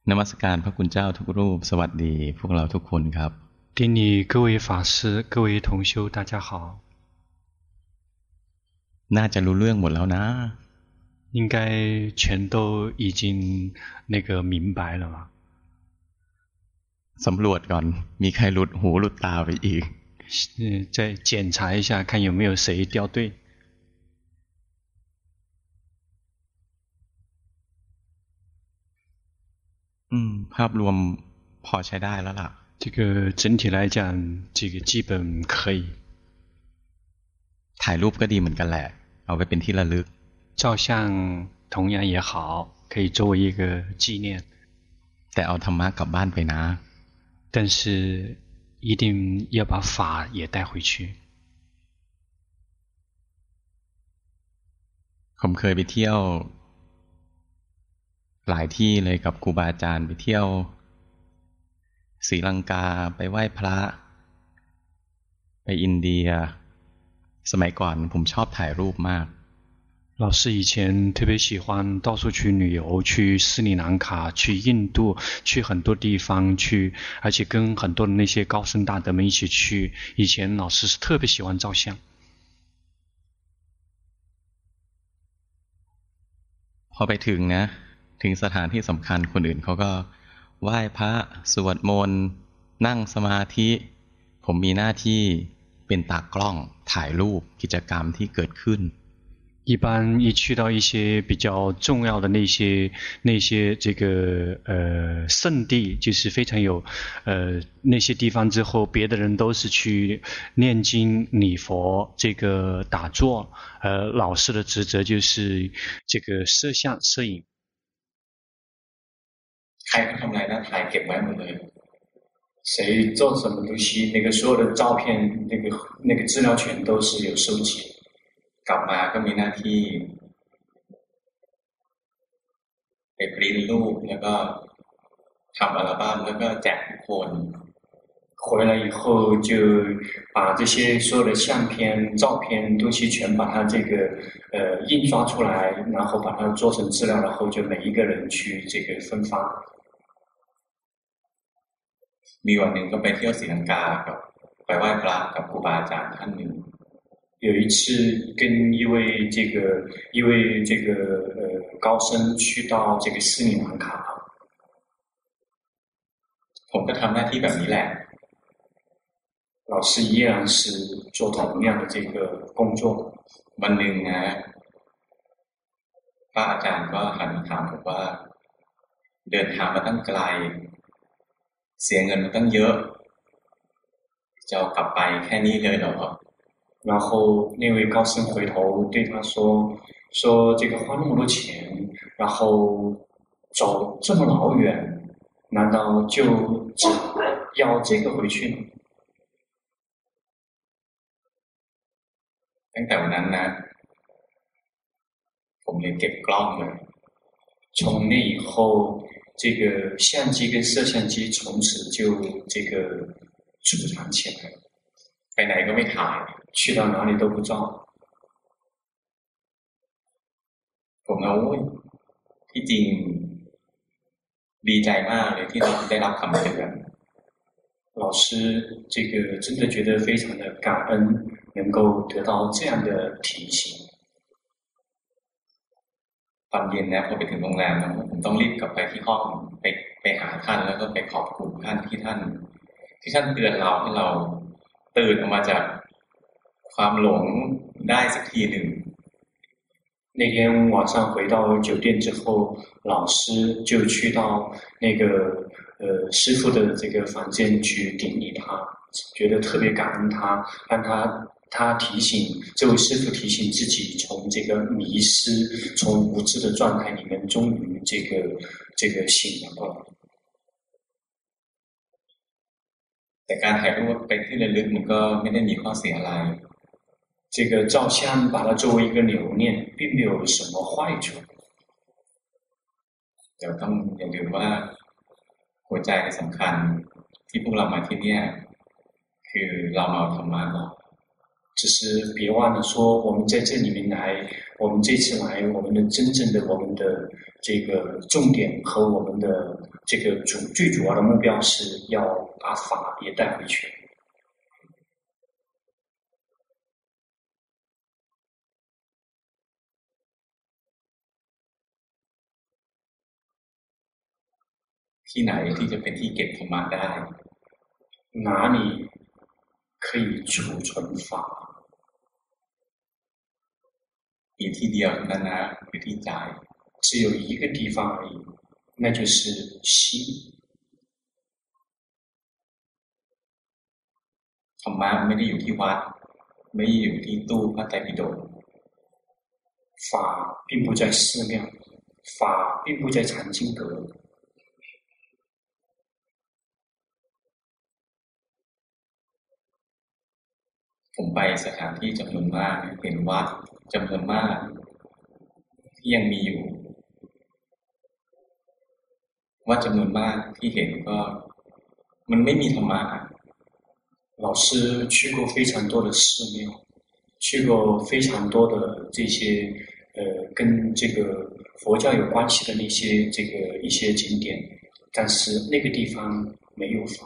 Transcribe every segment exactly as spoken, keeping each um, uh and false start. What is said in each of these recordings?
นมัสการพระคุณเจ้าทุกรูปสวัสดีพวกเราทุกคนครับ给你各位法师各位同修大家好น่าจะรู้เรื่องหมดแล้วนะ应该全都已经那个明白了吧สำรวจก่อนมีใครหลุดหูหลุดตาไปอีก嗯再检查一下看有没有谁掉队อืมภาพรวมพอใช้ได้แล้วล่ะ这个整体来讲这个基本可以ถ่ายรูปก็ดีเหมือนกันแหละเอาไปเป็นที่ระลึก照相同样也好可以作为一个纪念แต่เอาธรรมะกลับบ้านไปนะ但是一定要把法也带回去ผมเคยไปเที่ยวหลายที่เลยกับครูบาอาจารย์ไปเที่ยวศรีลังกาไปไหว้พระไปอินเดียสมัยก่อนผมชอบถ่ายรูปมาก老师以前特别喜欢到处去旅游，去斯里兰卡，去印度，去很多地方去，而且跟很多的那些高僧大德们一起去。以前老师是特别喜欢照相。 พอไปถึงนะถึงสถานที่สำคัญคนอื่นเขาก็ไหว้พระสวดมนต์นั่งสมาธิผมมีหน้าที่เป็นตากล้องถ่ายรูปกิจกรรมที่เกิดขึ้น一般一去到一些比较重要的那些那些这个呃圣地，就是非常有呃那些地方之后，别的人都是去念经礼佛，这个打坐，呃，老师的职责就是这个摄像摄影。 ใครเขาทำอะไรนะถ่ายเก็บไว้หมดเลย谁做什么东西那个所有的照片那个那个资料全都是有收集กลับมาก็มีหน้าที่ไปปริ้นรูปแล้วก็ทำอัลบั้มแล้วก็แจกทุกคน回来以后就把这些所有的相片照片东西全把它这个呃印刷出来然后把它做成资料然后就每一个人去这个分发มีวันหนึ่งก็ไปเที่ยวศรีลังกากับไปไหว้พระกับครูบาอาจารย์ท่านหนึ่ง有一次跟一位这个一位这个呃高僧去到这个斯里兰卡ผมก็ทำหน้าที่แบบนี้แหละ老师依然是做同样的这个工作วันหนึ่งนะพระอาจารย์ก็หันมาถามผมว่าเดินทางมาตั้งไกลเสียเงินมาตั้งเยอะจะเอากลับไปแค่นี้เลยเหรอ然后那位高僧回头对他说说这个花那么多钱然后走这么老远难道就只要这个回去呢ตั้งแต่วันนั้นนะผมเลยเก็บกล้องเลย从那以后这个相机跟摄像机从此就这个储藏起来了ไปไหนก็ไม่ถ่าย去到哪里都不照ผมเอาที่จริงดีใจมากเลยที่เราได้รับคำเตือน老师这个真的觉得非常的感恩能够得到这样的提醒ตอนเย็นนะพอไปถึงโรงแรมนะผมต้องรีบกลับไปที่ห้องไปไปหาท่านแล้วก็ไปขอบคุณท่านที่ท่านที่ท่านเตือนเราให้เราตื่นออกมาจากความหลงได้สักทีหนึ่ง那天晚上回到酒店之后老师就去到那个呃师父的这个房间去顶礼他觉得特别感恩他让他他提醒这位师父提醒自己从这个迷失从无知的状态里面终于这个这个醒了过来แต่การถ่ายรูปเป็นที่ระลึกมันก็ไม่ได้มีข้อเสียอะไร这个照相把它作为一个留念并没有什么坏处เดี๋ยวต้องอย่าลืมว่าหัวใจสำคัญที่พวกเรามาที่นี่คือเรามาธรรมะ只是别忘了说，我们在这里面来，我们这次来，我们的真正的我们的这个重点和我们的这个主最主要的目标是要把法也带回去。 ที่ไหนที่จะเป็นที่เก็บธรรมะได้哪里可以储存法？ มีที่เดียวเท่านั้นนะคือที่ใจ只有一个地方而已，那就是心。 ธรรมะไม่ได้อยู่ที่วัดไม่ได้อยู่ที่ตู้พระไตรปิฎก法并不在寺庙，法并不在禅经阁。 ผมไปสถานที่จำนวนมากเห็นวัดจำนวนมากที่ยังมีอยู่วัดจำนวนมากที่เห็นก็มันไม่มีธรรมะ老师去过非常多的寺庙，去过非常多的这些呃跟这个佛教有关系的那些这个一些景点，但是那个地方没有法。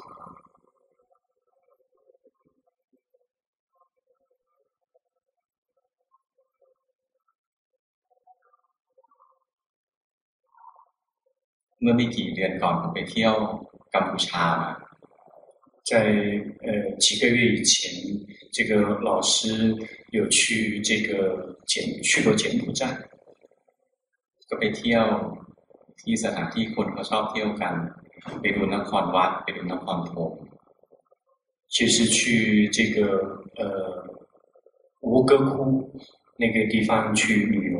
เมื่อไม่กี่เดือนก่อนผมไปเที่ยวกัมพูชามา在呃几个月以前，这个老师有去这个柬去过柬埔寨， ก็ไปเที่ยวที่สถานที่คนเขาชอบเที่ยวกันไปดูนครวัดไปดูนครธม就是去这个呃吴哥窟那个地方去旅游。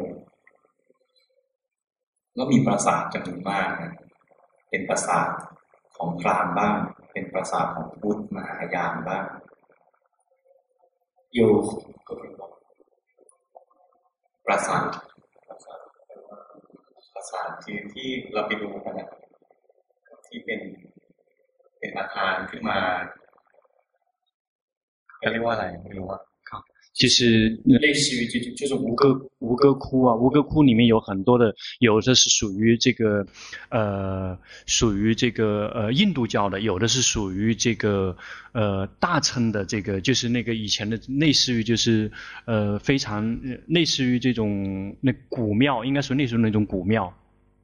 ก็มีปราสาทจำนวนมากนะเป็นปราสาทของพราหมณ์บ้างเป็นปราสาทของพุทธมหายานบ้าง有ปราสาทปราสาทที่ที่เราไปดูกันนะที่เป็นเป็นอาคารขึ้นมาเขาเรียกว่าอะไรไม่รู้ว่า就是类似于就就是吴哥吴哥窟啊，吴哥窟里面有很多的，有的是属于这个呃属于这个呃印度教的，有的是属于这个呃大乘的，这个就是那个以前的类似于就是呃非常类似于这种那古庙，应该说类似于那种古庙。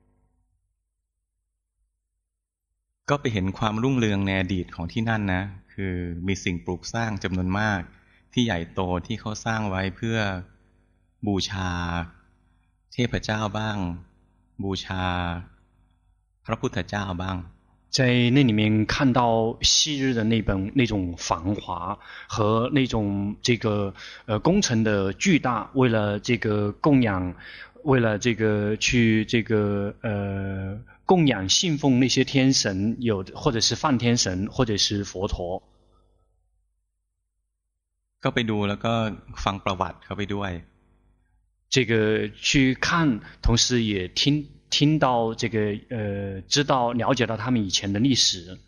ก็ไปเห็นความรุ่งเรืองในอดีตของที่นั่นนะคือมีสิ่งปลูกสร้างจำนวนมากที่ใหญ่โตที่เขาสร้างไว้เพื่อบูชาเทพเจ้าบ้างบูชาพระพุทธเจ้าบ้าง在那里面看到昔日的那本那种繁华和那种这个呃工程的巨大，为了这个供养，为了这个去这个呃供养信奉那些天神，有或者是梵天神，或者是佛陀。 ก็ไปดูแล้วก็ฟังประวัติเขาไปด้วย这个去看，同时也听听到这个呃，知道了解到他们以前的历史。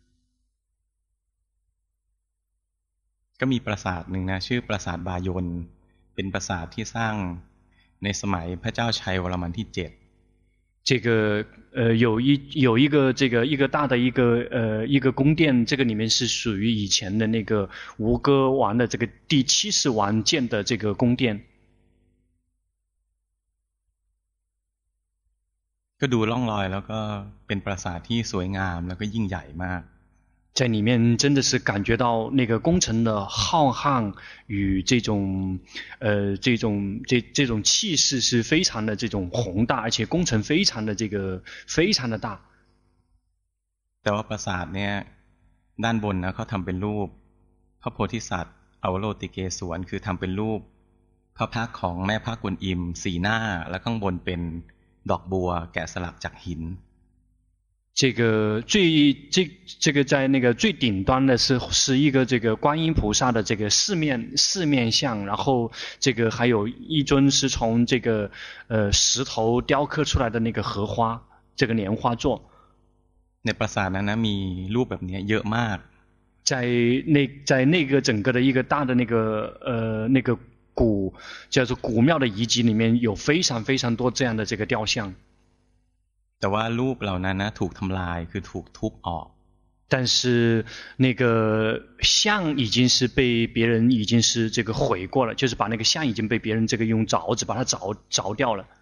ก็มีปราสาทหนึ่งนะชื่อปราสาทบายนเป็นปราสาทที่สร้างในสมัยพระเจ้าชัยวรมันที่เจ็ด这个呃有一有一个这个一个大的一个呃一个宫殿，这个里面是属于以前的那个吴哥王的这个第七世王建的这个宫殿。 ก็ดูร่องรอยแล้วก็เป็นปราสาทที่สวยงามแล้วก็ยิ่งใหญ่มาก在里面真的是感觉到那个工程的浩瀚与这种呃这种这这种气势是非常的这种宏大，而且工程非常的这个非常的大。 แต่ว่าปราสาทเนี่ยด้านบนนะเขาทำเป็นรูปพระโพธิสัตว์อวโลติเกศวนคือทำเป็นรูปพระพักตร์ของแม่พระกวนอิมสีหน้าและข้างบนเป็นดอกบัวแกะสลักจากหิน这个最这这个在那个最顶端的是是一个这个观音菩萨的这个四面四面像，然后这个还有一尊是从这个呃石头雕刻出来的那个荷花，这个莲花座。 ในปราสาทนั้นนะมีรูปแบบนี้เยอะมาก在那在那个整个的一个大的那个呃那个古叫做古庙的遗迹里面有非常非常多这样的这个雕像。 แต่ว่ารูปเหล่านั้นนะถูกทำลายคือถูกทุบออก但是那个像已经是被别人已经是这个毁过了，就是把那个像已经被别人这个用凿子把它凿凿掉了。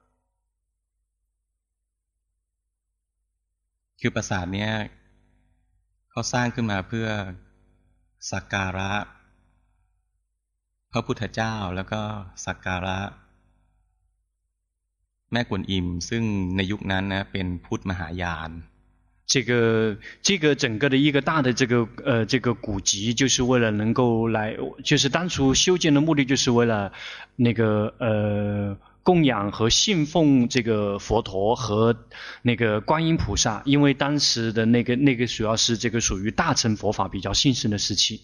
คือปราสาทเนี้ยเขาสร้างขึ้นมาเพื่อสักการะพระพุทธเจ้าแล้วก็สักการะแม่กวนอิมซึ่งในยุคนั้นนะเป็นพุทธมหายาน这个这个整个的一个大的这个呃这个古籍，就是为了能够来，就是当初修建的目的，就是为了那个呃供养和信奉这个佛陀和那个观音菩萨，因为当时的那个那个主要是这个属于大乘佛法比较兴盛的时期。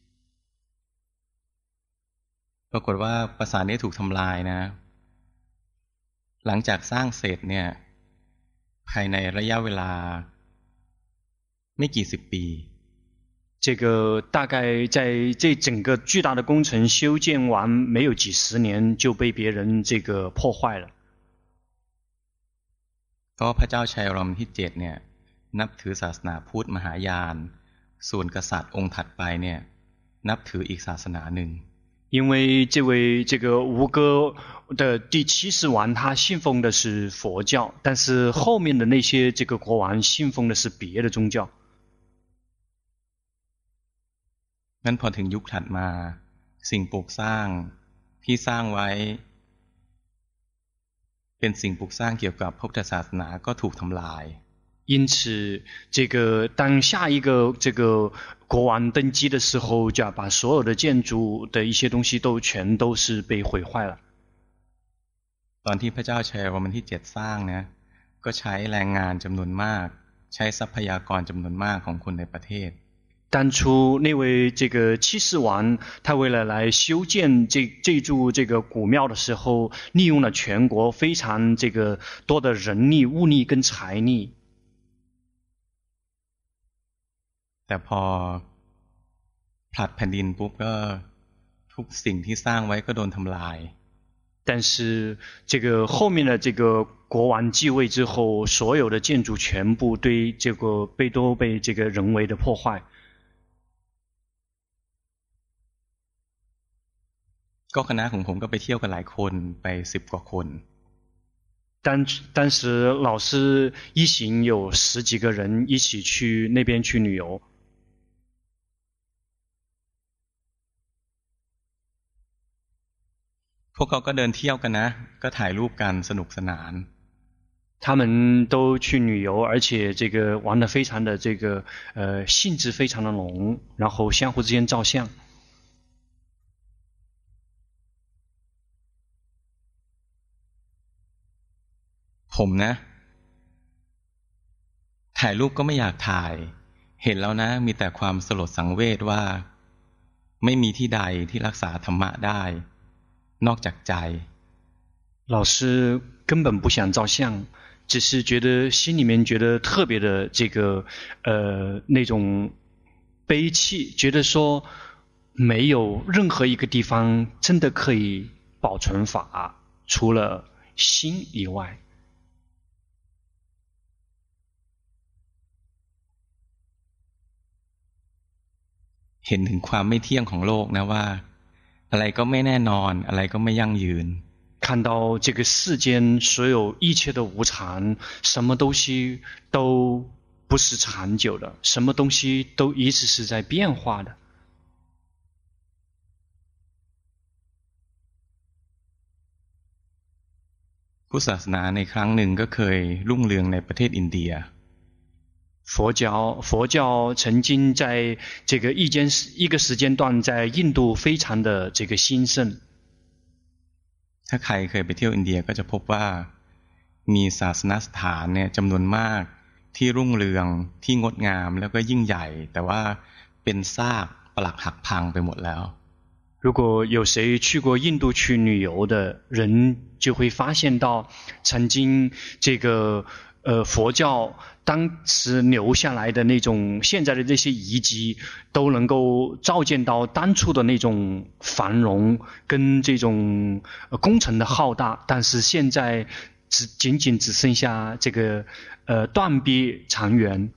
ปรากฏว่าปราสาทนี้ถูกทำลายนะหลังจากสร้างเสร็จเนี่ยภายในระยะเวลาไม่กี่สิบปี这个大概在这整个巨大的工程修建完没有几十年就被别人这个破坏了。 ก็พระเจ้าชัยรมันที่เจ็ดเนี่ยนับถือศาสนาพุทธมหายานส่วนกษัตริย์องค์ถัดไปเนี่ยนับถืออีกศาสนาหนึ่ง因为这位这个吴哥的第七世王他信奉的是佛教，但是后面的那些这个国王信奉的是别的宗教。 งั้นพอถึงยุคถัดมาสิ่งปลูกสร้างที่สร้างไว้เป็นสิ่งปลูกสร้างเกี่ยวกับพระพุทธศาสนาก็ถูกทำลาย因此这个当下一个这个国王登基的时候，就要把所有的建筑的一些东西都全都是被毁坏了。 ตอนที่พระเจ้าชัยวรมันที่เจ็ดสร้างนะก็ใช้แรงงานจำนวนมากใช้ทรัพยากรจำนวนมากของคนในประเทศ当初那位这个七世王，他为了来修建这这座这个古庙的时候，利用了全国非常这个多的人力、物力跟财力。 แต่พอผลัดแผ่นดินปุ๊บก็ทุกสิ่งที่สร้างไว้ก็โดนทำลาย但是这个后面的这个国王继位之后，所有的建筑全部对这个被都被这个人为的破坏。 ก็คณะของผมก็ไปเที่ยวกันหลายคนไปสิบกว่าคน当当时老师一行有十几个人一起去那边去旅游。 พวกเขาก็เดินเที่ยวกันนะก็ถ่ายรูปกันสนุกสนาน他们都去旅游，而且这个玩得非常的这个呃兴致非常的浓，然后相互之间照相。 ผมนะถ่ายรูปก็ไม่อยากถ่ายเห็นแล้วนะมีแต่ความสลดสังเวชว่าไม่มีที่ใดที่รักษาธรรมะได้นอกจากใจ老师根本不想照相，只是觉得心里面觉得特别的这个呃那种悲戚，觉得说没有任何一个地方真的可以保存法，除了心以外。 เห็นถึงความไม่เที่ยงของโลกนะว่าอะไรก็ไม่แน่นอนอะไรก็ไม่ยั่งยืน看到这个世间所有一切的无常，什么东西都不是长久的，什么东西都一直是在变化的。 พุทธศาสนาในครั้งหนึ่งก็เคยรุ่งเรืองในประเทศอินเดีย佛教佛教曾经在这个一间一个时间段在印度非常的这个兴盛。 ถ้าใครเคยไปเที่ยวอินเดียก็จะพบว่ามีศาสนสถานเนี่ยจำนวนมากที่รุ่งเรืองที่งดงามแล้วก็ยิ่งใหญ่แต่ว่าเป็นซากปรักหักพังไปหมดแล้ว如果有谁去过印度去旅游的人，就会发现到曾经这个呃佛教当时留下来的那种现在的这些遗迹，都能够照见到当初的那种繁荣跟这种工程的浩大，但是现在只仅仅只剩下这个呃断壁残垣。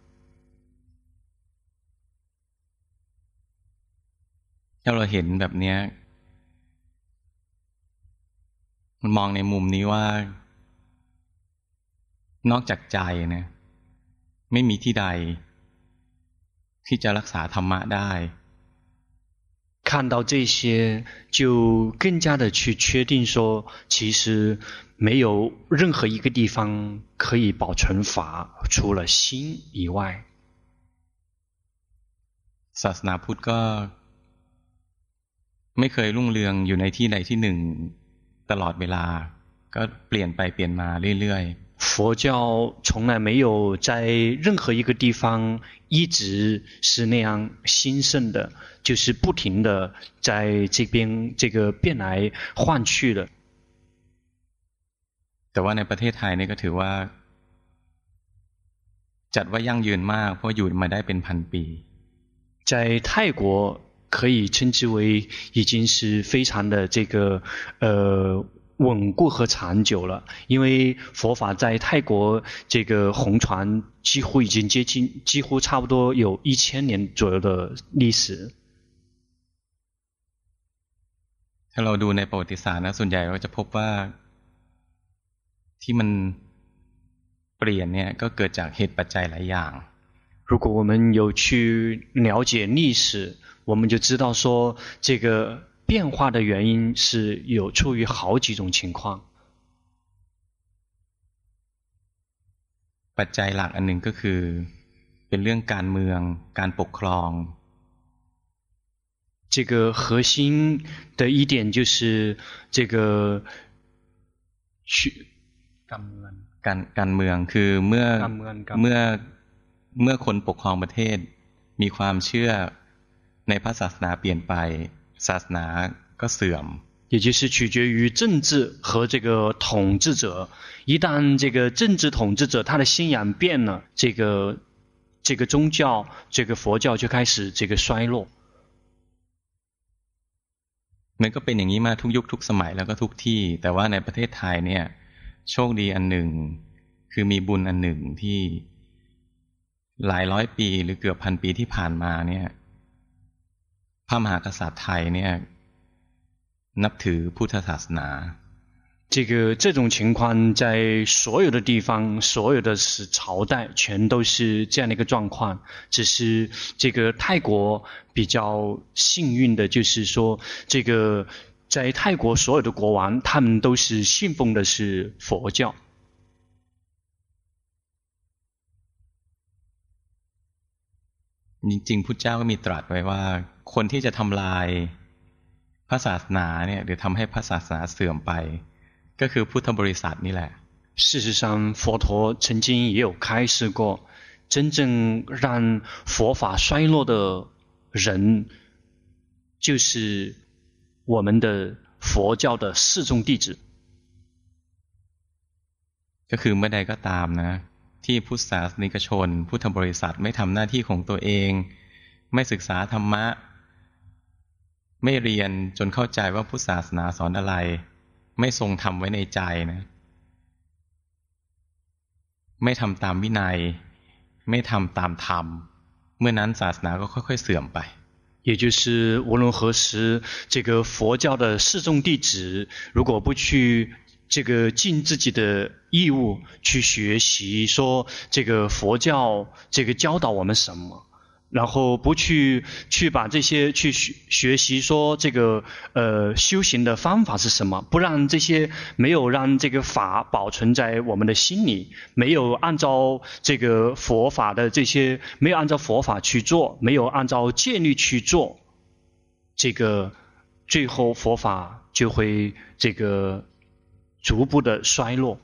ถ้าเราเห็นแบบเนี้ยมันมองในมุมนี้ว่านอกจากใจนะไม่มีที่ใดที่จะรักษาธรรมะได้看到这些，就更加的去确定说，其实没有任何一个地方可以保存法，除了心以外。 ศาสนาพุทธก็ไม่เคยรุ่งเรืองอยู่ในที่ใดที่หนึ่งตลอดเวลาก็เปลี่ยนไปเปลี่ยนมาเรื่อยๆ佛教从来没有在任何一个地方一直是那样兴盛的，就是不停的在这边这个变来换去的。 แต่ว่าในประเทศไทยนี่ก็ถือว่าจัดว่ายั่งยืนมากเพราะอยู่มาได้เป็นพันปี在泰国可以称之为已经是非常的这个呃稳固和长久了，因为佛法在泰国这个红传几乎已经接近，几乎差不多有一千年左右的历史。 ถ้าเราดูในประวัติศาสตร์นะส่วนใหญ่เราจะพบว่าที่มันเปลี่ยนเนี่ยก็เกิดจากเหตุปัจจัยหลายอย่าง如果我们有去了解历史，我们就知道说这个变化的原因是有出于好几种情况。 ปัจจัยหลักอันหนึ่งก็คือเป็นเรื่องการเมืองการปกครอง这个核心的一点就是这个การเมืองการการเมืองคือเมื่อเมื่อเมื่อคนปกครองประเทศมีความเชื่อในพระศาสนาเปลี่ยนไปศาสนาก็เสื่อม也就是取决于政治和这个统治者。一旦这个政治统治者他的信仰变了，这个这个宗教，这个佛教就开始这个衰落。 มันก็เป็นอย่างนี้มาทุกยุคทุกสมัยแล้วก็ทุกที่แต่ว่าในประเทศไทยเนี่ยโชคดีอันหนึ่งคือมีบุญอันหนึ่งที่หลายร้อยปีหรือเกือบพันปีที่ผ่านมาเนี่ยพระมหากษัตริย์ไทยเนี่ยนับถือพุทธศาสนา这个这种情况在所有的地方，所有的是朝代，全都是这样的一个状况。只是这个泰国比较幸运的，就是说，这个在泰国所有的国王，他们都是信奉的是佛教。 จริงๆพุทธเจ้าก็มีตรัสไว้ว่าคนที่จะทำลายพระศาสนาเนี่ยหรือทำให้พระศาสนาเสื่อมไปก็คือพุทธบริษัทนี่แหละ事实上佛陀曾经也有开示过，真正让佛法衰落的人就是我们的佛教的四众弟子。 ก็คือเมื่อใดก็ตามนะที่พุทธศาสนิกชนพุทธบริษัทไม่ทำหน้าที่ของตัวเองไม่ศึกษาธรรมะไม่เรียนจนเข้าใจว่าพุทธศาสนาสอนอะไรไม่ทรงทำไว้ในใจนะไม่ทำตามวินัยไม่ทำตามธรรมเมื่อนั้นศาสนาก็ค่อยๆเสื่อมไป也就是无论何时这个佛教的四众弟子如果不去这个尽自己的义务去学习说这个佛教这个教导我们什么，然后不去去把这些去学习说这个呃修行的方法是什么，不让这些没有让这个法保存在我们的心里，没有按照这个佛法的这些没有按照佛法去做，没有按照戒律去做，这个最后佛法就会这个逐步的衰落。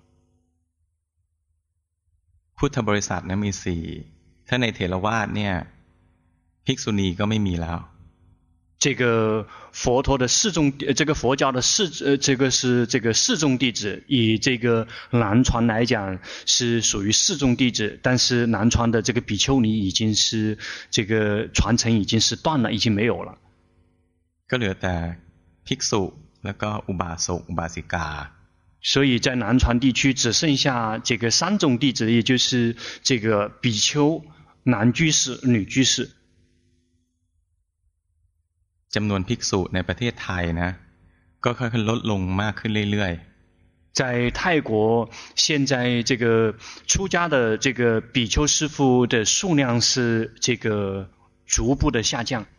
พุทธบริษัทนั้นมีสี่ถ้าในเถรวาทเนี่ยภิกษุณีก็ไม่มีแล้ว这个佛陀的示众，这个佛教的示，呃，这个是这个示众弟子，以这个南传来讲是属于示众弟子，但是南传的这个比丘尼已经是这个传承已经是断了，已经没有了。 ก็เหลือแต่ภิกษุแล้วก็อุบาสกอุบาสิกา所以在南传地区只剩下这个三种弟子，也就是这个比丘、男居士、女居士。 จำนวนภิกษุในประเทศไทยนะก็ค่อยๆลดลงมากขึ้นเรื่อยๆ在泰国，现在这个出家的这个比丘师父的数量是这个逐步的下降。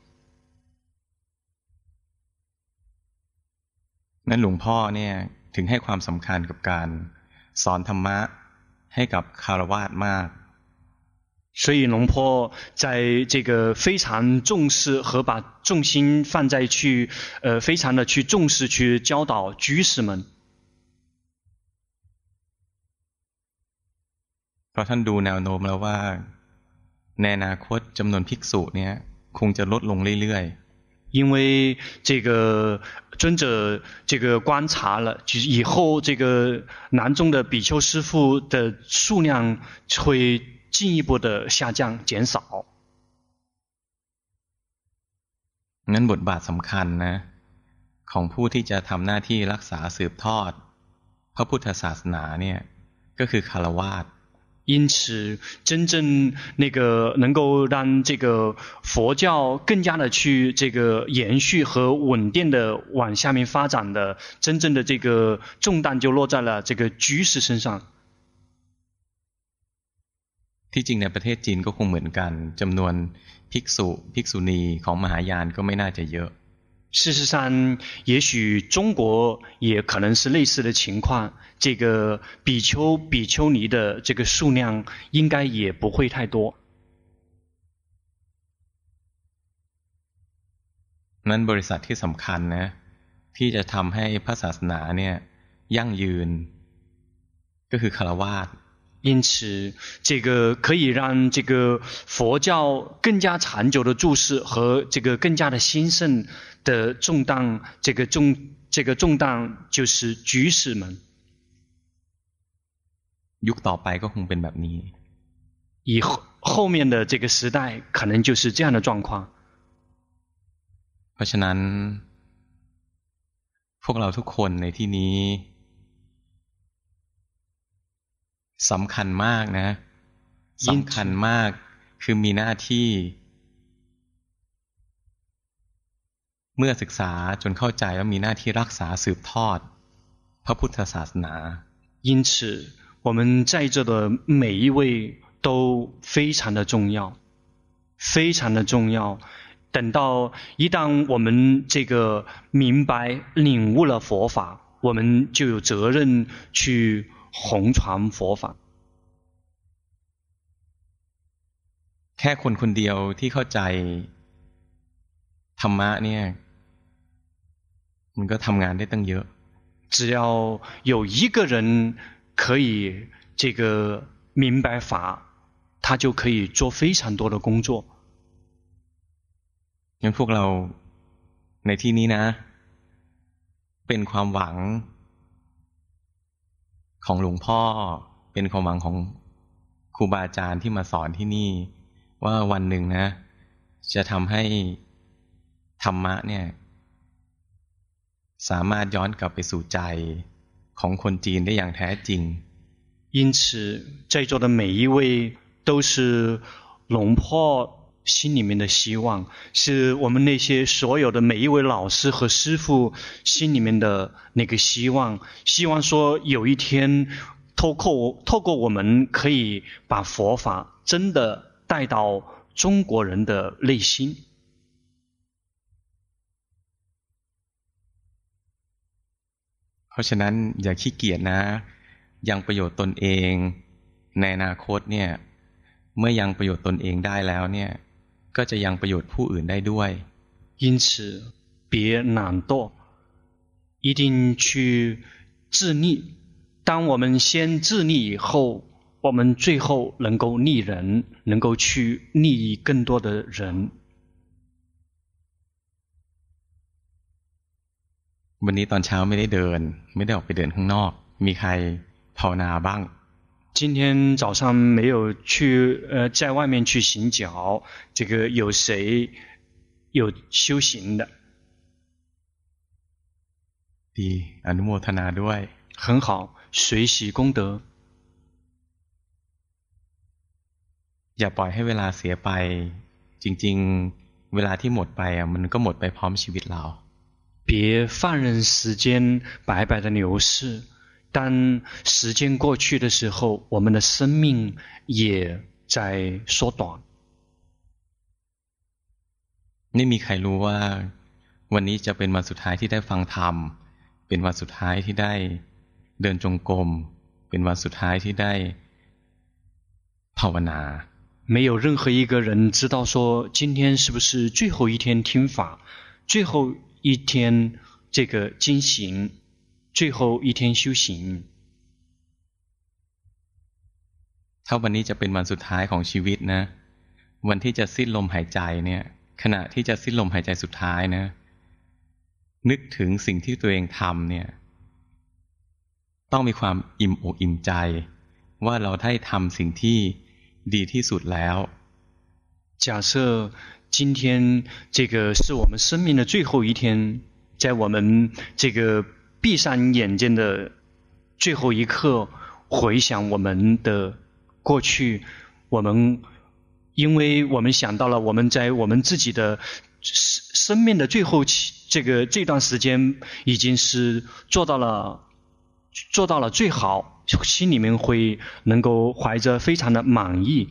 นั้นหลวงพ่อเนี่ยถึงให้ความสำคัญกับการสอนธรรมะให้กับคฤหัสถ์มาก所以龙坡在这个非常重视和把重心放在去呃非常的去重视去教导居士们。 เพราะท่านดูแนวโน้มแล้วว่าในอนาคตจำนวนภิกษุเนี่ยคงจะลดลงเรื่อยๆ因为这个尊者这个观察了，就是以后这个南宗的比丘师父的数量会进一步的下降减少。 งั้นบทบาทสำคัญนะของผู้ที่จะทำหน้าที่รักษาสืบทอดพระพุทธศาสนาเนี่ยก็คือฆราวาส因此真正那个能够让这个佛教更加的去这个延续和稳定的往下面发展的真正的这个重担就落在了这个居士身上。 ที่จริงในประเทศจีนก็คงเหมือนกันจำนวนภิกษุภิกษุณีของมหายานก็ไม่น่าจะเยอะ事实上，也许中国也可能是类似的情况。这个比丘、比丘尼的这个数量应该也不会太多。 นั้นบริษัทที่สำคัญนะที่จะทำให้พระศาสนาเนี่ยยั่งยืนก็คือฆราวาส因此，这个可以让这个佛教更加长久的注释和这个更加的兴盛的重担，这个重这个重担就是居士们。 ยุคต่อไปก็คงเป็นแบบนี้以后后面的这个时代可能就是这样的状况。 เพราะฉะนั้นพวกเราทุกคนในที่นี้สำคัญมากนะสำคัญมากคือมีหน้าที่เมื่อศึกษาจนเข้าใจว่ามีหน้าที่รักษาสืบทอดพระพุทธศาสนา因此我们在座的每一位都非常的重要非常的重要等到一旦我们这个明白领悟了佛法我们就有责任去弘传佛法แค่คนคนเดียวที่เข้าใจธรรมะเนี่ยมันก็ทำงานได้ตั้งเยอะ只要有一个人可以这个明白法他就可以做非常多的工作งั้นพวกเราในที่นี้นะเป็นความหวังของหลวงพ่อเป็นความหวังของครูบาอาจารย์ที่มาสอนที่นี่ว่าวันหนึ่งนะจะทำให้ธรรมะเนี่ยสามารถย้อนกลับไปสู่ใจของคนจีนได้อย่างแท้จริง因此在座的每一位都是龙婆心里面的希望是我们那些所有的每一位老师和师父心里面的那个希望希望说有一天透过透过我们可以把佛法真的带到中国人的内心เพราะฉะนั้นอย่าขี้เกียจนะยังประโยชน์ตนเองในอนาคตเนี่ยเมื่อยังประโยชน์ตนเองได้แล้วเนี่ยก็จะยังประโยชน์ผู้อื่นได้ด้วย因此别懒惰一定去自利当我们先自利以后我们最后能够利人能够去利益更多的人วันนี้ตอนเช้าไม่ได้เดินไม่ได้ออกไปเดินข้างนอกมีใครภาวนาบ้าง今天早上没有去呃在外面去行脚，这个有谁有修行的？ ดีอนุโมทนาด้วย很好，随喜功德。 อย่าปล่อยให้เวลาเสียไปจริงๆเวลาที่หมดไปอ่ะมันก็หมดไปพร้อมชีวิตเรา别放任时间白白的流逝。当时间过去的时候，我们的生命也在缩短。 ไม่มีใครรู้ว่าวันนี้จะเป็นวันสุดท้ายที่ได้ฟังธรรมเป็นวันสุดท้ายที่ได้เดินจงกรมเป็นวันสุดท้ายที่ได้ภาวนา没有任何一个人知道说今天是不是最后一天听法，最后一天这个经行，最后一天修行。 ถ้าวันนี้จะเป็นวันสุดท้ายของชีวิตนะวันที่จะสิ้นลมหายใจเนี่ยขณะที่จะสิ้นลมหายใจสุดท้ายนะนึกถึงสิ่งที่ตัวเองทำเนี่ยต้องมีความอิ่มอกอิ่มใจว่าเราได้ทำสิ่งที่ดีที่สุดแล้ว假设今天这个是我们生命的最后一天，在我们这个闭上眼睛的最后一刻，回想我们的过去，我们因为我们想到了我们在我们自己的生命的最后这个这段时间已经是做到了做到了最好，心里面会能够怀着非常的满意。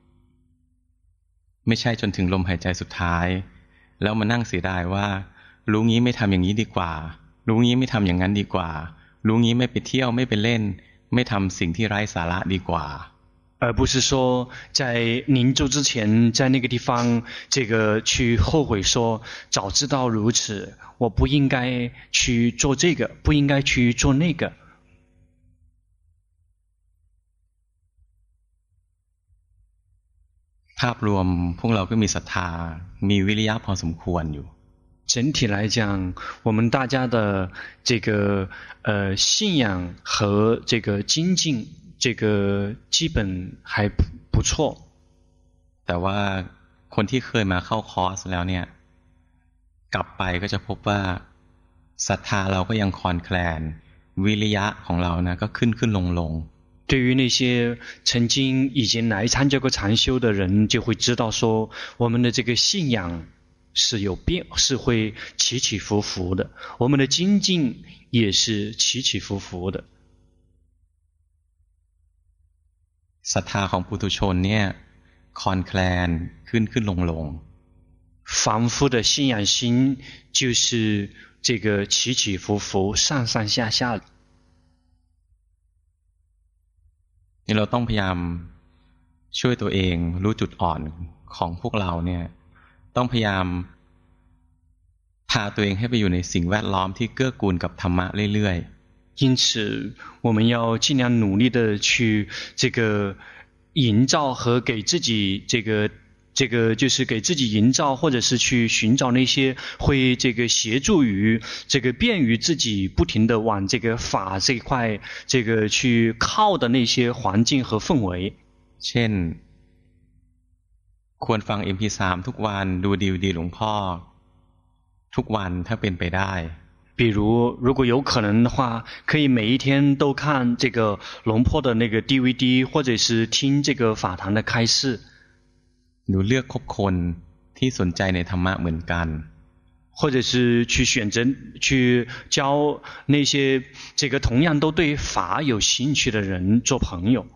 ไม่ใช่จนถึงลมหายใจสุดท้ายแล้วมานั่งเสียดายว่ารู้งี้ไม่ทำอย่างนี้ดีกว่ารู้งี้ไม่ทำอย่างนั้นดีกว่ารู้งี้ไม่ไปเที่ยวไม่ไปเล่นไม่ทำสิ่งที่ไร้สาระดีกว่า而不是说在临走之前在那个地方这个去后悔说早知道如此我不应该去做这个不应该去做那个ภาพรวมพวกเราก็มีศรัทธามีวิริยะพอสมควรอยู่整体来讲我们大家的这个呃信仰和这个精进这个基本还不错แต่ว่าคนที่เคยมาเข้าคอร์สแล้วเนี่ยกลับไปก็จะพบว่าศรัทธาเราก็ยังคลอนแคลนวิริยะของเรานะก็ขึ้นขึ้นลงลง对于那些曾经已经来参加过禅修的人就会知道说我们的这个信仰是有变是会起起伏伏的我们的精进也是起起伏伏的ศรัทธาของปุถุชนเนี่ยคลอนแคลนขึ้นขึ้นลงลง凡夫的信仰心就是这个起起伏伏上上下下นี่เราต้องพยายามช่วยตัวเองรู้จุดอ่อนของพวกเราเนี่ยต้องพยายามพาตัวเองให้ไปอยู่ในสิ่งแวดล้อมที่เกื้อกูลกับธรรมะเรื่อยๆ因此我们要尽量努力的去这个营造和给自己这个这个就是给自己营造或者是去寻找那些会这个协助于这个便于自己不停的往这个法这一块这个去靠的那些环境和氛围เช่นควรฟัง เอ็ม พี สาม ทุกวันดู ดี วี ดี หลวงพ่อทุกวันถ้าเป็นไปได้比如如果有可能的话可以每一天都看这个龙坡的那个 D V D 或者是听这个法堂的开示หนูเลือกคบคนที่สนใจในธรรมะเหมือนกัน或者是去选择去交那些这个同样都对法有兴趣的人做朋友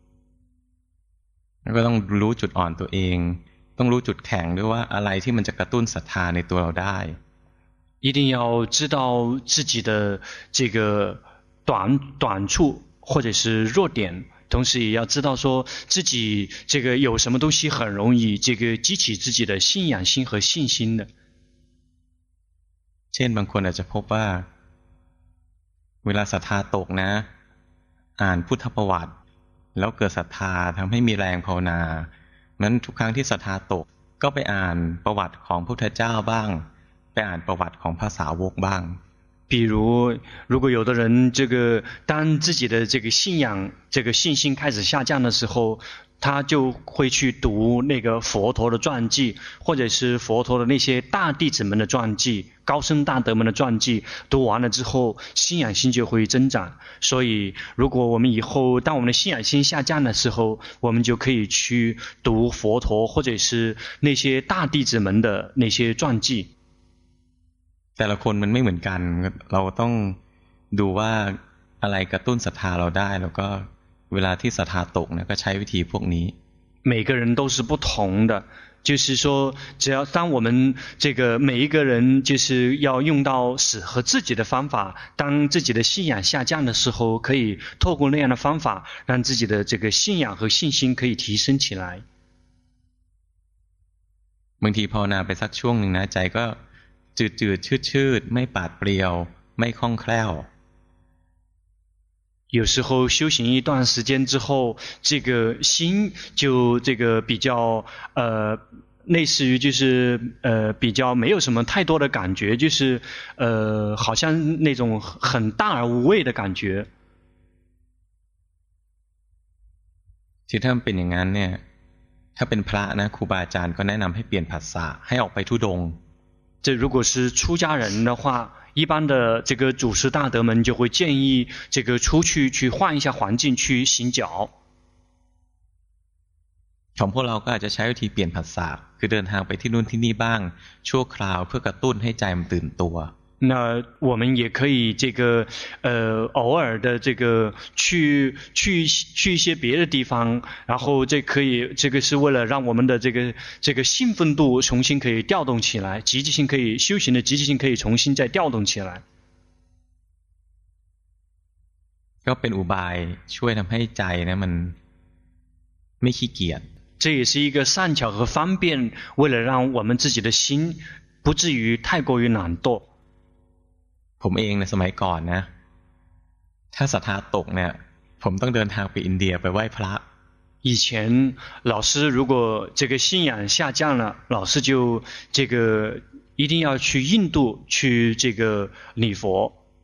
แล้วก็ต้องรู้จุดอ่อนตัวเองต้องรู้จุดแข็งด้วยว่าอะไรที่มันจะกระตุ้นศรัทธาในตัวเราได้一定要知道自己的这个短短处或者是弱点同时也要知道说自己这个有什么东西很容易这个激起自己的信仰心和信心的เช่นบางคนอาจจะพบว่าเวลาศรัทธาตกนะอ่านพุทธประวัติแล้วเกิดศรัทธาทำให้มีแรงภาวนานั้นทุกครั้งที่ศรัทธาตกก็ไปอ่านประวัติของพระพุทธเจ้าบ้างไปอ่านประวัติของพระสาวกบ้าง比比如，如果有的人这个当自己的这个信仰、这个信心开始下降的时候，他就会去读那个佛陀的传记，或者是佛陀的那些大弟子们的传记、高僧大德们的传记，读完了之后，信仰心就会增长。所以，如果我们以后当我们的信仰心下降的时候，我们就可以去读佛陀或者是那些大弟子们的那些传记。 แต่ละคนมันไม่เหมือนกันเราต้องดูว่าอะไรกระตุ้นศรัทธาเราได้แล้วก็เวลาที่ศรัทธาตกเนี่ยก็ใช้วิธีพวกนี้每个人都是不同的，就是说只要当我们这个每一个人就是要用到适合自己的方法，当自己的信仰下降的时候，可以透过那样的方法让自己的这个信仰和信心可以提升起来。 บางทีภาวนาไปสักช่วงนึงนะใจก็จืดๆชืดๆไม่ปราดเปรียวไม่คล่องแคล่ว有时候修行一段时间之后，这个心就这个比较呃类似于就是呃比较没有什么太多的感觉，就是呃好像那种很大而无畏的感觉。 ที่ถ้าเป็นอย่างนั้นเนี่ยถ้าเป็นพระนะครูบาอาจารย์ก็แนะนำให้เปลี่ยนภาษาให้ออกไปธุดงค์这如果是出家人的话，一般的这个祖师大德们就会建议这个出去去换一下环境去行脚。 ของพวกเราก็อาจจะใช้วิธีเปลี่ยนภาษาคือเดินทางไปที่นู่นที่นี่บ้างชั่วคราวเพื่อกระตุ้นให้ใจมันตื่นตัว那我们也可以这个呃偶尔的这个去去去一些别的地方，然后这可以这个是为了让我们的这个这个兴奋度重新可以调动起来，积极性可以修行的积极性可以重新再调动起来。 ก็เป็นอุบายช่วยทำให้ใจนะมันไม่ขี้เกียจ这也是一个善巧和方便，为了让我们自己的心不至于太过于懒惰。 ผมเองในสมัยก่อนนะถ้าศรัทธาตกเนี่ยผมต้องเดินทางไปอินเดียไปไหว้พระ以前老师如果这个信仰下降了，老师就这个一定要去印度去这个礼佛。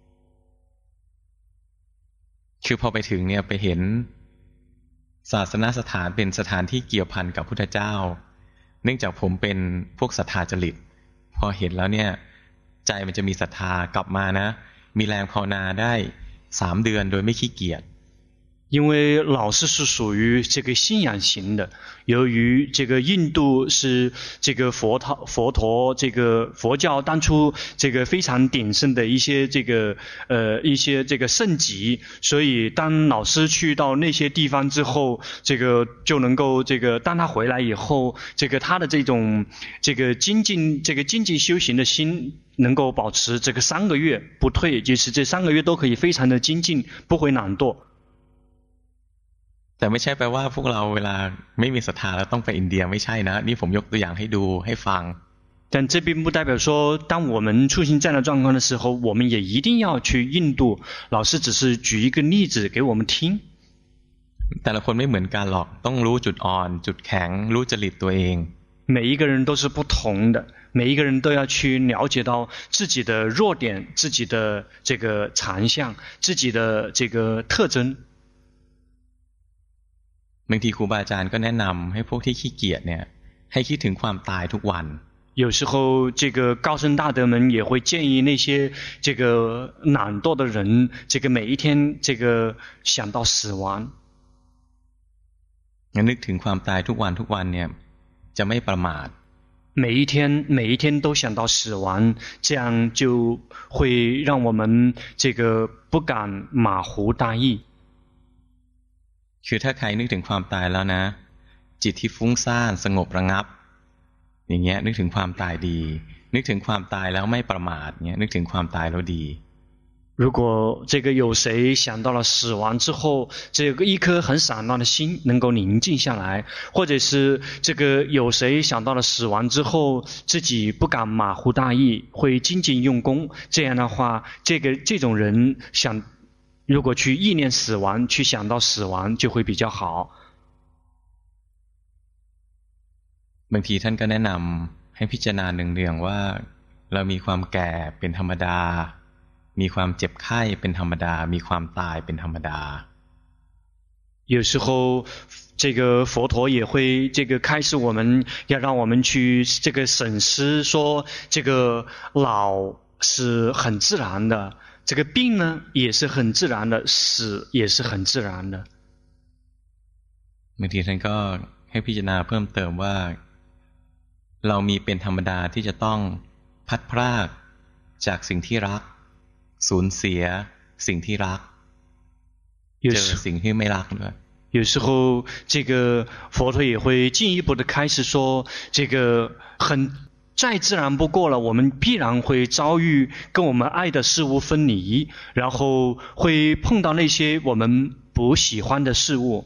คือพอไปถึงเนี่ยไปเห็นศาสนสถานเป็นสถานที่เกี่ยวพันกับพุทธเจ้าเนื่องจากผมเป็นพวกศรัทธาจริตพอเห็นแล้วเนี่ยใจมันจะมีศรัทธากลับมานะมีแรงภาวนาได้สามเดือนโดยไม่ขี้เกียจ因为老师是属于这个信仰型的，由于这个印度是这个佛陀佛陀这个佛教当初这个非常鼎盛的一些这个呃一些这个圣迹，所以当老师去到那些地方之后，这个就能够这个当他回来以后，这个他的这种这个精进这个精进修行的心能够保持这个三个月不退，就是这三个月都可以非常的精进，不会懒惰。 แต่ไม่ใช่แปลว่าพวกเราเวลาไม่มีศรัทธาแล้วต้องไปอินเดียไม่ใช่นะนี่ผมยกตัวอย่างให้ดูให้ฟัง但这并不代表说当我们出现这样的状况的时候我们也一定要去印度，老师只是举一个例子给我们听。 แต่ละคนไม่เหมือนกันหรอกต้องรู้จุดอ่อนจุดแข็งรู้จริตตัวเอง每一个人都是不同的，每一个人都要去了解到自己的弱点，自己的这个长项，自己的这个特征。 บางทีครูบาอาจารย์ก็แนะนำให้พวกที่ขี้เกียจเนี่ยให้คิดถึงความตายทุกวัน有时候这个高僧大德们也会建议那些这个懒惰的人，这个每一天这个想到死亡。 นึกถึงความตายทุกวันทุกวันเนี่ยจะไม่ประมาท每一天每一天都想到死亡，这样就会让我们这个不敢马虎大意。 คือถ้าใครนึกถึงความตายแล้วนะจิตที่ฟุ้งซ่านสงบระงับอย่างเงี้ยนึกถึงความตายดีนึกถึงความตายแล้วไม่ประมาทเงี้ยนึกถึงความตายแล้วดี如果这个有谁想到了死亡之后，这个一颗很散乱的心能够宁静下来，或者是这个有谁想到了死亡之后，自己不敢马虎大意，会精进用功，这样的话，这个这种人想，如果去意念死亡，去想到死亡，就会比较好。 บางทีท่านก็แนะนำให้พิจารณาเนืองๆว่าเรามีความแก่เป็นธรรมดามีความเจ็บไข้เป็นธรรมดามีความตายเป็นธรรมดา有时候这个佛陀也会这个开示我们，要让我们去这个审视说，这个老是很自然的，这个病呢也是很自然的，死也是很自然的。 บางทีท่านก็ให้พิจารณาเพิ่มเติมว่าเรามีเป็นธรรมดาที่จะต้องพัดพรากจากสิ่งที่รักสูญเสียสิ่งที่รักเจอสิ่งที่ไม่รักด้วย有时候这个佛陀也会进一步的开始说，这个很再自然不过了，我们必然会遭遇跟我们爱的事物分离，然后会碰到那些我们不喜欢的事物。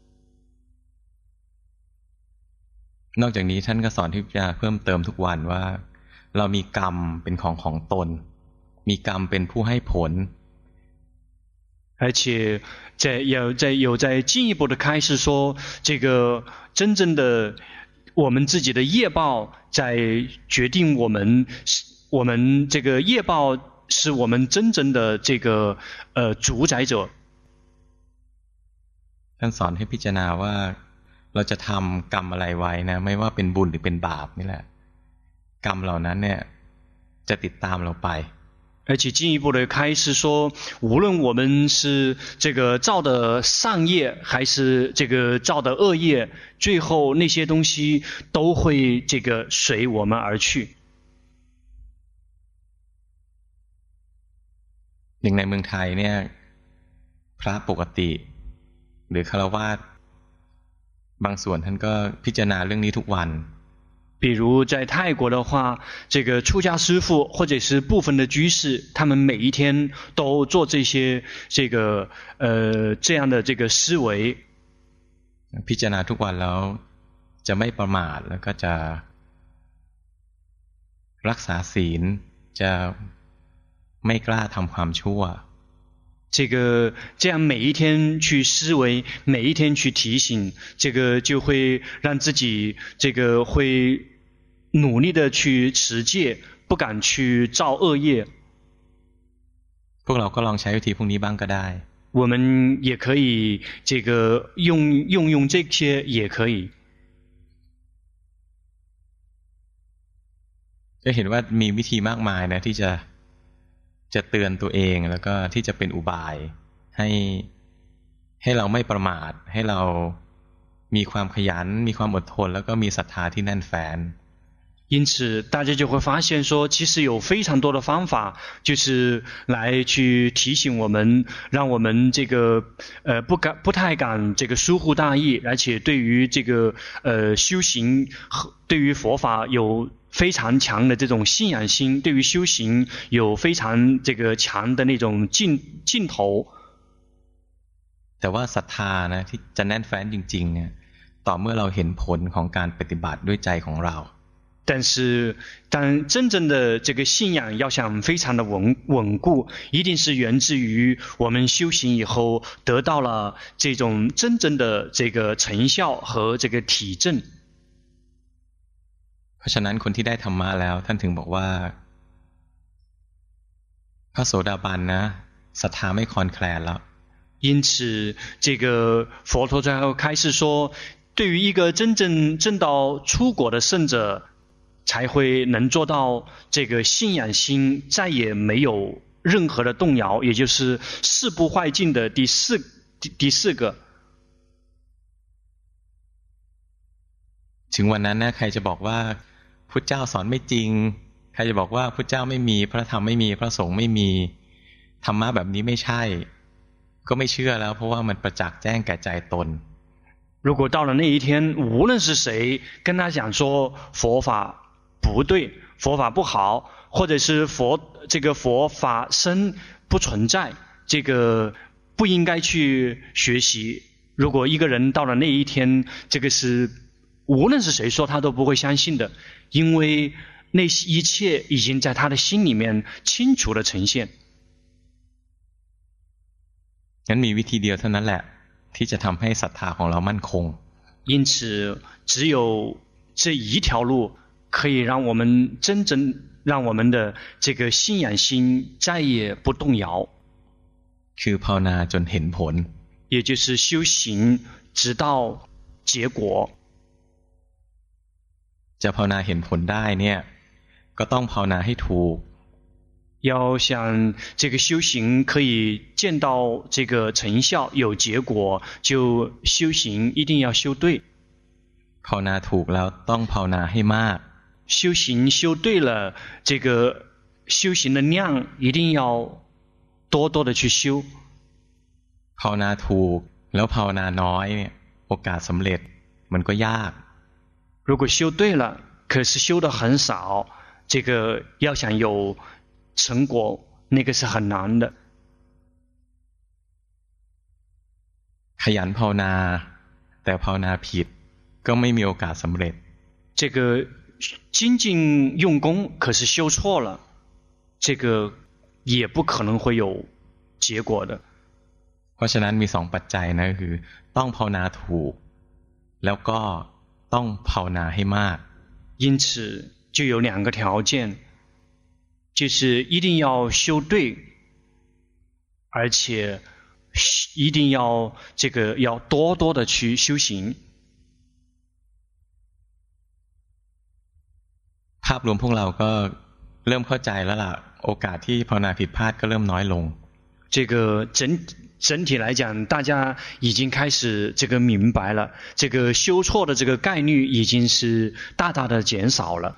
นอกจากนี้ท่านก็สอนที่จะเพิ่มเติมทุกวันว่าเรามีกรรมเป็นของของตนมีกรรมเป็นผู้ให้ผล而且在有在有在进一步的开示说，这个真正的我们自己的业报在决定我们，我们这个业报是我们真正的这个呃主宰者。 ท่านสอนให้พิจารณาว่าเราจะทำกรรมอะไรไว้นะไม่ว่าเป็นบุญหรือเป็นบาปนี่แหละกรรมเหล่านั้นเนี่ยจะติดตามเราไป而且进一步的开示说，无论我们是这个造的善业还是这个造的恶业，最后那些东西都会这个随我们而去。 อย่างในเมืองไทยเนี่ยพระปกติหรือฆราวาสบางส่วนท่านก็พิจารณาเรื่องนี้ทุกวัน比如在泰国的话，这个出家师父或者是部分的居士，他们每一天都做这些这个呃这样的这个思维。 พิจารณาทุกวันแล้วจะไม่ประมาทแล้วก็จะรักษาศีลจะไม่กล้าทำความชั่ว这个这样每一天去思维，每一天去提醒，这个就会让自己这个会努力的去持戒，不敢去造恶业。 พวกเราก็ลองใช้วิธีพวกนี้บ้างก็ได้我们也可以这个用用用这些也可以。 จะเห็นว่ามีวิธีมากมายนะที่จะจะเตือนตัวเองแล้วก็ที่จะเป็นอุบายให้ให้เราไม่ประมาทให้เรามีความขยันมีความอดทนแล้วก็มีศรัทธาที่แน่นแฟ้น因此大家就会发现说，其实有非常多的方法就是来去提醒我们，让我们这个呃不敢不太敢这个疏忽大意，而且对于这个呃修行和对于佛法有非常强的这种信仰心，对于修行有非常这个强的那种劲劲头。 แต่ว่าศรัทธานะที่จะแน่นแฟ้นจริงๆเนี่ยต่อเมื่อเราเห็นผลของการปฏิบัติด้วยใจของเรา但是当真正的这个信仰要想非常的稳稳固，一定是源自于我们修行以后得到了这种真正的这个成效和这个体证。 เพราะฉะนั้นคนที่ได้ธรรมะแล้วท่านถึงบอกว่าพระโสดาบันนะศรัทธาไม่คลอนแคลนแล้ว因此这个佛陀最后开示说，对于一个真正证到出果的圣者，才会能做到这个信仰心再也没有任何的动摇，也就是事不坏尽的第四第第四个。 ถึงวันนั้นนะใครจะบอกว่าพุทธเจ้าสอนไม่จริงใครจะบอกว่าพุทธเจ้าไม่มีพระธรรมไม่มีพระสงฆ์ไม่มีธรรมะแบบนี้ไม่ใช่ก็ไม่เชื่อแล้วเพราะว่ามันประจักษ์แจ้งแก่ใจตน如果到了那一天，无论是谁跟他讲说佛法不对，佛法不好，或者是佛这个佛法身不存在，这个不应该去学习。如果一个人到了那一天，这个是无论是谁说他都不会相信的，因为那一切已经在他的心里面清楚的呈现。 งั้นมีวิธีเดียวเท่านั้นแหละที่จะทำให้ศรัทธาของเรามั่นคง因此只有这一条路可以让我们真正让我们的这个信仰心再也不动摇。 คือภาวนาจนเห็นผล也就是修行直到结果。 จะภาวนาเห็นผลได้เนี่ยก็ต้องภาวนาให้ถูก要想这个修行可以见到这个成效有结果，就修行一定要修对。 ภาวนาถูกแล้วต้องภาวนาให้มาก修行修对了，这个修行的量一定要多多的去修。 ภาวนาถูกแล้วภาวนาน้อยเนี่ยโอกาสสำเร็จมันก็ยาก如果修对了，可是修的很少，这个要想有成果，那个是很难的。 ขยันภาวนาแต่ภาวนาผิดก็ไม่มีโอกาสสำเร็จ这个精进用功，可是修错了，这个也不可能会有结果的。 เพราะฉะนั้นมีสองปัจจัยนะคือต้องภาวนาถูกแล้วก็ต้องภาวนาให้มาก因此就有两个条件，就是一定要修对，而且一定要这个要多多的去修行。 ภาพรวมพวกเราก็เริ่มเข้าใจแล้วล่ะโอกาสที่ภาวนาผิดพลาดก็เริ่มน้อยลง这个整整体来讲，大家已经开始这个明白了，这个修错的这个概率已经是大大的减少了。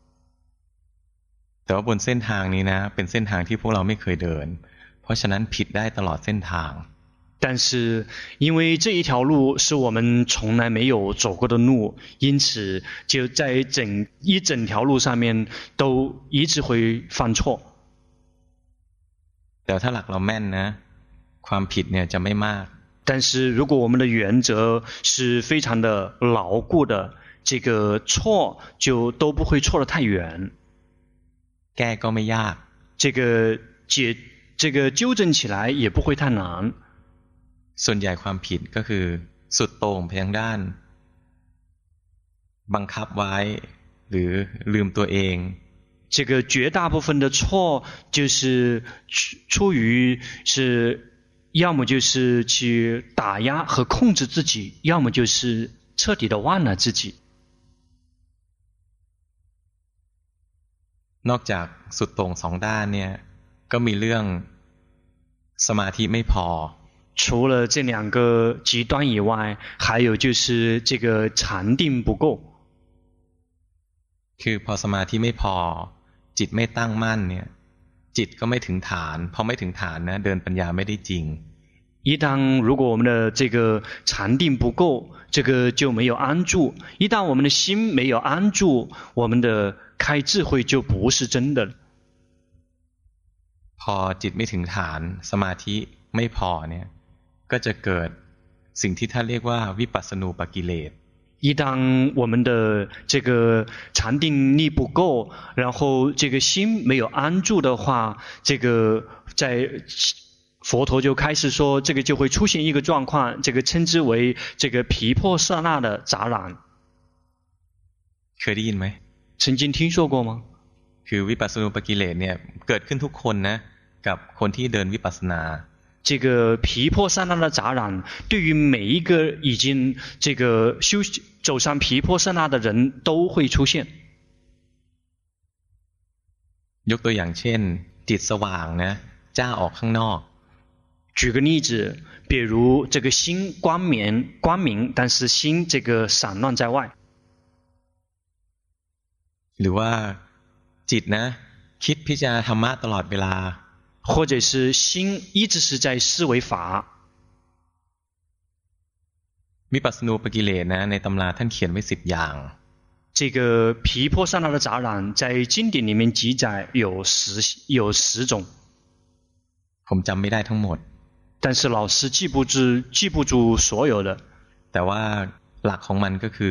แต่ว่าบนเส้นทางนี้นะเป็นเส้นทางที่พวกเราไม่เคยเดินเพราะฉะนั้นผิดได้ตลอดเส้นทาง但是因为这一条路是我们从来没有走过的路，因此就在整一整条路上面都一直会犯错。 แต่ถ้าหลักเราแม่นนะความผิดเนี่ยจะไม่มาก但是如果我们的原则是非常的牢固的，这个错就都不会错得太远。 แก้ก็ไม่ยาก这个解这个纠正起来也不会太难。 ส่วนใหญ่ความผิดก็คือสุดโต่งไปทางด้านบังคับไว้หรือลืมตัวเอง这个绝大部分的错就是出于是要么就是去打压和控制自己，要么就是彻底的忘了自己。 นอกจากสุดโต่งสองด้านเนี่ยก็มีเรื่องสมาธิไม่พอ除了这两个极端以外，还有就是这个禅定不够。 คือพอสมาธิไม่พอจิตไม่ตั้งมั่นเนี่ยจิตก็ไม่ถึงฐานพอไม่ถึงฐานนะเดินปัญญาไม่ได้จริง一当如果我们的这个禅定不够，这个就没有安住。一旦我们的心没有安住，我们的开智慧就不是真的。 พอจิตไม่ถึงฐานสมาธิไม่พอเนี่ยก็จะเกิดสิ่งที่ท่านเรียกว่าวิปัสสนูปกิเลส一当我们的这个禅定力不够，然后这个心没有安住的话，这个在佛陀就开始说，这个就会出现一个状况，这个称之为这个毗婆舍那的杂染。 เคยได้ยินไหม曾经听说过吗？ คือวิปัสสนูปกิเลสเนี่ยเกิดขึ้นทุกคนนะกับคนที่เดินวิปัสสนา这个毗婆舍那的杂染，对于每一个已经这个修走上毗婆舍那的人都会出现。 ยกตัวอย่างเช่นจิตสว่างนะจ้าออกข้างนอก举个例子，比如这个心光明光明，但是心这个散乱在外。 หรือว่าจิตนะคิดพิจารณาธรรมะตลอดเวลา或者是心一直是在思维法。 วิปัสสนูปกิเลสนะในตำราท่านเขียนไว้สิบอย่าง这个毗婆舍那的杂染在经典里面记载有十有十种。 ผมจำไม่ได้ทั้งหมด但是老师记不住记不住所有的。 แต่ว่าหลักของมันก็คือ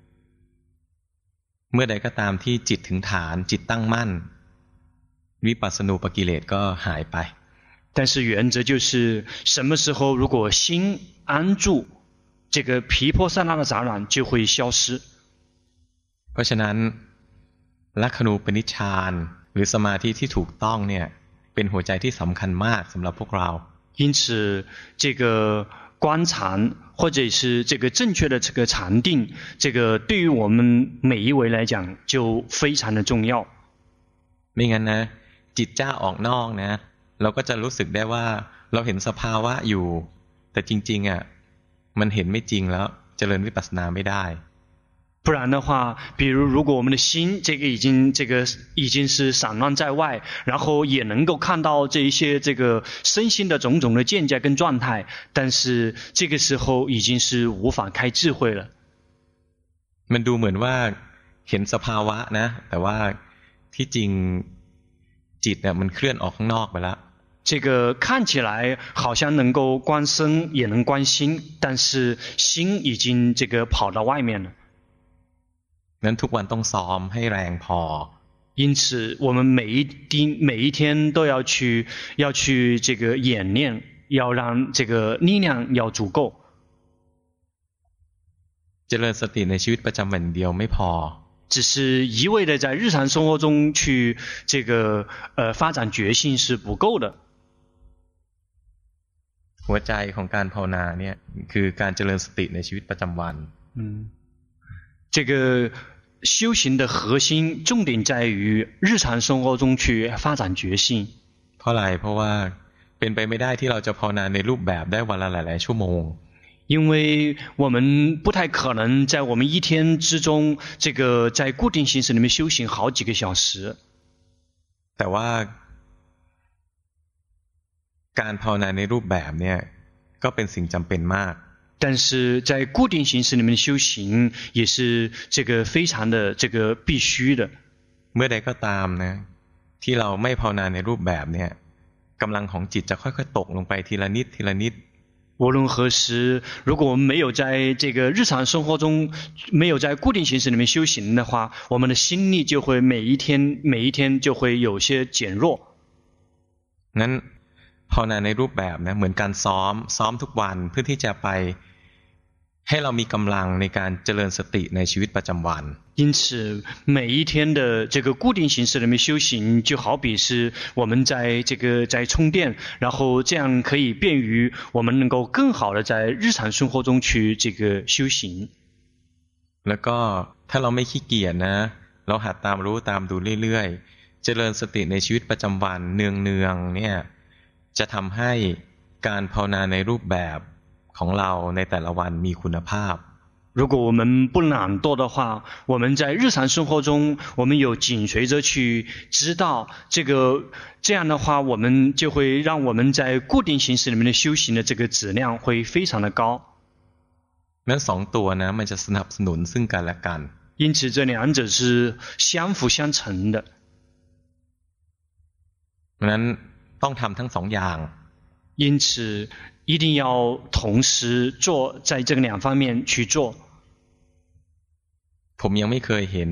เมื่อใดก็ตามที่จิตถึงฐานจิตตั้งมั่นวิปัสสนูปกิเลสก็หายไป但是原则就是什么时候如果心安住，这个毗婆舍那的杂染就会消失。 เพราะฉะนั้นลักขณูปนิชฌานหรือสมาธิที่ถูกต้องเนี่ยเป็นหัวใจที่สำคัญมากสำหรับพวกเรา因此这个观禅或者是这个正确的这个禅定，这个对于我们每一位来讲就非常的重要。 ไม่งั้นนะจิตจ้าออกนอกนะเราก็จะรู้สึกได้ว่าเราเห็นสภาวะอยู่แต่จริงๆอ่ะมันเห็นไม่จริงแล้วเจริญวิปัสสนาไม่ได้不然的话，比如如果我们的心这个已经这个已经是散乱在外，然后也能够看到这一些这个身心的种种的见解跟状态，但是这个时候已经是无法开智慧了。 มันดูเหมือนว่าเห็นสภาวะนะแต่ว่าที่จริงจิตเนี่ยมันเคลื่อนออกข้างนอกไปแล้ว这个看起来好像能够观身也能观心，但是心已经这个跑到外面了。 งั้นทุกวันต้องซ้อมให้แรงพอ因此我们每一天每一天都要去要去这个演练，要让这个力量要足够。 เจริญสติในชีวิตประจำวันเดียวไม่พอ只是一味的在日常生活中去这个呃发展觉性是不够的。 หัวใจของการภาวนาเนี่ยคือการเจริญสติในชีวิตประจำวัน嗯这个修行的核心重点在于日常生活中去发展觉性。 เพราะอะไรเพราะว่าเป็นไปไม่ได้ที่เราจะภาวนาในรูปแบบได้วันละหลายๆชั่วโมง因为我们不太可能在我们一天之中这个在固定形式里面修行好几个小时。 แต่ว่าการภาวนาในรูปแบบเนี่ยก็เป็นสิ่งจำเป็นมาก但是在固定形式里面的修行也是这个非常的这个必须的。 เมื่อใดก็ตามนะที่เราไม่ภาวนาในรูปแบบเนี่ยกำลังของจิตจะค่อยๆตกลงไปทีละนิดทีละนิด无论何时，如果我们没有在这个日常生活中，没有在固定形式里面修行的话，我们的心力就会每一天每一天就会有些减弱。 งั้นภาวนาในรูปแบบนะเหมือนการซ้อมซ้อมทุกวันเพื่อที่จะไปให้เรามีกำลังในการเจริญสติในชีวิตประจำวัน因此每一天的这个固定形式里面修行就好比是我们在这个在充电，然后这样可以便于我们能够更好的在日常生活中去这个修行。 แล้วก็ถ้าเราไม่ขี้เกียจนะเราหัดตามรู้ตามดูเรื่อยๆเจริญสติในชีวิตประจำวันเนืองๆเนี่ยจะทำให้การภาวนาในรูปแบบของเราในแต่ละวันมีคุณภาพ如果我们不懒惰的话，我们在日常生活中我们有紧随着去知道这个，这样的话我们就会让我们在固定形式里面的修行的这个质量会非常的高。 นั้นสองตัวนะมันจะสนับสนุนซึ่งกันและกัน因此这两者是相辅相成的นั้นต้องทำทั้งสองอย่าง因此一定要同时做在这个两方面去做ผมยังไม่เคยเห็น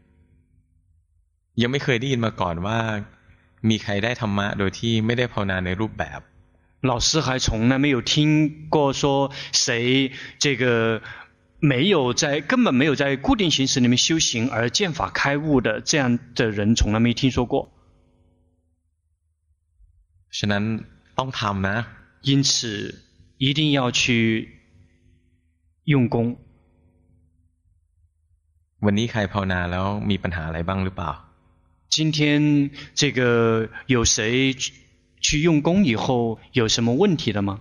ยังไม่เคยได้ยินมาก่อนว่ามีใครได้ธรรมะโดยที่ไม่ได้ภาวนาในรูปแบบ老师还从来没有听过说谁这个没有在根本没有在固定形式里面修行而见法开悟的这样的人从来没听说过ฉะนั้นต้องทำนะ因此一定要去用功วันนี้ใครภาวนาแล้วมีปัญหาอะไรบ้างหรือเปล่า今天这个有谁去用功以后有什么问题了吗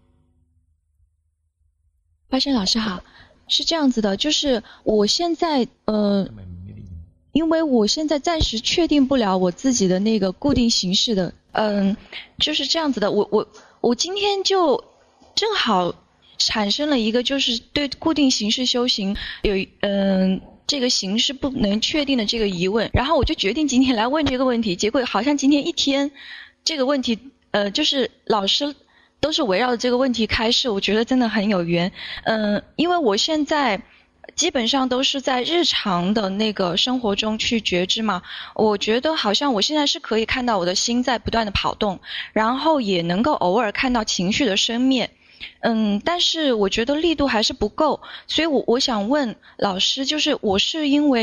巴生老师好是这样子的就是我现在呃因为我现在暂时确定不了我自己的那个固定形式的嗯就是这样子的我我我今天就正好产生了一个就是对固定形式修行有嗯这个形式不能确定的这个疑问然后我就决定今天来问这个问题结果好像今天一天这个问题呃就是老师都是围绕着这个问题开示我觉得真的很有缘嗯因为我现在基本上都是在日常的那个生活中去觉知嘛我觉得好像我现在是可以看到我的心在不断的跑动然后也能够偶尔看到情绪的生灭嗯但是我觉得力度还是不够所以我我想问老师就是我是因为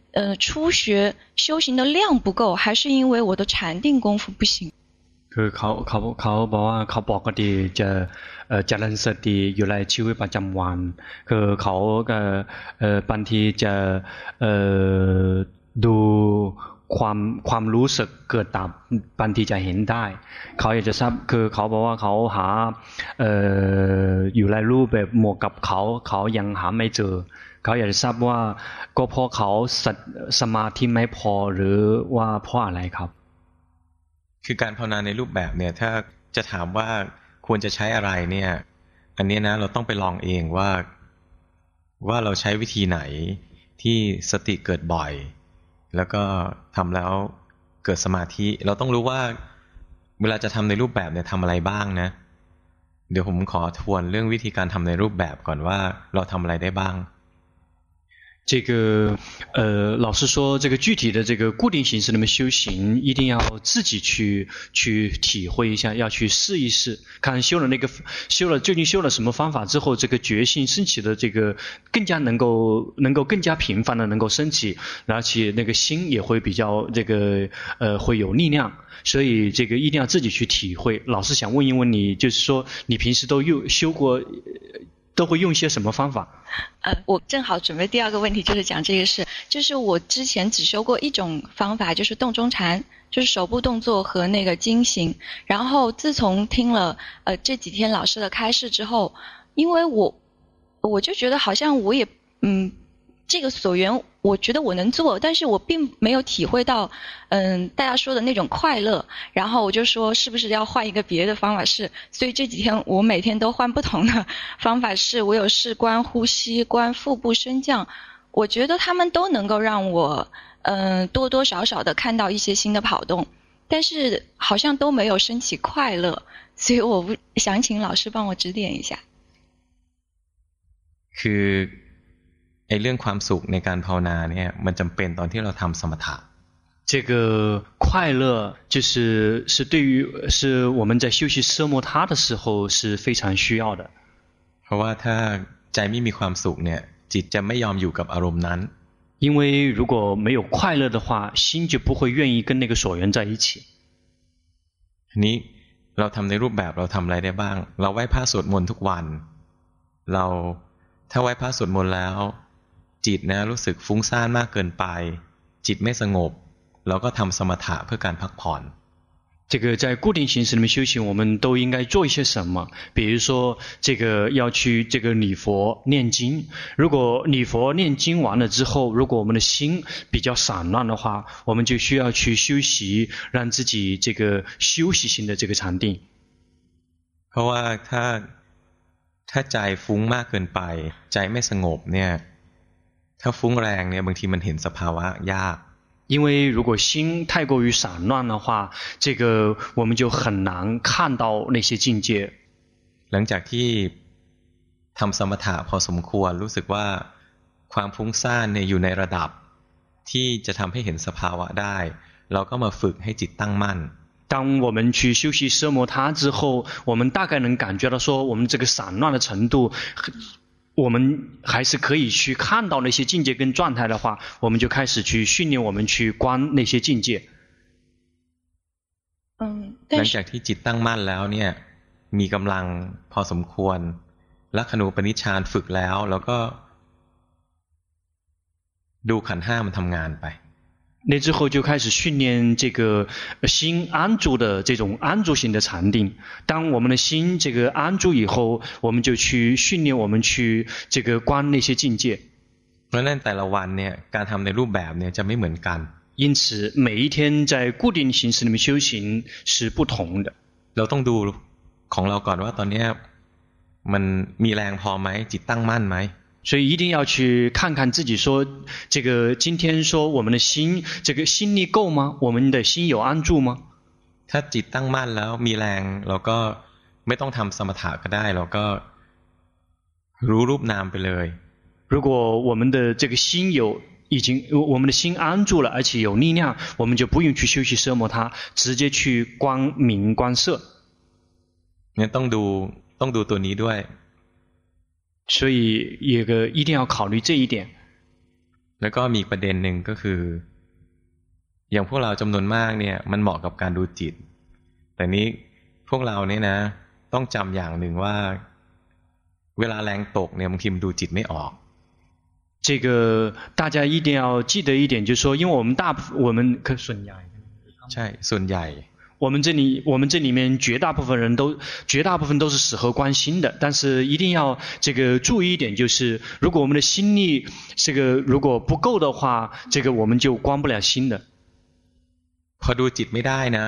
呃初学修行的量不够，还是因为我的禅定功夫不行？ คือเขาเขาเขาบอกว่าเขาปกติจะเอ่อเจริญสติอยู่ในชีวิตประจำวันคือเขาก็เอ่อบางทีจะเอ่อดูความความรู้สึกเกิดดับบางทีจะเห็นได้เขาอยากจะทราบคือเขาบอกว่าเขาหาเอ่ออยู่ในรูปแบบหมวกกับเขาเขายังหาไม่เจอเขาอยากจะทราบว่าก็เพราะเขาสมาธิไม่พอหรือว่าเพราะอะไรครับคือการภาวนาในรูปแบบเนี่ยถ้าจะถามว่าควรจะใช้อะไรเนี่ยอันนี้นะเราต้องไปลองเองว่าว่าเราใช้วิธีไหนที่สติเกิดบ่อยแล้วก็ทำแล้วเกิดสมาธิเราต้องรู้ว่าเวลาจะทำในรูปแบบเนี่ยทำอะไรบ้างนะเดี๋ยวผมขอทวนเรื่องวิธีการทำในรูปแบบก่อนว่าเราทำอะไรได้บ้าง这个呃，老师说，这个具体的这个固定形式里面修行，一定要自己去去体会一下，要去试一试，看修了那个修了究竟修了什么方法之后，这个觉性升起的这个更加能够能够更加频繁的能够升起，而且那个心也会比较这个呃会有力量，所以这个一定要自己去体会。老师想问一问你，就是说你平时都用修过？都会用些什么方法？ 呃，我正好准备第二个问题，就是讲这个事。就是我之前只修过一种方法，就是动中禅，就是手部动作和那个经行。然后自从听了呃这几天老师的开示之后，因为我我就觉得好像我也嗯这个所缘，我觉得我能做，但是我并没有体会到嗯大家说的那种快乐。然后我就说是不是要换一个别的方法试？所以这几天我每天都换不同的方法试。我有试观呼吸，观腹部升降，我觉得他们都能够让我嗯多多少少的看到一些新的跑动，但是好像都没有升起快乐，所以我想请老师帮我指点一下。 คือไอ้เรื่องความสุขในการภาวนาเนี่ยมันจำเป็นตอนที่เราทำสมถะ这个快乐就是是对于是我们在修习奢摩他的时候是非常需要的。 เพราะว่าถ้าใจไม่มีความสุขเนี่ยจิตจะไม่ยอมอยู่กับอารมณ์นั้น因为如果没有快乐的话，心就不会愿意跟那个所缘在一起。 นี้เราทำในรูปแบบเราทำอะไรได้บ้างเราไหว้พระสวดมนต์ทุกวันเราถ้าไหว้พระสวดมนต์แล้วจิตนะรู้สึกฟุ้งซ่านมากเกินไปจิตไม่สงบเราก็ทำสมถะเพื่อการพักผ่อน这个在固定形式里面修行，我们都应该做一些什么？比如说，这个要去这个礼佛念经。如果礼佛念经完了之后，如果我们的心比较散乱的话，我们就需要去修习，让自己这个休息性的这个禅定。 เพราะว่าถ้าถ้าใจฟุ้งมากเกินไปใจไม่สงบเนี่ยถ้าฟุ้งแรงเนี่ยบางทีมันเห็นสภาวะยาก因为如果心太过于散乱的话，这个我们就很难看到那些境界。 หลังจากที่ทำสมถะพอสมควรรู้สึกว่าความฟุ้งซ่านเนี่ยอยู่ในระดับที่จะทำให้เห็นสภาวะได้เราก็มาฝึกให้จิตตั้งมั่น当我们去修习奢摩他之后，我们大概能感觉到说，我们这个散乱的程度，我们还是可以去看到那些境界跟状态的话，我们就开始去训练我们去观那些境界。 嗯， หลังจากที่จิตตั้งมั่นแล้วเนี่ยมีกำลังพอสมควรลักขณูปนิชฌานฝึกแล้วแล้วก็ดูขันธ์ห้ามันทำงานไป那之后就开始训练这个心安住的这种安住型的禅定。当我们的心这个安住以后，我们就去训练我们去这个观那些境界。 เพราะนั้นแต่ละวันเนี่ยการทำในรูปแบบเนี่ยจะไม่เหมือนกัน因此每一天在固定形式里面修行是不同的。 เราต้องดูของเราก่อนว่าตอนนี้มันมีแรงพอไหมจิตตั้งมั่นไหม所以一定要去看看自己说这个今天说我们的心这个心力够吗我们的心有安住吗ถ้าจิตตั้งมั่นแล้วมีแรงเราก็ไม่ต้องทำสมถะก็ได้เราก็รู้รูปนามไปเลย如果我们的这个心有已经我们的心安住了而且有力量我们就不用去修习奢摩他直接去观明观色เนี่ยต้องดูต้องดูตัวนี้ด้วย所以一个一定要考虑这一点แล้วก็มีประเด็นหนึ่งก็คืออย่างพวกเราจำนวนมากเนี่ยมันเหมาะกับการดูจิตแต่นี้พวกเราเนี่ยนะต้องจำอย่างหนึ่งว่าเวลาแรงตกเนี่ยบางทีมันดูจิตไม่ออก这个大家一定要记得一点，就是说，因为我们大我们可损ใหญ่ใช่ส่วนใหญ่我们这里我们这里面绝大部分人都绝大部分都是死和观心的，但是一定要这个注意一点，就是如果我们的心力这个如果不够的话，这个我们就观不了心的。 พอดูจิตไม่ได้นะ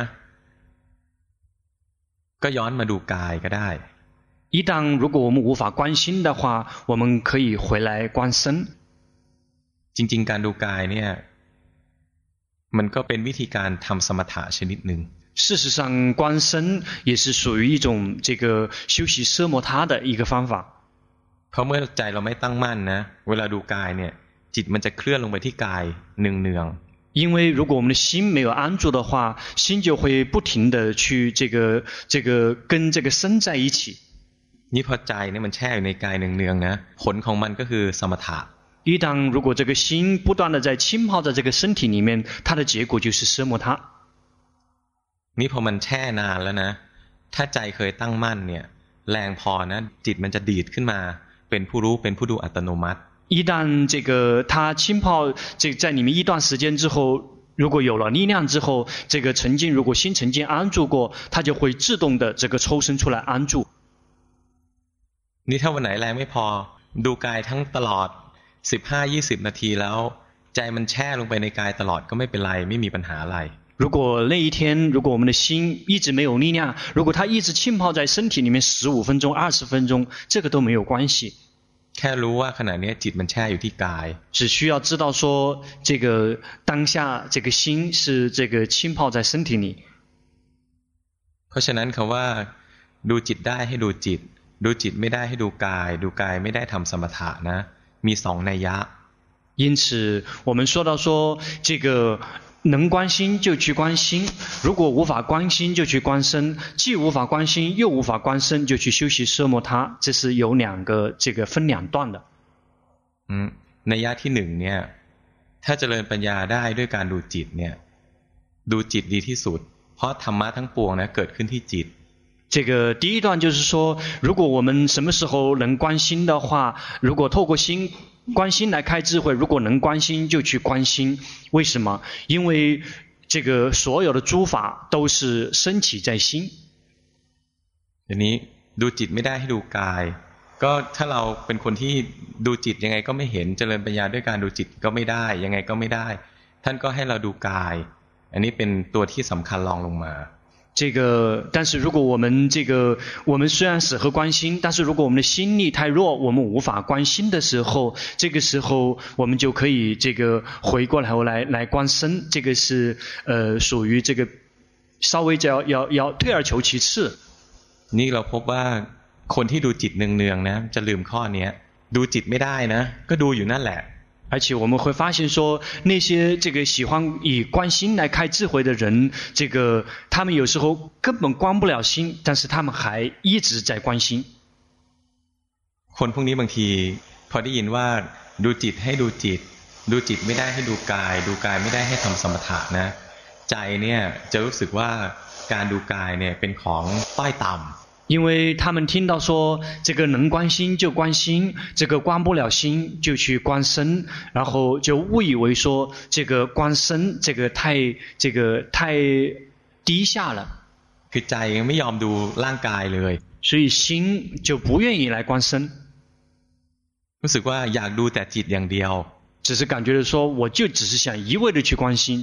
ก็ย้อนมาดูกายก็ได้一旦如果我们无法观心的话，我们可以回来观身。 จริงๆการดูกายเนี่ยมันก็เป็นวิธีการทำสมถะชนิดหนึ่ง事实上观身也是属于一种这个休息奢摩他的一个方法เพราะเมื่อใจเราไม่ตั้งมั่นนะเวลาดูกายเนี่ยจิตมันจะเคลื่อนลงไปที่กายเนืองๆ因为如果我们的心没有安住的话，心就会不停的去这个这个跟这个身在一起นี่พอใจเนี่ยมันแช่อยู่ในกายเนืองๆนะผลของมันก็คือสมถะ一旦如果这个心不断的在浸泡在这个身体里面，它的结果就是奢摩他นี่พอมันแช่นานแล้วนะถ้าใจเคยตั้งมั่นเนี่ยแรงพอนะจิตมันจะดีดขึ้นมาเป็นผู้รู้เป็นผู้ดูอัตโนมัติ一旦这个它浸泡这在里面一段时间之后，如果有了力量之后，这个沉浸如果心沉浸安住过，它就会自动的这个抽身出来安住。 นี่ถ้าวันไหนแรงไม่พอดูกายทั้งตลอดสิบห้ายี่สิบนาทีแล้วใจมันแช่ลงไปในกายตลอดก็ไม่เป็นไรไม่มีปัญหาอะไร如果那一天如果我们的心一直没有力量，如果它一直浸泡在身体里面十五分钟二十分钟，这个都没有关系แค่รู้ว่าขณะนี้จิตมันแช่อยู่ที่กาย只需要知道说这个当下这个心是这个浸泡在身体里เพราะฉะนั้นคำว่าดูจิตได้ให้ดูจิตดูจิตไม่ได้ให้ดูกายดูกายไม่ได้ทำสมถะนะมีสองนัยยะ因此我们说到说这个能观心就去观心，如果无法观心就去观身，既无法观心又无法观身就去休息奢摩他，这是有两个这个分两段的อืมนัยยะที่หนึ่งเนี่ยถ้าเจริญปัญญาได้ด้วยการดูจิตเนี่ยดูจิตดีที่สุดเพราะธรรมะทั้งปวงนะเกิดขึ้นที่จิต这个第一段就是说，如果我们什么时候能观心的话，如果透过心观心来开智慧，如果能观心就去观心。为什么？因为这个所有的诸法都是升起在心。 ทีนี้ดูจิตไม่ได้ให้ดูกายก็ถ้าเราเป็นคนที่ดูจิตยังไงก็ไม่เห็นเจริญปัญญาด้วยการดูจิตก็ไม่ได้ยังไงก็ไม่ได้ท่านก็ให้เราดูกายอันนี้เป็นตัวที่สำคัญรองลงมา这个，但是如果我们这个，我们虽然死和观心，但是如果我们的心力太弱，我们无法观心的时候，这个时候我们就可以这个回过来来来观身，这个是呃属于这个稍微要要要退而求其次。 นี่เราพบว่าคนที่ดูจิตเนืองๆนะจะลืมข้อนี้ดูจิตไม่ได้นะก็ดูอยู่นั่นแหละ而且我们会发现说，那些这个喜欢以观心来开智慧的人，这个他们有时候根本观不了心，但是他们还一直在观心。 คนพวกนี้บางทีพอได้ยินว่าดูจิตให้ดูจิตดูจิตไม่ได้ให้ดูกายดูกายไม่ได้ให้ทำสมถะนะใจเนี่ยจะรู้สึกว่าการดูกายเนี่ยเป็นของต้อยต่ำ因为他们听到说这个能观心就观心，这个观不了心就去观身，然后就误以为说这个观身这个太这个太低下了。 คือใจไม่ยอมดูร่างกายเลย所以心就不愿意来观身。 รู้สึกว่าอยากดูแต่จิตอย่างเดียว只是感觉的说我就只是想一味的去观心。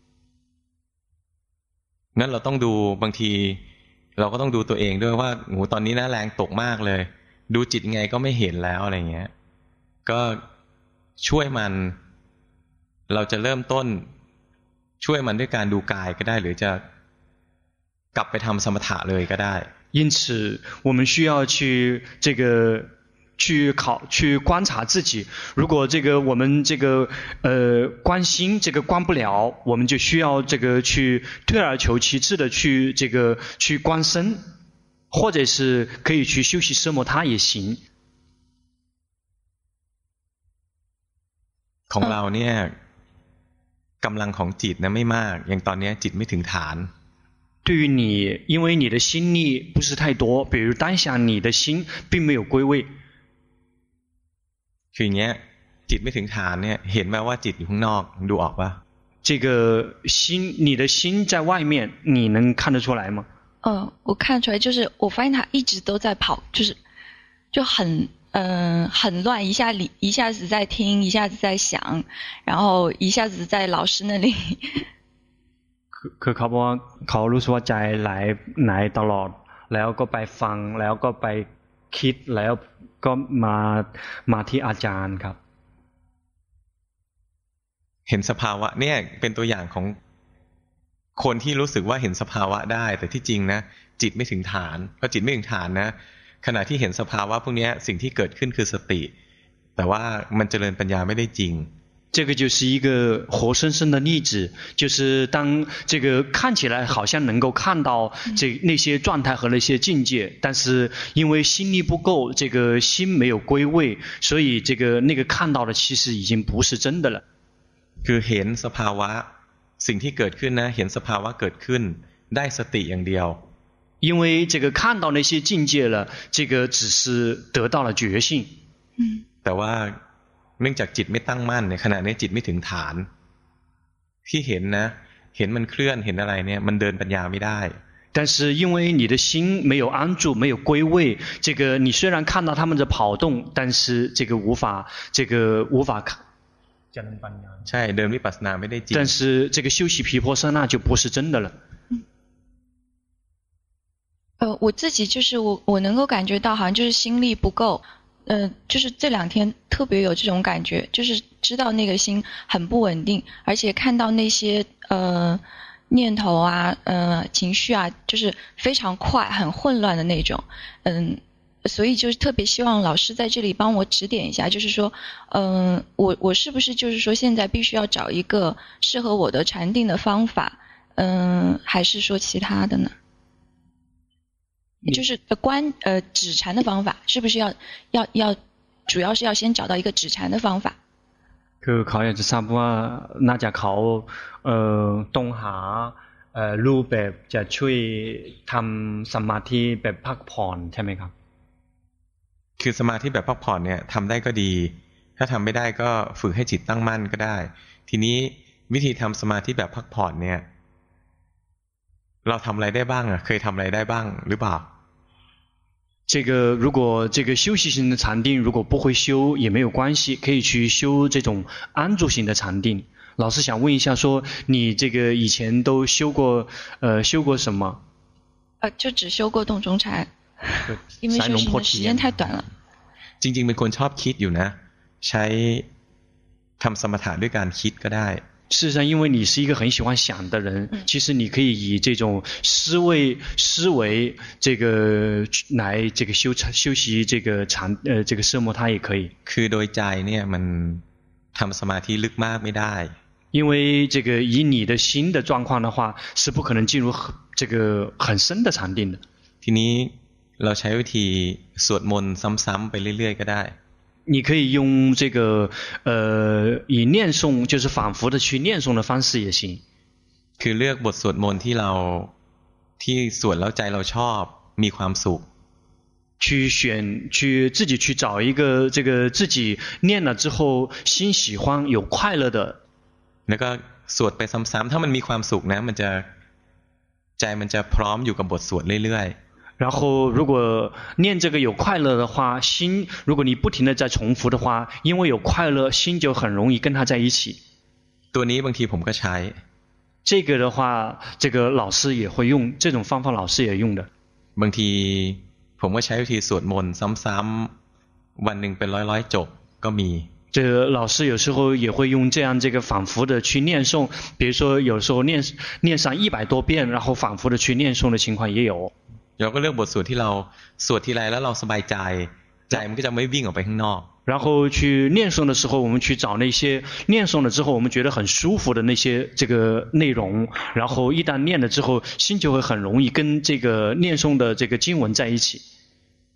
งั้นเราต้องดูบางทีเราก็ต้องดูตัวเองด้วยว่าโหตอนนี้นะแรงตกมากเลยดูจิตไงก็ไม่เห็นแล้วอะไรเงี้ยก็ช่วยมันเราจะเริ่มต้นช่วยมันด้วยการดูกายก็ได้หรือจะกลับไปทำสมถะเลยก็ได้因此我们需要去这个去考去观察自己，如果这个我们这个呃观心这个观不了，我们就需要这个去退而求其次的去这个去观身，或者是可以去休息奢摩他也行。 ของเราเนี่ยกำลังของจิตนะไม่มากอย่างตอนนี้จิตไม่ถึงฐาน对于你，因为你的心力不是太多，比如当下你的心并没有归位。 คืออย่างเงี้ยจิตไม่ถึงฐานเนี่ยเห็นไหมว่าจิตอยู่ข้างนอกดูออกปะ这个心，你的心在外面，你能看得出来吗？ 嗯，我看出来，就是我发现他一直都在跑，就是就很嗯、呃、很乱，一下里一下子在听，一下子在想，然后一下子在老师那里。 คือเขาบอกว่าเขารู้สึกว่าใจไหลไหลตลอดแล้วก็ไปฟังแล้วก็ไปคิดแล้วก็มามาที่อาจารย์ครับเห็นสภาวะเนี่ยเป็นตัวอย่างของคนที่รู้สึกว่าเห็นสภาวะได้แต่ที่จริงนะจิตไม่ถึงฐานเพราะจิตไม่ถึงฐานนะขณะที่เห็นสภาวะพวกนี้สิ่งที่เกิดขึ้นคือสติแต่ว่ามันเจริญปัญญาไม่ได้จริง这个就是一个活生生的例子，就是当这个看起来好像能够看到这那些状态和那些境界，但是因为心力不够，这个心没有归位，所以这个那个看到的其实已经不是真的了。 คือเห็นสภาวะสิ่งที่เกิดขึ้นนะเห็นสภาวะเกิดขึ้นได้สติอย่างเดียว因为这个看到那些境界了，这个只是得到了觉性。 嗯， แต่ว่าเนื่องจากจิตไม่ตั้งมั่นในขณะนี้จิตไม่ถึงฐานที่เห็นนะเห็นมันเคลื่อนเห็นอะไรเนี่ยมันเดินปัญญาไม่ได้但是因为你的心没有安住，没有归位，这个你虽然看到他们在跑动，但是这个无法，这个无法看。 ใช่เดินวิปัสสนาไม่ได้จริง但是这个修习毗婆舍那就不是真的了。 呃，我自己就是我，我能够感觉到，好像就是心力不够。呃，就是这两天特别有这种感觉，就是知道那个心很不稳定，而且看到那些呃念头啊、呃情绪啊，就是非常快、很混乱的那种。嗯，所以就是特别希望老师在这里帮我指点一下，就是说，嗯、呃，我我是不是就是说现在必须要找一个适合我的禅定的方法？嗯、呃，还是说其他的呢？就是观呃止禅的方法，是不是要要要主要是要先找到一个止禅的方法？ คือเขาอยากจะทราบว่าน่าจะเขาเอ่อต้องหาเอ่อรูปแบบจะช่วยทำสมาธิแบบพักผ่อนใช่ไหมครับคือสมาธิแบบพักผ่อนเนี่ยทำได้ก็ดีถ้าทำไม่ได้ก็ฝึกให้จิตตั้งมั่นก็ได้ทีนี้วิธีทำสมาธิแบบพักผ่อนเนี่ยเราทำอะไรได้บ้างอ่ะเคยทำอะไรได้บ้างหรือเปล่า这个如果这个休息型的禅定如果不会修也没有关系，可以去修这种安住型的禅定。老师想问一下，说你这个以前都修过呃修过什么？ 呃，就只修过洞中禅，因为修行的时间太短了。 จริงๆเป็นคนชอบคิดอยู่นะใช้ทำสมถะด้วยการคิดก็ได้事实上，因为你是一个很喜欢想的人，嗯、其实你可以以这种思维、思维这个来这个修修习这个禅呃这个色摩他也可以。 คือโดยใจเนี่ยมันทำสมาธิลึกมากไม่ได้因为这个以你的心的状况的话，是不可能进入这个很深的禅定的。 ทีนี้เราใช้วิธีสวดมนต์ซ้ำๆไปเรื่อยๆก็ได้你可以用这个呃以念诵就是反复的去念诵的方式也行คือเลือกบทสวดมนต์ที่เราที่สวดแล้วใจเราชอบมีความสุข去选去自己去找一个这个自己念了之后心喜欢有快乐的แล้วก็สวดไปซ้ำๆถ้ามันมีความสุขนะมันจะใจมันจะพร้อมอยู่กับบทสวดเรื่อยๆ然后如果念这个有快乐的话心如果你不停地在重复的话因为有快乐心就很容易跟它在一起ตัวนี้บางทีผมก็ใช้这个的话这个老师也会用这种方法老师也用的บางทีผมก็ใช้วิธีสวดมนต์ซ้ำๆวันหนึ่งเป็นร้อยๆจบก็มี这个老师有时候也会用这样这个反复的去念诵比如说有时候念念上一百多遍然后反复的去念诵的情况也有เราก็เลือกบทสวดที่เราสวดทีไรแล้วเราสบายใจใจมันก็จะไม่วิ่งออกไปข้างนอก然后去念诵的时候我们去找那些念诵了之后我们觉得很舒服的那些这个内容然后一旦念了之后心就会很容易跟这个念诵的这个经文在一起คื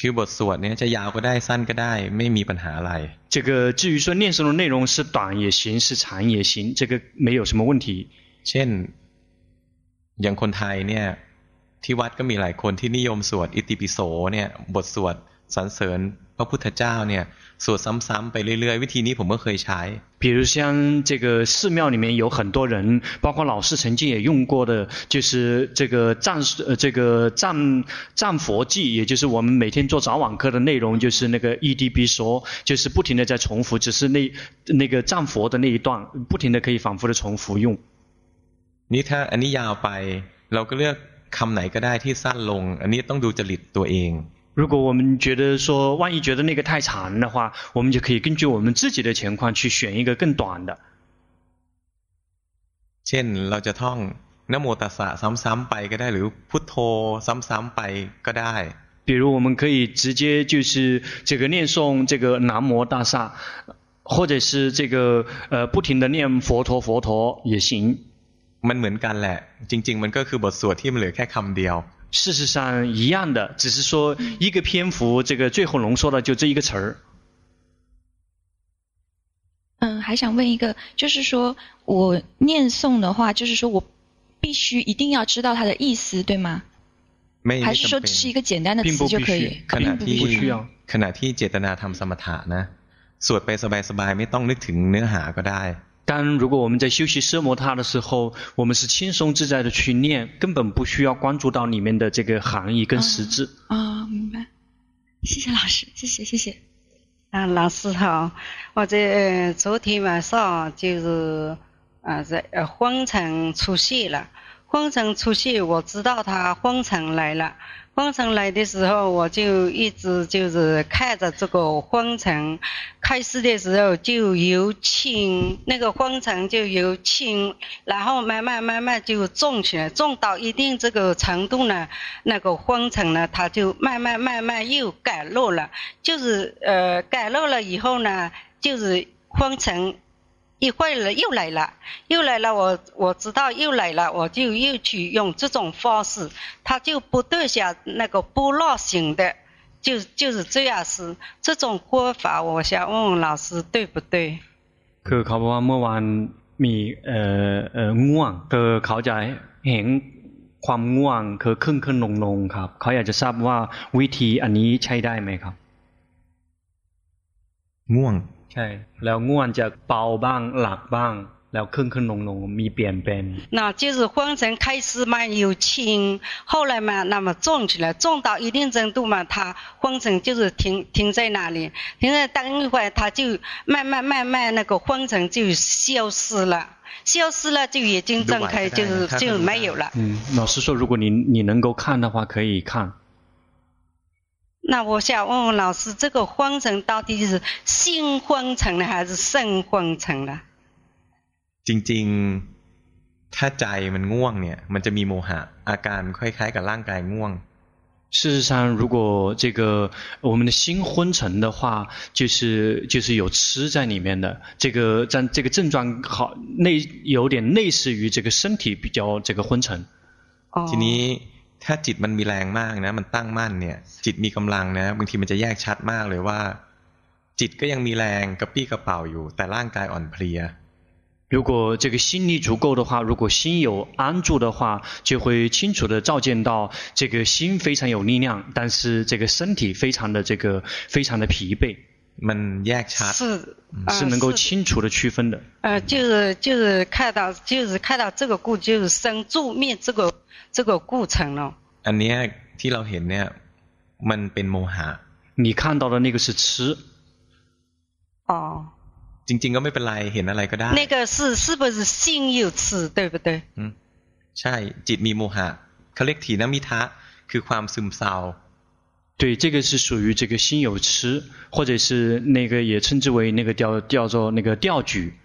คือบทสวดเนี่ยจะยาวก็ได้สั้นก็ได้ไม่มีปัญหาอะไร这个至于说念诵的内容是短也行是长也行这个没有什么问题เช่นอย่างคนไทยเนี่ยที่วัดก็มีหลายคนที่นิยมสวดอิติปิโสเนี่ยบทสวดสรรเสริญพระพุทธเจ้าเนี่ยสวดซ้ำๆไปเรื่อยๆวิธีนี้ผมก็เคยใช้比如像这个寺庙里面有很多人包括老师曾经也用过的就是这个赞呃这个赞赞佛记也就是我们每天做早晚课的内容就是那个伊地比说就是不停的在重复只是那那个赞佛的那一段不停的可以反复的重复用นี่ถ้าอันนี้ยาวไปเราก็เลือกคำไหนก็ได้ที่สั้นลงอันนี้ต้องดูจริตตัวเอง如果我们觉得说万一觉得那个太长的话我们就可以根据我们自己的情况去选一个更短的เช่นเราจะท่องนะโมตัสสะซ้ำๆไปก็ได้หรือพุทโธซ้ำๆไปก็ได้比如我们可以直接就是这个念诵这个南无大萨或者是这个呃不停的念佛陀佛陀也行มันเหมือนกันแหละจริงๆมันก็คือบทสวดที่มันเหลือแค่คำเดียว事实上一样的只是说一个篇幅这个最后浓缩的就这一个词儿嗯还想问一个就是说我念诵的话就是说我必须一定要知道它的意思对吗还是说只是一个简单的词就可以ขณะที่ขณะที่เจตนาทำสมถะนะสวดไปสบายๆไม่ต้องนึกถึงเนื้อหาก็ได้但如果我们在修习奢摩他的时候我们是轻松自在的去念根本不需要关注到里面的这个含义跟实质啊、哦哦、明白谢谢老师谢谢谢谢啊老师好我这昨天晚上就是啊在呃昏沉出现了昏沉出现我知道他昏沉来了昏沉来的时候我就一直就是看着这个昏沉开始的时候就由轻那个昏沉就由轻然后慢慢慢慢就重起来重到一定这个程度呢那个昏沉呢它就慢慢慢慢又改落了就是呃改落了以后呢就是昏沉一会儿又来了又来了我我知道又来了我就又去用这种方式他就不对下那个波浪形的就就是这样是这种活法我想问问老师对不对คือเขาบอกว่าเมื่อวานมีเอ่อเอ่อง่วงคือเขาจะเห็นความง่วงคือขึ้นขึ้นลงลงครับเขาอยากจะทราบว่าวิธีอันนี้ใช้ได้ไหมครับง่วงใช่แล้วง่วงจะเบาบ้างหลักบ้างแล้วขึ้นขึ้นลงลงมีเปลี่ยนเป็น那就是昏沉开始嘛有轻后来嘛那么重起来重到一定程度嘛它昏沉就是停停在那里停在当一会它就慢慢慢慢那个昏沉就消失了消失了就眼睛睁开就是就没有了嗯老师说如果你你能够看的话可以看那我想问问老师这个昏沉到底是心昏沉呢还是肾昏沉呢จริงๆถ้าใจมันง่วงเนี่ยมันจะมีโมหะอาการคล้ายๆกับร่างกายง่วง事实上如果这个我们的心昏沉的话就是就是有痴在里面的这个在这个症状好类有点类似于这个身体比较这个昏沉ทีนี้ถ้าจิตมันมีแรงมากนะมันตั้งมั่นเนี่ยจิตมีกำลังนะบางทีมันจะแยกชัดมากเลยว่าจิตก็ยังมีแรงกระปี้กระเป๋าอยู่แต่ร่างกายอ่อนเพลีย如果这个心力足够的话如果心有安住的话就会清楚地照见到这个心非常有力量但是这个身体非常的这个非常的疲惫มันแยกชัด是是能够清楚地区分的呃就是就是看到就是看到这个故就是生住灭这个这个过程了อันนี้ที่เราเห็นเนี่ยมันเป็นโมหะ你看到的那个是痴哦จริงๆก็ไม่เป็นไรเห็นอะไรก็ได้那个是是不是心有痴对不对อืมใช่จิตมีโมหะเขาเรียกถีนมิทะคือความซึมเศร้า对这个是属于这个心有痴或者是那个也称之为那个叫叫做那个吊举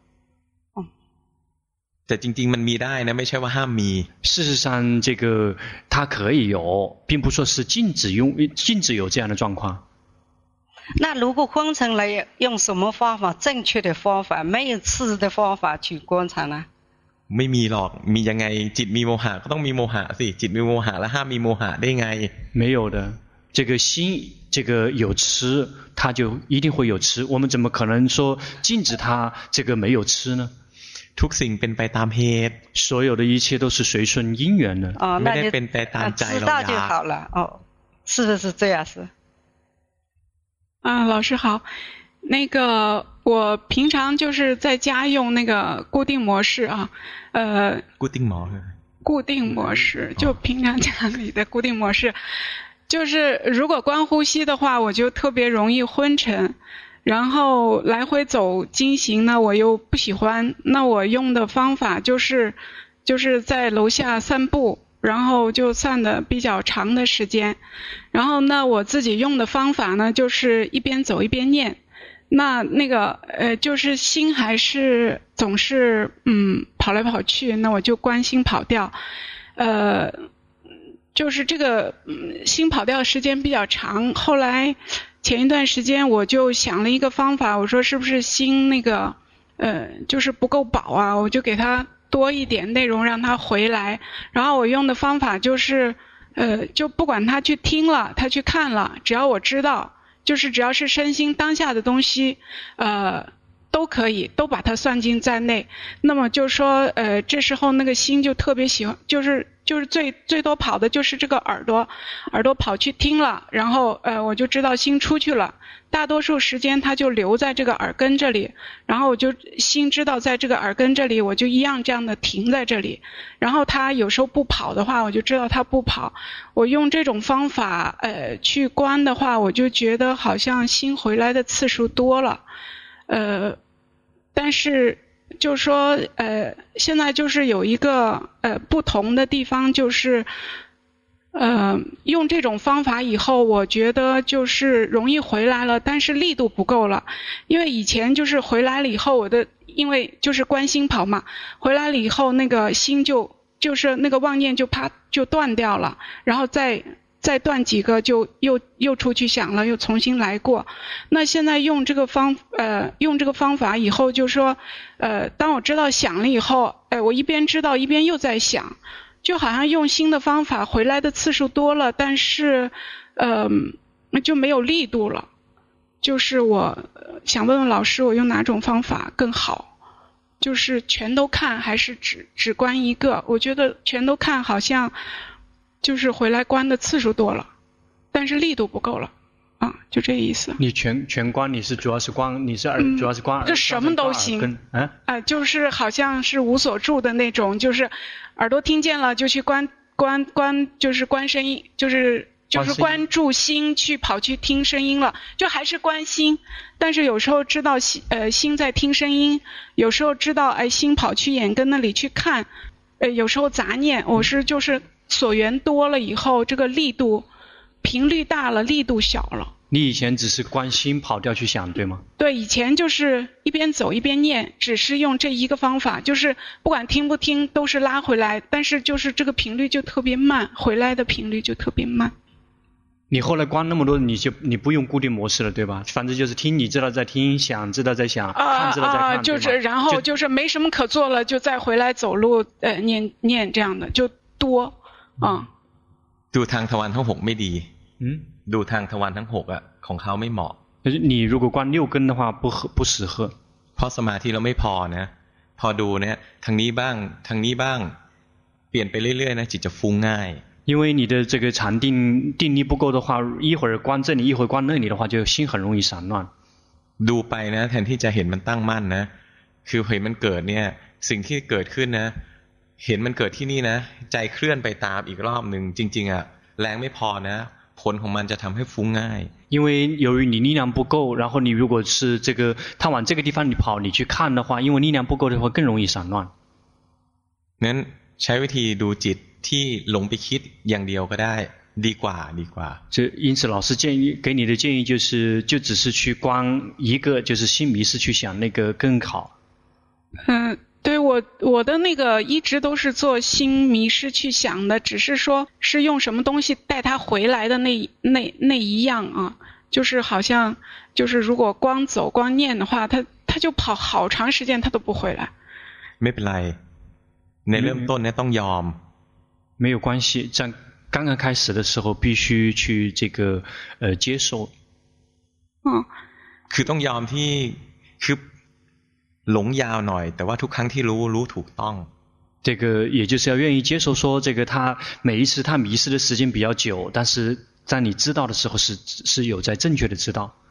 แต่จริงๆมันมีได้นะไม่ใช่ว่าห้ามมี事实上这个它可以有并不说是禁止用禁止有这样的状况那如果昏沉来用什么方法正确的方法没有痴的方法去观察呢ไม่มีหรอกมียังไงจิตมีโมหะก็ต้องมีโมหะสิจิตมีโมหะแล้วห้ามมีโมหะได้ไง没有的这个心这个有吃，它就一定会有吃。我们怎么可能说禁止它这个没有吃呢？ ทุกสิ่งเป็นไปตามเหตุ所有的一切都是随顺因缘的。 哦，那就知道就好了。哦，是不是这样是？ 啊，老师好。那个我平常就是在家用那个固定模式啊，呃， 固定模式， 固定模式，就平常家里的固定模式，就是如果光呼吸的话，我就特别容易昏沉，然后来回走经行呢，我又不喜欢，那我用的方法就是就是在楼下散步，然后就散的比较长的时间，然后呢，我自己用的方法呢，就是一边走一边念。那那个呃，就是心还是总是嗯跑来跑去，那我就观心跑掉，呃，就是这个嗯心跑掉时间比较长。后来前一段时间我就想了一个方法，我说是不是心那个呃就是不够饱啊，我就给它多一点内容让它回来。然后我用的方法就是呃就不管他去听了，他去看了，只要我知道。就是只要是身心当下的东西，呃，都可以，都把它算进在内。那么就说，呃，这时候那个心就特别喜欢，就是就是最最多跑的就是这个耳朵，耳朵跑去听了，然后呃，我就知道心出去了。大多数时间它就留在这个耳根这里，然后我就心知道在这个耳根这里，我就一样这样的停在这里。然后它有时候不跑的话，我就知道它不跑。我用这种方法呃去观的话，我就觉得好像心回来的次数多了。呃，但是就说呃现在就是有一个呃不同的地方，就是呃，用这种方法以后，我觉得就是容易回来了，但是力度不够了。因为以前就是回来了以后，我的因为就是观心跑嘛，回来了以后那个心就就是那个妄念就啪就断掉了，然后再再断几个就又又出去想了，又重新来过。那现在用这个方呃用这个方法以后，就说呃当我知道想了以后，哎，我一边知道一边又在想。就好像用新的方法回来的次数多了，但是呃就没有力度了。就是我想问问老师，我用哪种方法更好？就是全都看还是只只观一个？我觉得全都看好像就是回来观的次数多了，但是力度不够了啊，就这意思。 你全全观，你是主要是观，你是耳、嗯、主要是观耳， 就什么都行啊、 呃，就是好像是无所住的那种，就是耳朵听见了就去观观观，就是观声音，就是就是关注心去跑去听声音了，就还是观心，但是有时候知道心呃心在听声音，有时候知道哎心跑去眼根那里去看，呃有时候杂念，我是就是所缘多了以后，这个力度。频率大了，力度小了。 你以前只是观心跑掉去想，对吗？ 对，以前就是一边走一边念，只是用这一个方法，就是不管听不听都是拉回来，但是就是这个频率就特别慢，回来的频率就特别慢。 你后来观那么多，你就你不用固定模式了，对吧？反正就是听，你知道在听，想知道在想， 啊、 看知道在看， 啊，就是然后就是没什么可做了，就再回来走路，呃，念念这样的就多啊。 ดูทางทวารทั้งหกไม่ดีดูทางทวารทั้งหกอ่ะของเขาไม่เหมาะ你如果观六根的话不合不适合เพราะสมาธิเราไม่พอนะพอดูเนี่ยทางนี้บ้างทางนี้บ้างเปลี่ยนไปเรื่อยๆนะจิตจะฟุ้งง่าย因为你的这个禅定定力不够的话，一会儿观这里一会儿观那里的话，就心很容易散乱。 ดูไปนะแทนที่จะเห็นมันตั้งมั่นนะคือเห็นมันเกิดเนี่ยสิ่งที่เกิดขึ้นนะเห็นมันเกิดที่นี่นะใจเคลื่อนไปตามอีกรอบหนึ่งจริงๆอ่ะแรงไม่พอนะผลของมันจะทำให้ฟุ้งง่าย因为由于你力量不够，然后你如果是这个他往这个地方你跑，你去看的话，因为力量不够的话更容易散乱。 งั้นใช้วิธีดูจิตที่หลงไปคิดอย่างเดียวก็ได้ดีกว่าดีกว่า这因此老师建议给你的建议就是就只是去观一个就是心迷失去想那个更好。 嗯，对，我我的那个一直都是做心迷失去想的，只是说是用什么东西带他回来的那那那一样啊，就是好像就是如果光走光念的话，他他就跑好长时间他都不回来。 ไม่เป็นไรในเริ่มต้นเนี่ยต้องยอม没有关系，在刚刚开始的时候必须去这个呃接受。 嗯。 คือต้องยอมที่คือหลงยาวหน่อยแต่ว่าทุกครั้งที่รู้รู้ถูกต้อง。 这个也就是要愿意接受说，这个他每一次他迷失的时间比较久，但是在你知道的时候是是有在正确的知道。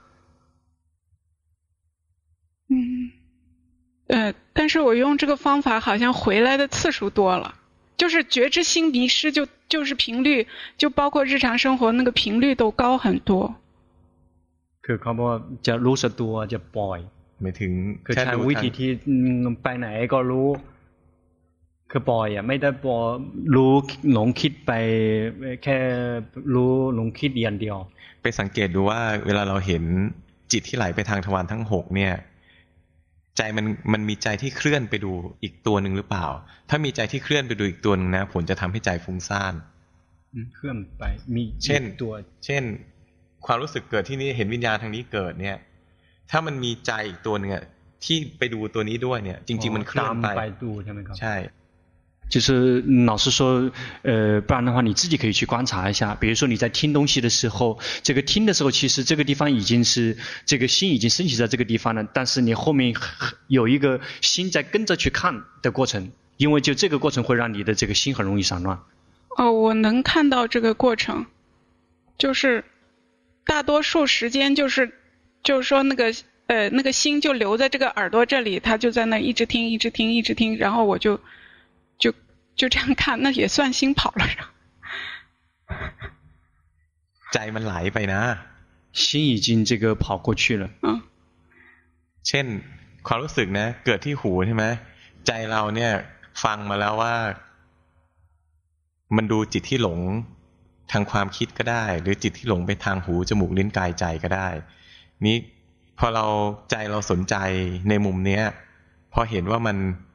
嗯，呃，但是我用这个方法好像回来的次数多了，就是觉知心迷失就就是频率，就包括日常生活那个频率都高很多。 คือเขาบอกจะรู้สึกตัวจะปล่อยไม่ถึงคือใช้วิธีที่ไปไหนก็รู้คือปล่อยอ่ะไม่ได้ปล่อยรู้หลงคิดไปแค่รู้หลงคิดอย่างเดียวไปสังเกตดูว่าเวลาเราเห็นจิตที่ไหลไปทางทวารทั้งหกเนี่ยใจมันมันมีใจที่เคลื่อนไปดูอีกตัวหนึ่งหรือเปล่าถ้ามีใจที่เคลื่อนไปดูอีกตัวนึงนะผลจะทำให้ใจฟุ้งซ่านเคลื่อนไปมีเช่นตัวเช่นความรู้สึกเกิดที่นี่เห็นวิญญาณทางนี้เกิดเนี่ยถ้ามันมีใจอีกตัวนึงอ่ะที่ไปดูตัวนี้ด้วยเนี่ยจริงๆมันเคลื่อนไปดูใช่ไหมครับใช่就是老师说呃不然的话你自己可以去观察一下，比如说你在听东西的时候，这个听的时候其实这个地方已经是这个心已经升起在这个地方了，但是你后面有一个心在跟着去看的过程，因为就这个过程会让你的这个心很容易散乱。 哦，我能看到这个过程，就是大多数时间就是就是说那个呃那个心就留在这个耳朵这里，他就在那一直听一直听一直听，然后我就就就这样看，那也算心跑了。 ใจมันไหลไปนะ心已经这个跑过去了。 嗯。 เช่นความรู้สึกนะเกิดที่หูใช่ไหมใจเราเนี่ยฟังมาแล้วว่ามันดูจิตที่หลงทางความคิดก็ได้หรือจิตที่หลงไปทางหูจมูกลิ้นกายใจก็ได้นี้พอเราใจเราสนใจในมุมเนี้ยพอเห็นว่ามัน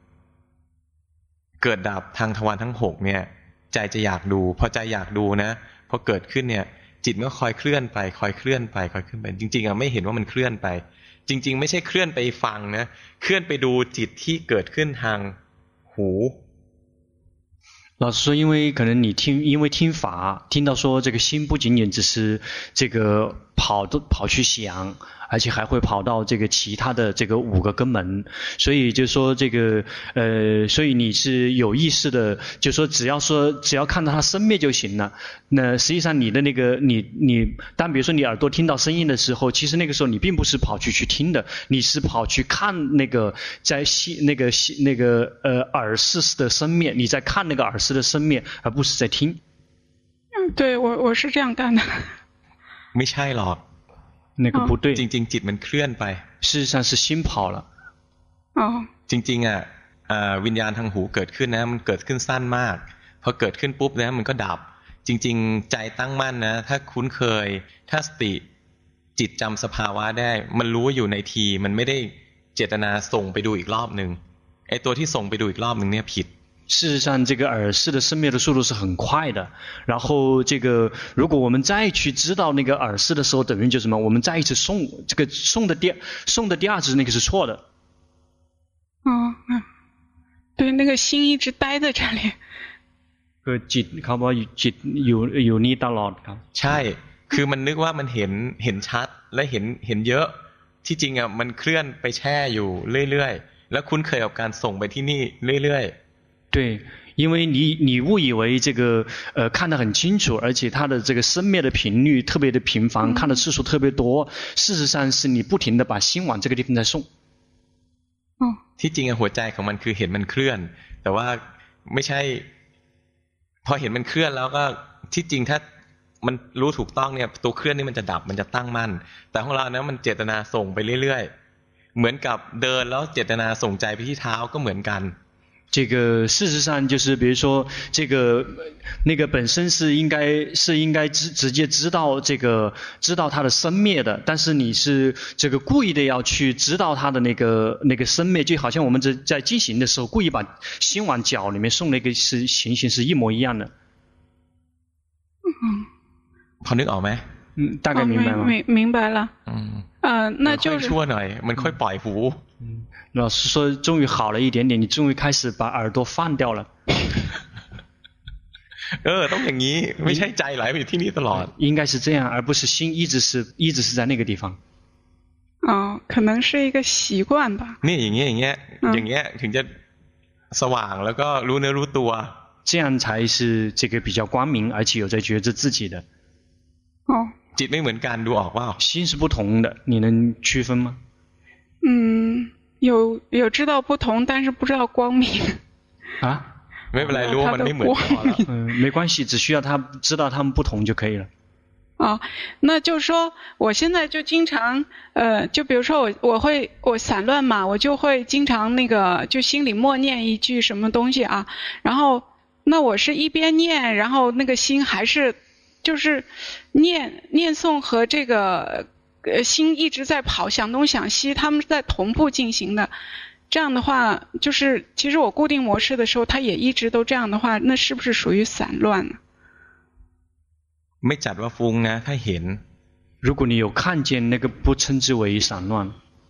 เกิดดับทางทวารทั้งหกเนี่ยใจจะอยากดูพอใจอยากดูนะพอเกิดขึ้นเนี่ยจิตมันก็คอยเคลื่อนไปคอยเคลื่อนไปคอยเคลื่อนไปจริงๆอ่ะไม่เห็นว่ามันเคลื่อนไปจริงๆไม่ใช่เคลื่อนไปฟังนะเคลื่อนไปดูจิตที่เกิดขึ้นทางหู老师说因为可能你听因为听法听到说这个心不仅仅只是这个跑都跑去想，而且还会跑到这个其他的这个五个根门，所以就说这个呃所以你是有意识的，就说只要说只要看到它生灭就行了。那实际上你的那个你你当比如说你耳朵听到声音的时候，其实那个时候你并不是跑去去听的，你是跑去看那个在心那个那个呃耳识的生灭，你在看那个耳识的生灭，而不是在听。 嗯，对，我我是这样干的。 ไม่ใช่หรอก那个不对จริงๆจิตมันเคลื่อนไป事实上是心跑了อ๋อจริงๆอ่ะวิญญาณทางหูเกิดขึ้นนะมันเกิดขึ้นสั้นมากพอเกิดขึ้นปุ๊บนะมันก็ดับจริงๆใจตั้งมั่นนะถ้าคุ้นเคยถ้าสติจิตจำสภาวะได้มันรู้อยู่ในทีมันไม่ได้เจตนาส่งไปดูอีกรอบนึงไอ้ตัวที่ส่งไปดูอีกรอบนึงเนี่ยผิด事实上这个耳识的生灭的速度是很快的，然后这个如果我们再去知道那个耳识的时候，等于就是什么我们再一次送这个送的第送的第二次那个是错的。 哦嗯对那个心一直待在这里คือจิตเขาบอกจิตอยู่อยู่นี่ตลอดครับใช่คือมันนึกว่ามันเห็นเห็นชัดและเห็นเห็นเยอะที่จริงอ่ะมันเคลื่อนไปแช่อยู่เรื่อยๆแล้วคุ้นเคยกับการส่งไปที่นี่เรื่อยๆ对，因为你你误以为这个呃看得很清楚，而且它的这个生灭的频率特别的频繁，嗯、看的次数特别多。事实上是你不停的把心往这个地方在送。 哦， ที่จริงหัวใจของมันคือเห็นมันเคลื่อนแต่ว่าไม่ใช่พอเห็นมันเคลื่อนแล้วก็ที่จริงถ้ามันรู้ถูกต้องเนี่ยตัวเคลื่อนนี่มันจะดับมันจะตั้งมั่นแต่ของเราเนี่ยมันเจตนาส่งไปเรื่อยๆเหมือนกับเดินแล้วเจตนาส่งใจไปที่เท้าก็เหมือนกัน这个事实上就是比如说这个那个本身是应该是应该直直接知道这个知道它的生灭的，但是你是这个故意的要去知道它的那个那个生灭，就好像我们在在进行的时候故意把心往脚里面送那个是情形是一模一样的。 嗯， พอนึกออกไหม嗯，大概明白吗？ 明明白了。 嗯， 呃，那就是ช่วยหน่อยมันค่อยปล่อยหู。 嗯，老师说终于好了一点点，你终于开始把耳朵放掉了。 เออต้องอย่างนี้ไม่ใช่ใจไหลไปที่นี่ตลอด应该是这样而不是心一直是一直是在那个地方哦，可能是一个习惯吧。 นี่อย่างเงี้ยอย่างเงี้ยอย่างเงี้ยถึงจะสว่างแล้วก็รู้เนื้อรู้ตัว这样才是这个比较光明而且有在觉知自己的哦， จิตไม่เหมือนกันดูออกเปล่า心是不同的你能区分吗嗯，有有知道不同但是不知道光明啊ไม่เป็นไรรู้ว่ามันไม่เหมือนกัน嗯没关系只需要他知道他们不同就可以了哦，那就是说我现在就经常呃就比如说我我会我散乱嘛我就会经常那个就心里默念一句什么东西啊然后那我是一边念然后那个心还是就是念念诵和这个呃心一直在跑想东想西他们是在同步进行的这样的话就是其实我固定模式的时候它也一直都这样的话那是不是属于散乱呢ไม่จัดว่าฟุ้งนะถ้าเห็น如果你有看见那个不称之为散乱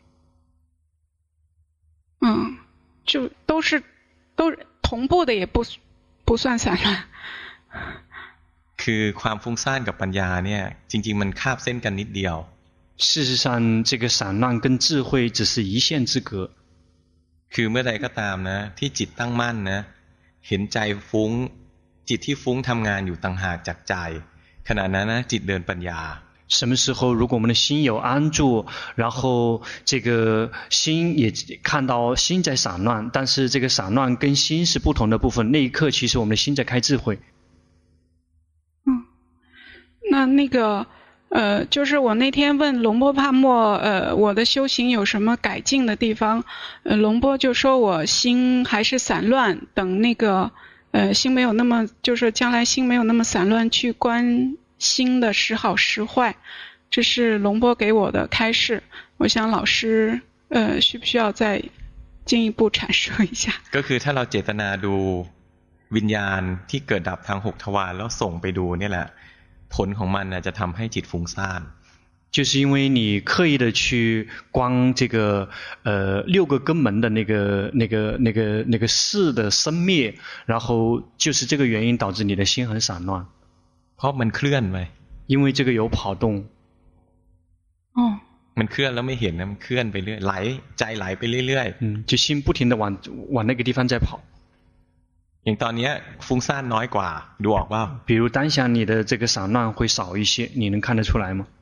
嗯就都是都同步的也不不算散乱คือความฟุ้งซ่านกับปัญญาเนี่ยจริงๆมันคาบเส้นกันนิดเดียว事实上这个散乱跟智慧只是一线之隔คือเมื่อใดก็ตามนะที่จิตตั้งมั่นนะเห็นใจฟุ้งจิตที่ฟุ้งทำงานอยู่ต่างหากจากใจขณะนั้นนะจิตเดินปัญญา什么时候如果我们的心有安住然后这个心也看到心在散乱但是这个散乱跟心是不同的部分那一刻其实我们的心在开智慧嗯那那个呃就是我那天问龙波帕默呃我的修行有什么改进的地方呃龙波就说我心还是散乱等那个呃心没有那么就是将来心没有那么散乱去观心的时好时坏这是龙波给我的开示我想老师呃需不需要再进一步阐述一下ก็คือถ้าเราเจตนาดูวิญญาณที่เกิดดับทางหกทวารแล้วส่งไปดูเนี่ยแหละผลของมันจะทำให้จิตฟุ้งซ่าน就是因为你刻意的去观这个呃六个根门的那个那个那个那个事的生灭然后就是这个原因导致你的心很散乱เพราะมันเคลื่อนไป因为这个有跑动哦มันเคลื่อนแล้วไม่เห็นนะมันเคลื่อนไปเรื่อยไหลใจไหลไปเรื่อยๆ嗯就心不停地往往那个地方在跑อย่างตอนนี้ฟุ้งซ่านน้อยกว่าดูออกว่า比如当下你的这个散乱会少一些你能看得出来吗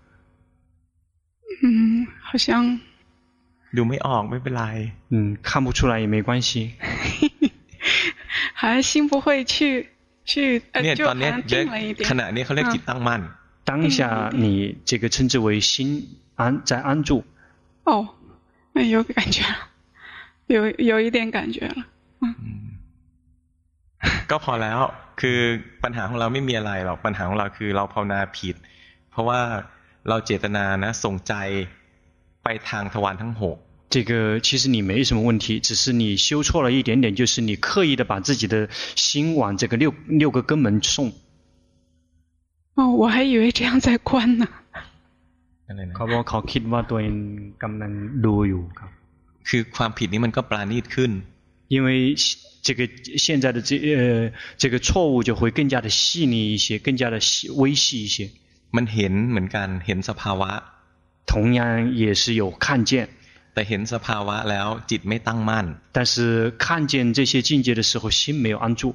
嗯好像ดูไม่ออกไม่เป็นไร嗯看不出来也没关系好像心不会去去เนี่ยตอนนี้ขณะนี้เขาเรียกจิตตั้งมั่น当下你这个称之为心安在安住哦那有感觉了有有一点感觉了嗯ก็พอแล้วคือปัญหาของเราไม่มีอะไรหรอกปัญหาของเราคือเราภาวนาผิดเพราะว่าเราเจตนานะส่งใจไปทางทวารทั้งหก这个其实你没什么问题只是你修错了一点点就是你刻意的把自己的心往这个六六个根门送哦我还以为这样在观呢เขาบอกเขาคิดว่าตัวเองกำลังดูอยู่ครับคือความผิดนี้มันก็ปราณีตขึ้น因为这个现在的这呃这个错误就会更加的细腻一些更加的细微细一些มันเห็นเหมือนกันเห็นสภาวะ同样也是有看见แต่เห็นสภาวะแล้วจิตไม่ตั้งมั่น但是看见这些境界的时候心没有安住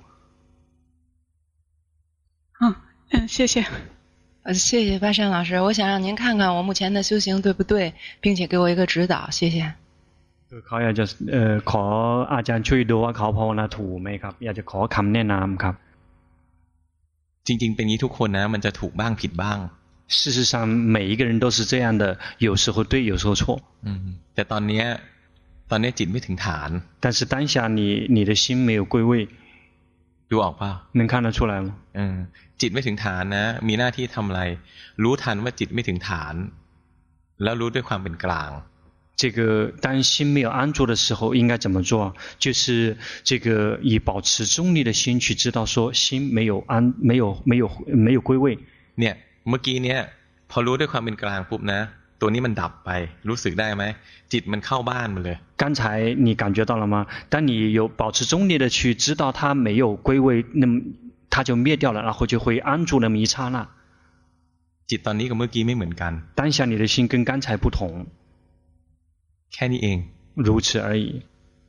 嗯嗯谢谢呃谢谢巴山老师我想让您看看我目前的修行对不对并且给我一个指导谢谢เขาอยากจะเอ่อขออาจารย์ช่วยดูว่าเขาภาวนาถูกไหมครับอยากจะขอคำแนะนำครับจริงๆเป็นงี้ทุกคนนะมันจะถูกบ้างผิดบ้าง事实上每一个人都是这样的有时候对有时候错อืมแต่ตอนนี้ตอนนี้จิตไม่ถึงฐาน但是当下你你的心没有归位ดูออกป่ะ能看得出来吗อืมจิตไม่ถึงฐานนะมีหน้าที่ทำอะไรรู้ทันว่าจิตไม่ถึงฐานแล้วรู้ด้วยความเป็นกลาง这个当心没有安住的时候应该怎么做就是这个以保持中立的心去知道说心没有安没有没有没有归位เนี่ยเมื่อกี้เนี่ยพอรู้ด้วยความเป็นกลางปุ๊บนะตัวนี้มันดับไปรู้สึกได้ไหมจิตมันเข้าบ้านมาเลย刚才你感觉到了吗当你有保持中立的去知道它没有归位那么它就灭掉了，然后就会安住那么一刹那。 จิตตอนนี้กับเมื่อกี้ไม่เหมือนกัน当下你的心跟刚才不同。 แค่นี้เอง如此而已。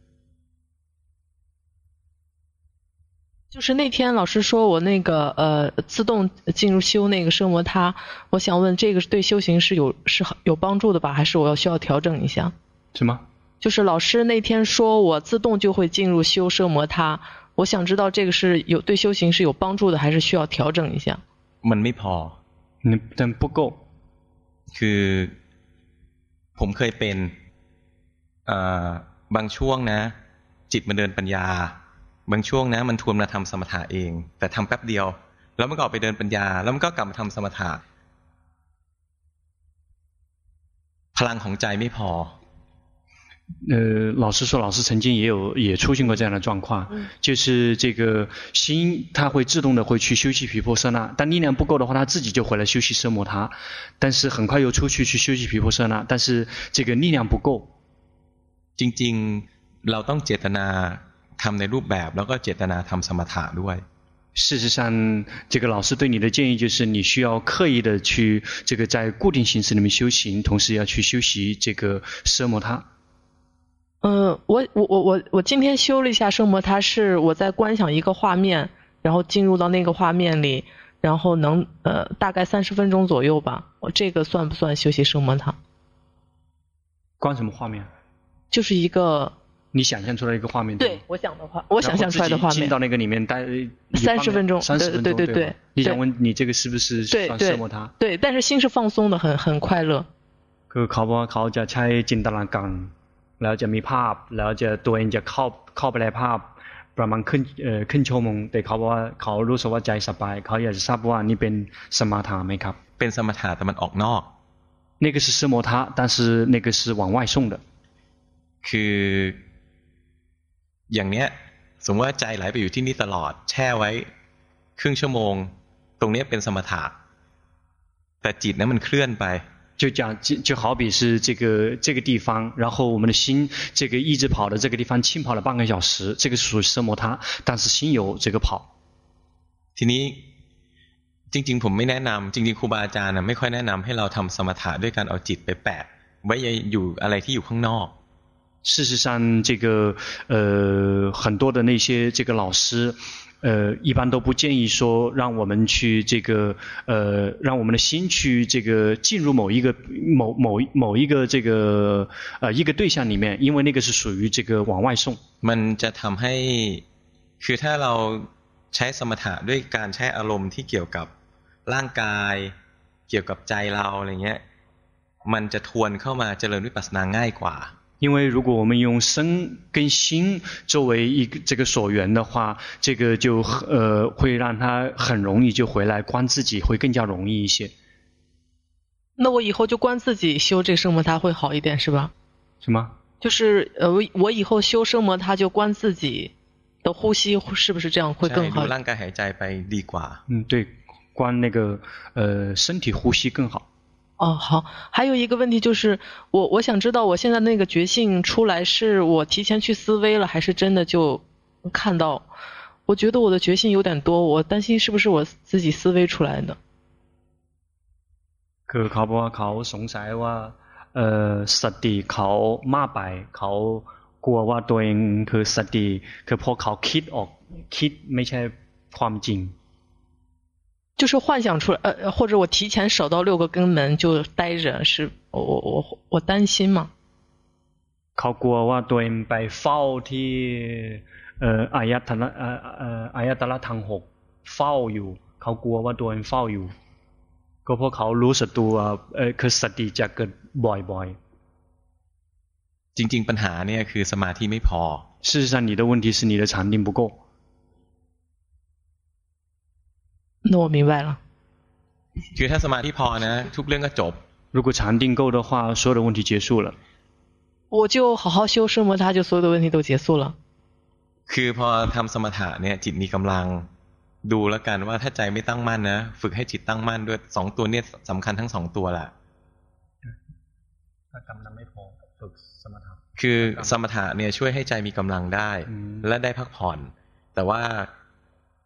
就是那天老师说我那个呃自动进入修那个奢摩他，我想问这个对修行是有是有帮助的吧，还是我要需要调整一下？ 什么？ 就是老师那天说我自动就会进入修奢摩他，我想知道这个是有对修行是有帮助的，还是需要调整一下？ มันไม่พอ但不够。 คือผมเคยเป็นบางช่วงนะจิตมันเดินปัญญาบางช่วงนะมันทวนมาทำสมถะเองแต่ทำแป๊บเดียวแล้วมันก็ออกไปเดินปัญญาแล้วมันก็กลับมาทำสมถะพลังของใจไม่พอ呃，老师说，老师曾经也有也出现过这样的状况，嗯、就是这个心它会自动的会去休息毗婆舍那，但力量不够的话，它自己就回来休息奢摩他，但是很快又出去去休息毗婆舍那，但是这个力量不够。 จริงๆเราต้องเจตนาทำในรูปแบบแล้วก็เจตนาทำสมถะด้วย。 事实上，这个老师对你的建议就是，你需要刻意的去这个在固定形式里面修行，同时要去修习这个奢摩他。 嗯，我我我我我今天修了一下奢摩他，是我在观想一个画面，然后进入到那个画面里，然后能呃大概三十分钟左右吧。我这个算不算休息奢摩他？ 观什么画面？ 就是一个你想象出来一个画面。 对，我想的话，我想象出来的画面。 进到那个里面待三十分钟， 三十分钟， 对对对。 你想问你这个是不是算奢摩他？ 对，但是心是放松的，很很快乐。 คือเขาว่าเขาจะใช้จินตนาการแล้วจะมีภาพแล้วจะตัวเองจะเข้าเข้าไปในภาพประมาณครึ่งเอ่อครึ่งชั่วโมงแต่เขาบอกว่าเขารู้สึกว่าใจสบายเขาอยากจะทราบว่านี่เป็นสมถะไหมครับเป็นสมถะแต่มันออกนอก那个是奢摩他但是那个是往外送的คืออย่างเนี้ยสมมติว่าใจไหลไปอยู่ที่นี่ตลอดแช่ไว้ครึ่งชั่วโมงตรงนี้เป็นสมถะแต่จิตนั้นมันเคลื่อนไป就讲就就好比是这个这个地方，然后我们的心这个一直跑的这个地方轻跑了半个小时，这个属于奢摩他，但是心有这个跑。 ทีนี้จริงๆผมไม่แนะนำจริงๆครูบาอาจารย์นะไม่ค่อยแนะนำให้เราทำสมถะด้วยการเอาจิตไปแปะไว้อยู่อะไรที่อยู่ข้างนอก事实上，这个呃很多的那些这个老师。呃，一般都不建议说让我们去这个呃，让我们的心去这个进入某一个某某某一个这个呃一个对象里面，因为那个是属于这个往外送。 มันจะทำให้คือถ้าเราใช้สมถะด้วยการใช้อารมณ์ที่เกี่ยวกับร่างกายเกี่ยวกับใจเราอะไรเงี้ยมันจะทวนเข้ามาเจริญวิปัสสนาง่ายกว่า因为如果我们用身跟心作为一个这个所缘的话，这个就呃会让他很容易就回来观自己，会更加容易一些。 那我以后就观自己修这奢摩他会好一点是吧？ 什么？ 就是呃我我以后修奢摩他就观自己的呼吸，是不是这样会更好？ ใช่ดูร่างกายหายใจไปดีกว่า。 嗯，对，观那个呃身体呼吸更好。 哦，好，还有一个问题就是，我我想知道我现在那个觉性出来，是我提前去思维了，还是真的就看到？我觉得我的觉性有点多，我担心是不是我自己思维出来的。 คือเขาบอกว่าเขาสงสัยว่าเอ่อสติเขามากไปเขากลัวว่าตัวเองคือสติคือพอเขาคิดออกคิดไม่ใช่ความจริง就是幻想出来，呃，或者我提前守到六个根门就待着，是我我我我担心吗？ เขากลัวว่าตัวเองไปเฝ้าที่เอ่ออายตนะเอ่อเอ่ออายตนะทั้งหกเฝ้าอยู่เขากลัวว่าตัวเองเฝ้าอยู่ก็เพราะเขารู้สึกตัวเอ่อคือสติจะเกิดบ่อยๆจริงๆปัญหาเนี่ยคือสมาธิไม่พอ事实上你的问题是你的禅定不够那我明白了。 คือถ้าสมาธิพอนะทุกเรื่องก็จบ如果禅定够的话所有的问题结束了我就好好修奢摩他就所有的问题都结束了คือพอทำสมถะเนี่ยจิตมีกำลังดูแล้วกันว่าถ้าใจไม่ตั้งมั่นนะฝึกให้จิตตั้งมั่นด้วยสองตัวเนี่ยสำคัญทั้งสองตัวแหละถ้ากำลังไม่พอฝึกสมถะคือสมถะเนี่ยช่วยให้ใจมีกำลังได้และได้พักผ่อนแต่ว่า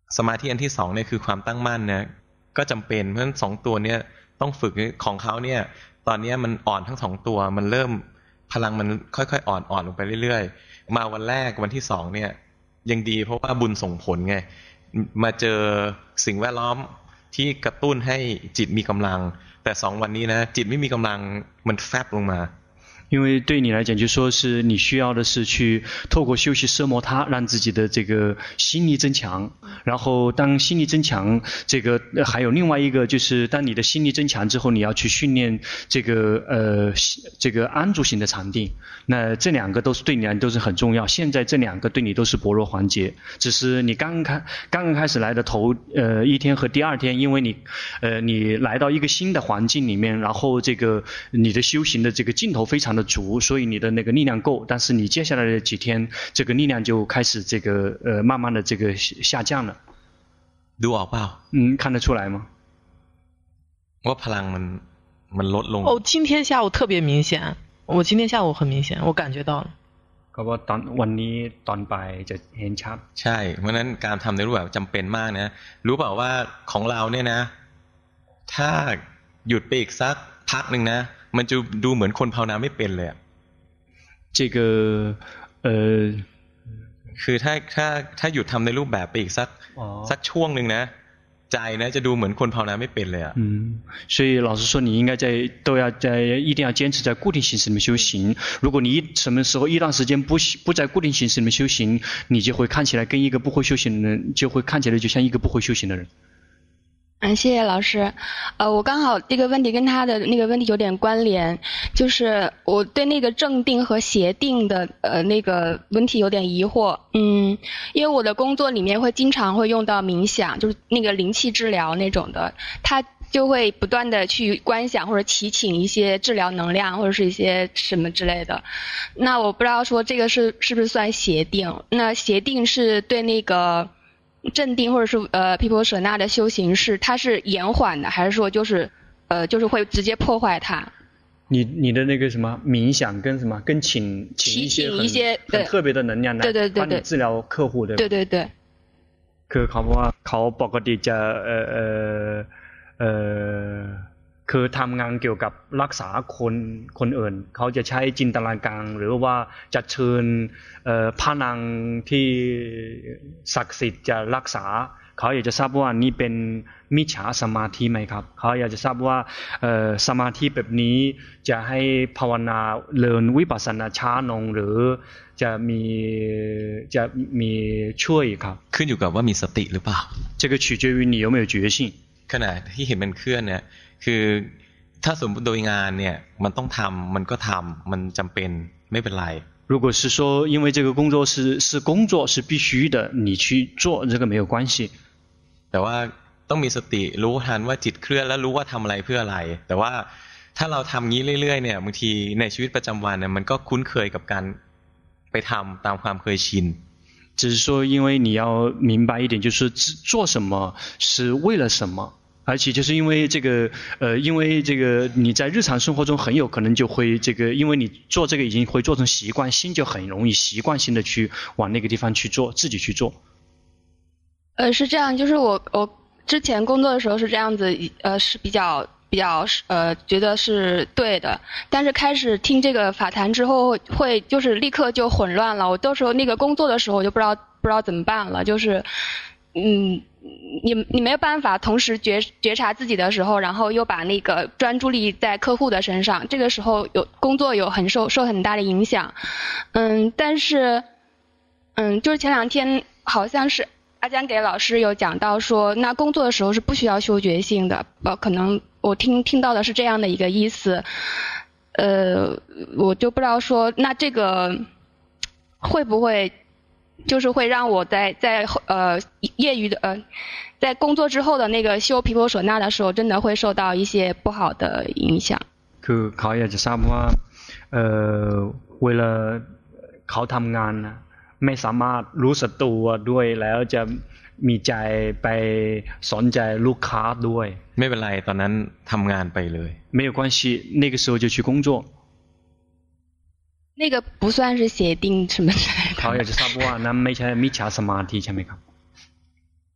สมาธิอันที่สองเนี่ยคือความตั้งมั่นนะก็จำเป็นเพราะฉะนั้นสองตัวเนี้ยต้องฝึกของเขาเนี่ยตอนนี้มันอ่อนทั้งสองตัวมันเริ่มพลังมันค่อยๆอ่อนอ่อนลงไปเรื่อยๆมาวันแรกวันที่สองเนี่ยยังดีเพราะว่าบุญส่งผลไงมาเจอสิ่งแวดล้อมที่กระตุ้นให้จิตมีกำลังแต่สองวันนี้นะจิตไม่มีกำลังมันแฟบลงมา因为对你来讲，就说是你需要的是去透过休息摄摩他，让自己的这个心力增强。然后当心力增强，这个还有另外一个就是，当你的心力增强之后，你要去训练这个呃这个安住型的禅定。那这两个都是对你来都是很重要。现在这两个对你都是薄弱环节，只是你刚开刚刚开始来的头呃一天和第二天，因为你呃你来到一个新的环境里面，然后这个你的修行的这个劲头非常的足，所以你的那个力量够，但是你接下来的几天，这个力量就开始这个呃慢慢的这个下降了。 ดูออกเปล่า嗯，看得出来吗？ ว่าพลังมันมันลดลง哦，今天下午特别明显，我今天下午很明显，我感觉到了。 ก็ว่าตอนวันนี้ตอนบ่ายจะเห็นชัดใช่เพราะนั้นการทำในรูปแบบจำเป็นมากนะรู้เปล่าว่าของเราเนี่ยนะถ้าหยุดไปอีกสักพักหนึ่งนะมันจะดูเหมือนคนภาวนาไม่เป็นเลย这个呃คือถ้าถ้าถ้าหยุดทำในรูปแบบไปอีกสักสักช่วงหนึ่งนะใจนะจะดูเหมือนคนภาวนาไม่เป็นเลยอ่ะ嗯所以老师说你应该在都要在一定要坚持在固定形式里面修行如果你一什么时候一段时间不不在固定形式里面修行你就会看起来跟一个不会修行的人就会看起来就像一个不会修行的人嗯，谢谢老师。呃，我刚好这个问题跟他的那个问题有点关联，就是我对那个正定和邪定的呃那个问题有点疑惑。嗯，因为我的工作里面会经常会用到冥想，就是那个灵气治疗那种的，他就会不断的去观想或者祈请一些治疗能量或者是一些什么之类的。那我不知道说这个是是不是算邪定？那邪定是对那个镇定或者是呃毗婆舍那的修行是它是延缓的，还是说就是呃就是会直接破坏它？ 你你的那个什么冥想跟什么跟请请一些很一些很特别的能量来帮你治疗客户的。 对对对。 คือเขาบอกว่าเขาปกติจะเอ่อเอ่อเอ่อคือทำงานเกี่ยวกับรักษาคนคนอื่นเขาจะใช้จินตนาการหรือว่าจะเชิญเอ่อพระนางที่ศักดิ์สิทธิ์จะรักษาเขาอยากจะทราบว่านี่เป็นมิจฉาสมาธิไหมครับเขาอยากจะทราบว่าเอ่อสมาธิแบบนี้จะให้ภาวนาเริญวิปัสสนาช้าลงหรือจะมีจะมีช่วยครับขึ้นอยู่กับว่ามีสติหรือเปล่า这个取决于你有没有觉性ขณะที่เห็นมันเคลื่อนเนี่ยคือถ้าสมมติโดยงานเนี่ยมันต้องทำมันก็ทำมันจำเป็นไม่เป็นไร如果是说因为这个工作是是工作是必须的你去做这个没有关系แต่ว่าต้องมีสติรู้ทันว่าจิตเคลื่อนแล้วรู้ว่าทำอะไรเพื่ออะไรแต่ว่าถ้าเราทำงี้เรื่อยๆเนี่ยบางทีในชีวิตประจำวันเนี่ยมันก็คุ้นเคยกับการไปทำตามความเคยชิน只是说因为你要明白一点就是做什么是为了什么而且就是因为这个呃因为这个你在日常生活中很有可能就会这个因为你做这个已经会做成习惯心就很容易习惯性的去往那个地方去做自己去做呃是这样就是我我之前工作的时候是这样子呃是比较比较呃觉得是对的但是开始听这个法坛之后会就是立刻就混乱了我到时候那个工作的时候我就不知道不知道怎么办了就是嗯你你没有办法同时觉觉察自己的时候然后又把那个专注力在客户的身上这个时候有工作有很受受很大的影响嗯但是嗯就是前两天好像是阿江给老师有讲到说那工作的时候是不需要修觉性的呃可能我听听到的是这样的一个意思呃我就不知道说那这个会不会就是会让我在在呃业余的呃在工作之后的那个修毗婆舍那的时候真的会受到一些不好的影响คือเขาอยากจะทราบว่าเอ่อเวลาเขาทำงานนะไม่สามารถรู้สึกตัวด้วยแล้วจะมีใจไปสนใจลูกค้าด้วยไม่เป็นไรตอนนั้นทำงานไปเลย没有关系那个时候就去工作那个不算是邪定什么之类的เขาอยากจะทราบว่านั้นไม่ใช่มิจฉาสมาธิใช่ไหมครับ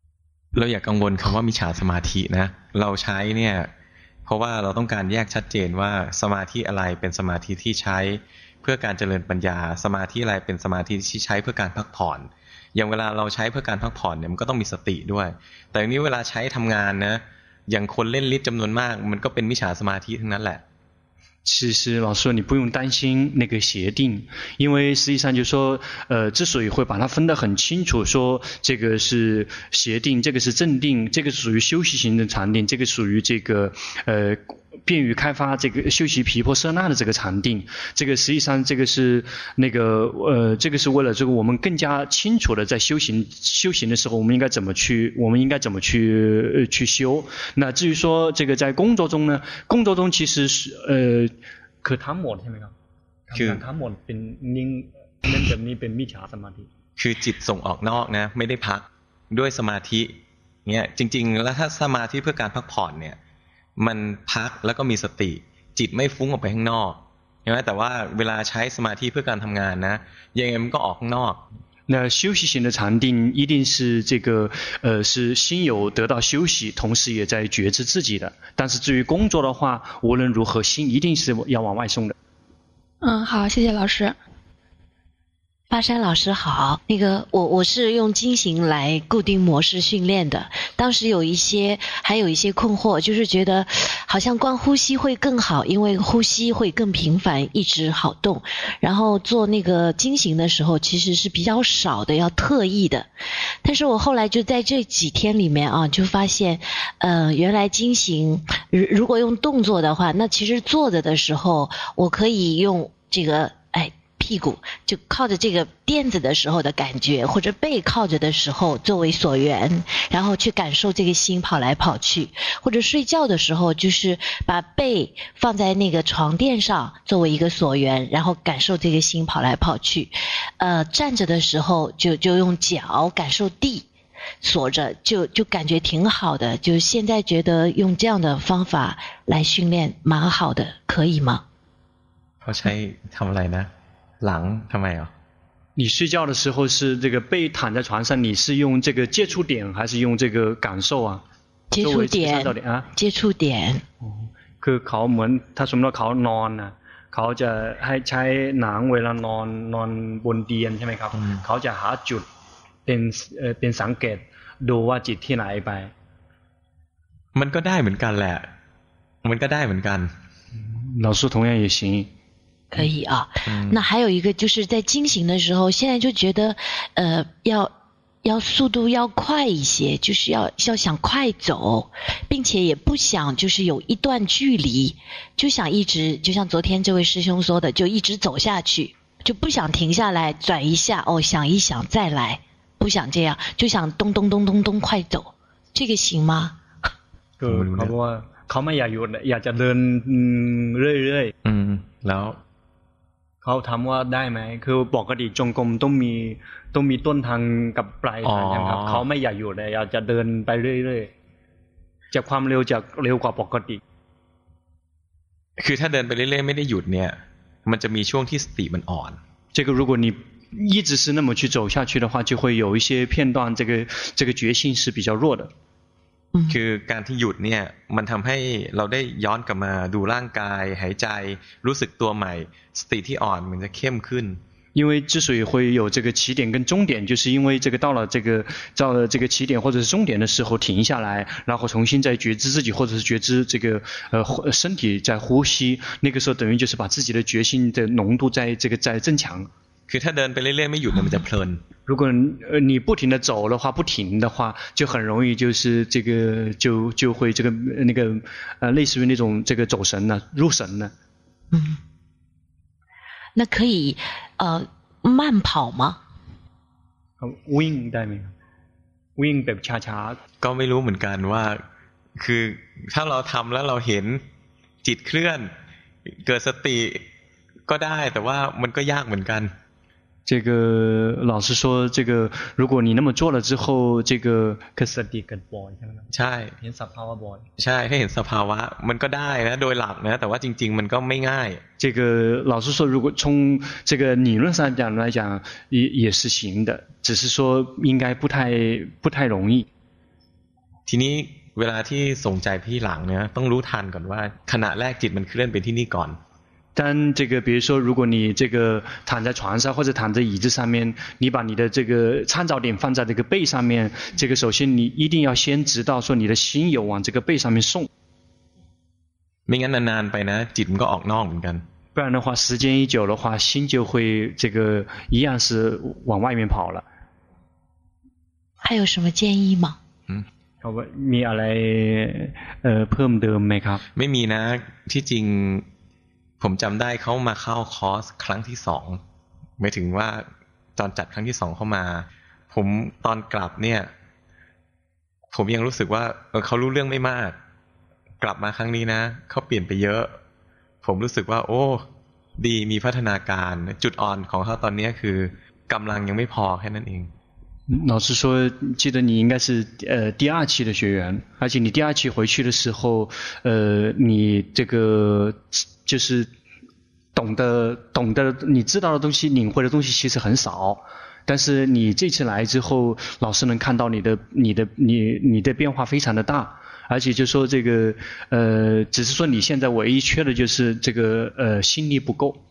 เราอย่ากังวลคำว่ามิจฉาสมาธินะเราใช้เนี่ยเพราะว่าเราต้องการแยกชัดเจนว่าสมาธิอะไรเป็นสมาธิที่ใช้เพื่อการเจริญปัญญาสมาธิอะไรเป็นสมาธิที่ใช้เพื่อการพักผ่อนอย่างเวลาเราใช้เพื่อการพักผ่อนเนี่ยมันก็ต้องมีสติด้วยแต่อันนี้เวลาใช้ทำงานนะอย่างคนเล่นฤทธิ์จำนวนมากมันก็เป็นมิจฉาสมาธิทั้งนั้นแหละ其实老师说你不用担心那个邪定，因为实际上就说，呃，之所以会把它分得很清楚，说这个是邪定，这个是正定，这个是属于休息型的禅定，这个属于这个呃便于开发这个修习毗婆舍那的这个禅定，这个实际上这个是那个呃，这个是为了这个我们更加清楚的在修行修行的时候，我们应该怎么去，我们应该怎么去呃去修。那至于说这个在工作中呢，工作中其实是呃。คือทั้งหมดใช่ไหมครับคือทั้งหมดเป็นนิ่งเล่นแบบนี้เป็นมิจฉาสมาธิคือจิตส่งออกนอกนะไม่ได้พักด้วยสมาธิเนี่ยจริงๆแล้วถ้าสมาธิเพื่อการพักผ่อนเนี่ยมันพักแล้วก็มีสติจิตไม่ฟุ้งออกไปข้างนอกใช่ไหมแต่ว่าเวลาใช้สมาธิเพื่อการทำงานนะยังไงมันก็ออกข้างนอก那休息型的禅定一定是这个呃是心有得到休息，同时也在觉知自己的。但是至于工作的话，无论如何心一定是要往外送的。 嗯，好，谢谢老师。 巴山老师好，那个我我是用经行来固定模式训练的，当时有一些还有一些困惑，就是觉得好像光呼吸会更好，因为呼吸会更频繁，一直好动。然后做那个经行的时候其实是比较少的，要特意的。但是我后来就在这几天里面啊，就发现呃原来经行如果用动作的话，那其实坐着的时候我可以用这个哎屁股就靠着这个垫子的时候的感觉，或者背靠着的时候作为所缘，然后去感受这个心跑来跑去，或者睡觉的时候就是把背放在那个床垫上作为一个所缘，然后感受这个心跑来跑去。呃，站着的时候就就用脚感受地锁着，就就感觉挺好的，就现在觉得用这样的方法来训练蛮好的，可以吗？ เขาใช้ทำอะไรนะหลังทำไมอ่ะ你睡觉的时候是这个背躺在床上，你是用这个接触点还是用这个感受啊？ 接触点啊，接触点。 คือเขาเหมือนถ้าสมมติว่าเขานอนนะเขาจะให้ใช้หนังเวลานอนนอนบนเตียงใช่ไหมครับเขาจะหาจุดเป็นเอ่อเป็นสังเกตดูว่าจิตที่ไหนไปมันก็ได้เหมือนกันแหละมันก็ได้เหมือนกัน老师同样也行可以啊、嗯、那还有一个就是在经行的时候现在就觉得呃要要速度要快一些，就是要要想快走，并且也不想就是有一段距离，就想一直就像昨天这位师兄说的，就一直走下去，就不想停下来转一下哦，想一想再来，不想这样，就想咚咚咚咚咚快走，这个行吗？ คือเขาบอกว่าเขาไม่อยากหยุดอยากจะเดินเรื่อยๆอืมแล้วเขาถามว่าได้ไหมคือปกติจงกรมต้องมีต้องมีต้นทางกับปลายทางนะครับเขาไม่อยากอยู่เลยอยากจะเดินไปเรื่อยๆจากความเร็วจากเร็วกว่าปกติคือถ้าเดินไปเรื่อยๆไม่ได้หยุดเนี่ยมันจะมีช่วงที่สติมันอ่อน这个如果你一直是那么去走下去的话就会有一些片段这个这个决心是比较弱的คือการที่หยุดเนี่ยมันทำให้เราได้ย้อนกลับมาดูร่างกายหายใจรู้สึกตัวใหม่สติที่อ่อนมันจะเข้มขึ้น因为之所以会有这个起点跟终点就是因为这个到了这个到了这个起点或者是终点的时候停下来然后重新再觉知自己或者是觉知这个呃身体在呼吸那个时候等于就是把自己的决心的浓度在这个在增强คือถ้าเดินไปเรื่อยๆไม่หยุดมันจะเพลิน如果你不停的走的话不停的话就很容易就是这个就就会这个那个呃类似于那种这个走神了入神了嗯那可以呃慢跑吗วิ่งได้ไหมวิ่งแบบช้าๆก็ไม่รู้เหมือนกันว่าคือถ้าเราทำแล้วเราเห็นจิตเคลื่อนเกิดสติก็ได้แต่ว่ามันก็ยากเหมือนกัน这个老师说这个如果你那么做了之后这个คือสติเกิดบ่อยใช่มั้ยใช่เห็นสภาวะบ่อยใช่ให้เห็นสภาวะมันก็ได้นะโดยหลักนะแต่ว่าจริงๆมันก็ไม่ง่าย这个老师说如果从这个理论上讲来讲也也是行的只是说应该不太不太容易ทีนี้เวลาที่ส่งใจไปที่หลังเนี่ยต้องรู้ทันก่อนว่าขณะแรกจิตมันเคลื่อนไปที่นี่ก่อน但这个比如说如果你这个躺在床上或者躺在椅子上面，你把你的这个参照点放在这个背上面，这个首先你一定要先知道说你的心有往这个背上面送。 ไม่งั้นนานๆไปนะจิตมันก็ออกนอกเหมือนกัน不然的话时间一久的话心就会这个一样是往外面跑了。 还有什么建议吗？ 嗯มีอะไรเอ่อเพิ่มเติมไหมครับไม่มีนะที่จริงผมจำได้เขามาเข้าคอร์สครั้งที่สองหมายถึงว่าตอนจัดครั้งที่สองเข้ามาผมตอนกลับเนี่ยผมยังรู้สึกว่าเออเขารู้เรื่องไม่มากกลับมาครั้งนี้นะเขาเปลี่ยนไปเยอะผมรู้สึกว่าโอ้ดีมีพัฒนาการจุดอ่อนของเขาตอนนี้คือกำลังยังไม่พอแค่นั้นเอง老师说记得你应该是呃第二期的学员而且你第二期回去的时候呃你这个就是懂得懂得你知道的东西领会的东西其实很少但是你这次来之后老师能看到你的你的你你的变化非常的大而且就说这个呃只是说你现在唯一缺的就是这个呃心力不够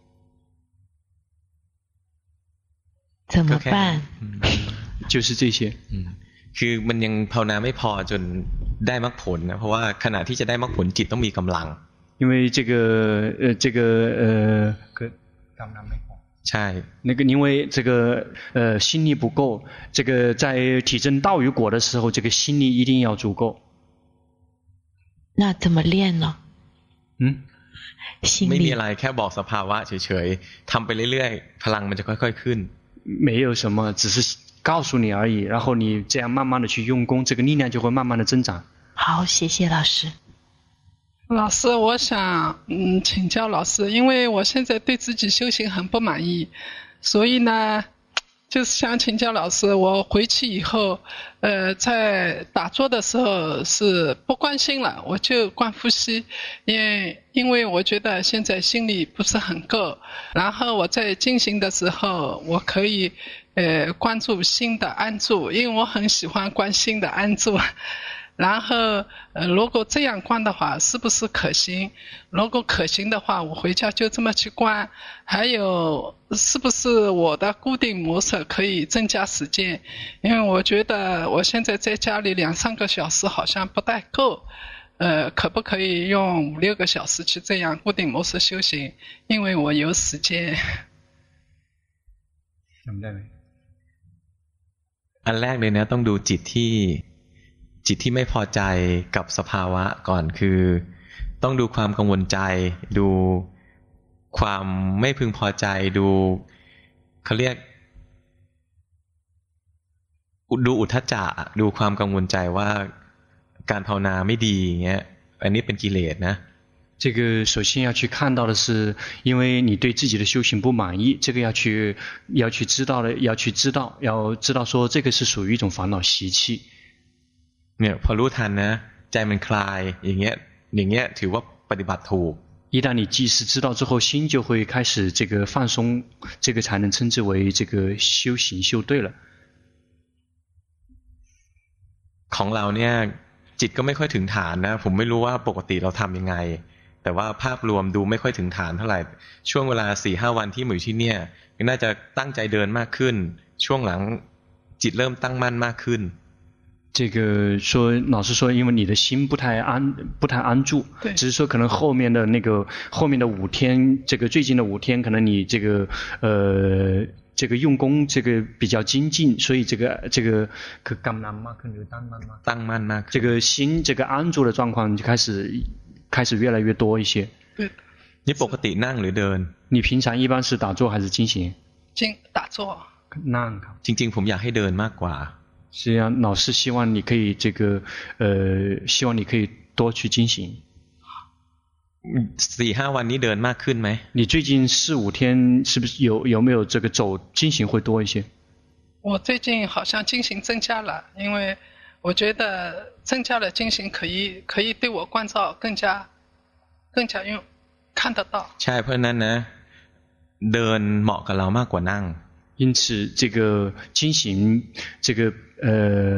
怎么办就是这些คือมันยังภาวนาไม่พอจนได้มรรคผลนะเพราะว่าขณะที่จะได้มรรคผลจิตต้องมีกำลัง因为这个呃这个呃กำลังไม่พอใช่那个因为这个呃心力不够这个在体证道与果的时候这个心力一定要足够那怎么练呢嗯ไม่มีอะไรแค่บอกสภาวะเฉยๆทำไปเรื่อยๆพลังมันจะค่อยๆขึ้น没有什么只是告诉你而已然后你这样慢慢的去用功这个力量就会慢慢的增长好谢谢老师老师我想嗯请教老师因为我现在对自己修行很不满意所以呢就是想请教老师我回去以后呃在打坐的时候是不观心了我就观呼吸因为因为我觉得现在心力不是很够然后我在进行的时候我可以呃关注心的安住因为我很喜欢观心的安住然后呃如果这样观的话是不是可行如果可行的话我回家就这么去观还有是不是我的固定模式可以增加时间因为我觉得我现在在家里两三个小时好像不太够呃可不可以用五六个小时去这样固定模式修行因为我有时间อันแรกเลยนะต้องดูจิตที่จิตที่ไม่พอใจกับสภาวะก่อนคือต้องดูความกังวลใจดูความไม่พึงพอใจดูเขาเรียกดูอุทธัจจะดูความกังวลใจว่าการภาวนาไม่ดีอย่างเงี้ยอันนี้เป็นกิเลสนะ这个首先要去看到的是因为你对自己的修行不满意这个要去要去知道的要去知道要知道说这个是属于一种烦恼习气เนี่ยพอรู้ทันนะใจมันคลายอย่างเงี้ยอย่างเงี้ยถือว่าปฏิบัติถูก一旦你即时知道之后心就会开始这个放松这个才能称之为这个修行修对了ของเราเนี่ยจิตก็ไม่ค่อยถึงฐานนะผมไม่รู้ว่าปกติเราทำยังไงแต่ว่าภาพรวมดูไม่ค่อยถึงฐานเท่าไหร่ช่วงเวลา สี่ห้า วันที่มาอยู่ที่เนี่ยน่าจะตั้งใจเดินมากขึ้นช่วงหลังจิตเริ่มตั้งมั่นมากขึ้น这个说老师说因为你的心不太安不太安住只是说可能后面的那个后面的五天这个最近的五天可能你这个呃这个用功这个比较精进所以这个这个可กำลังมากขึ้นหรือตั้งมั่นมากตั้งมั่นมาก这个心这个安住的状况就开始开始越来越多一些对你ปกตินั่งหรือเดิน你平常一般是打坐还是进行进打坐นั่งครับจริงๆผมอยากให้เดินมากกว่า实际上老师希望你可以这个呃希望你可以多去进行สี่ห้า วันนี้เดินมากขึ้นไหม你最近四五天是不是有有没有这个走进行会多一些我最近好像进行增加了因为我觉得增加了进行可以可以对我关照更加更加用看得到ใช่เพราะนั้นนะเดินเหมาะกับเรามากกว่านั่ง因此这个进行这个呃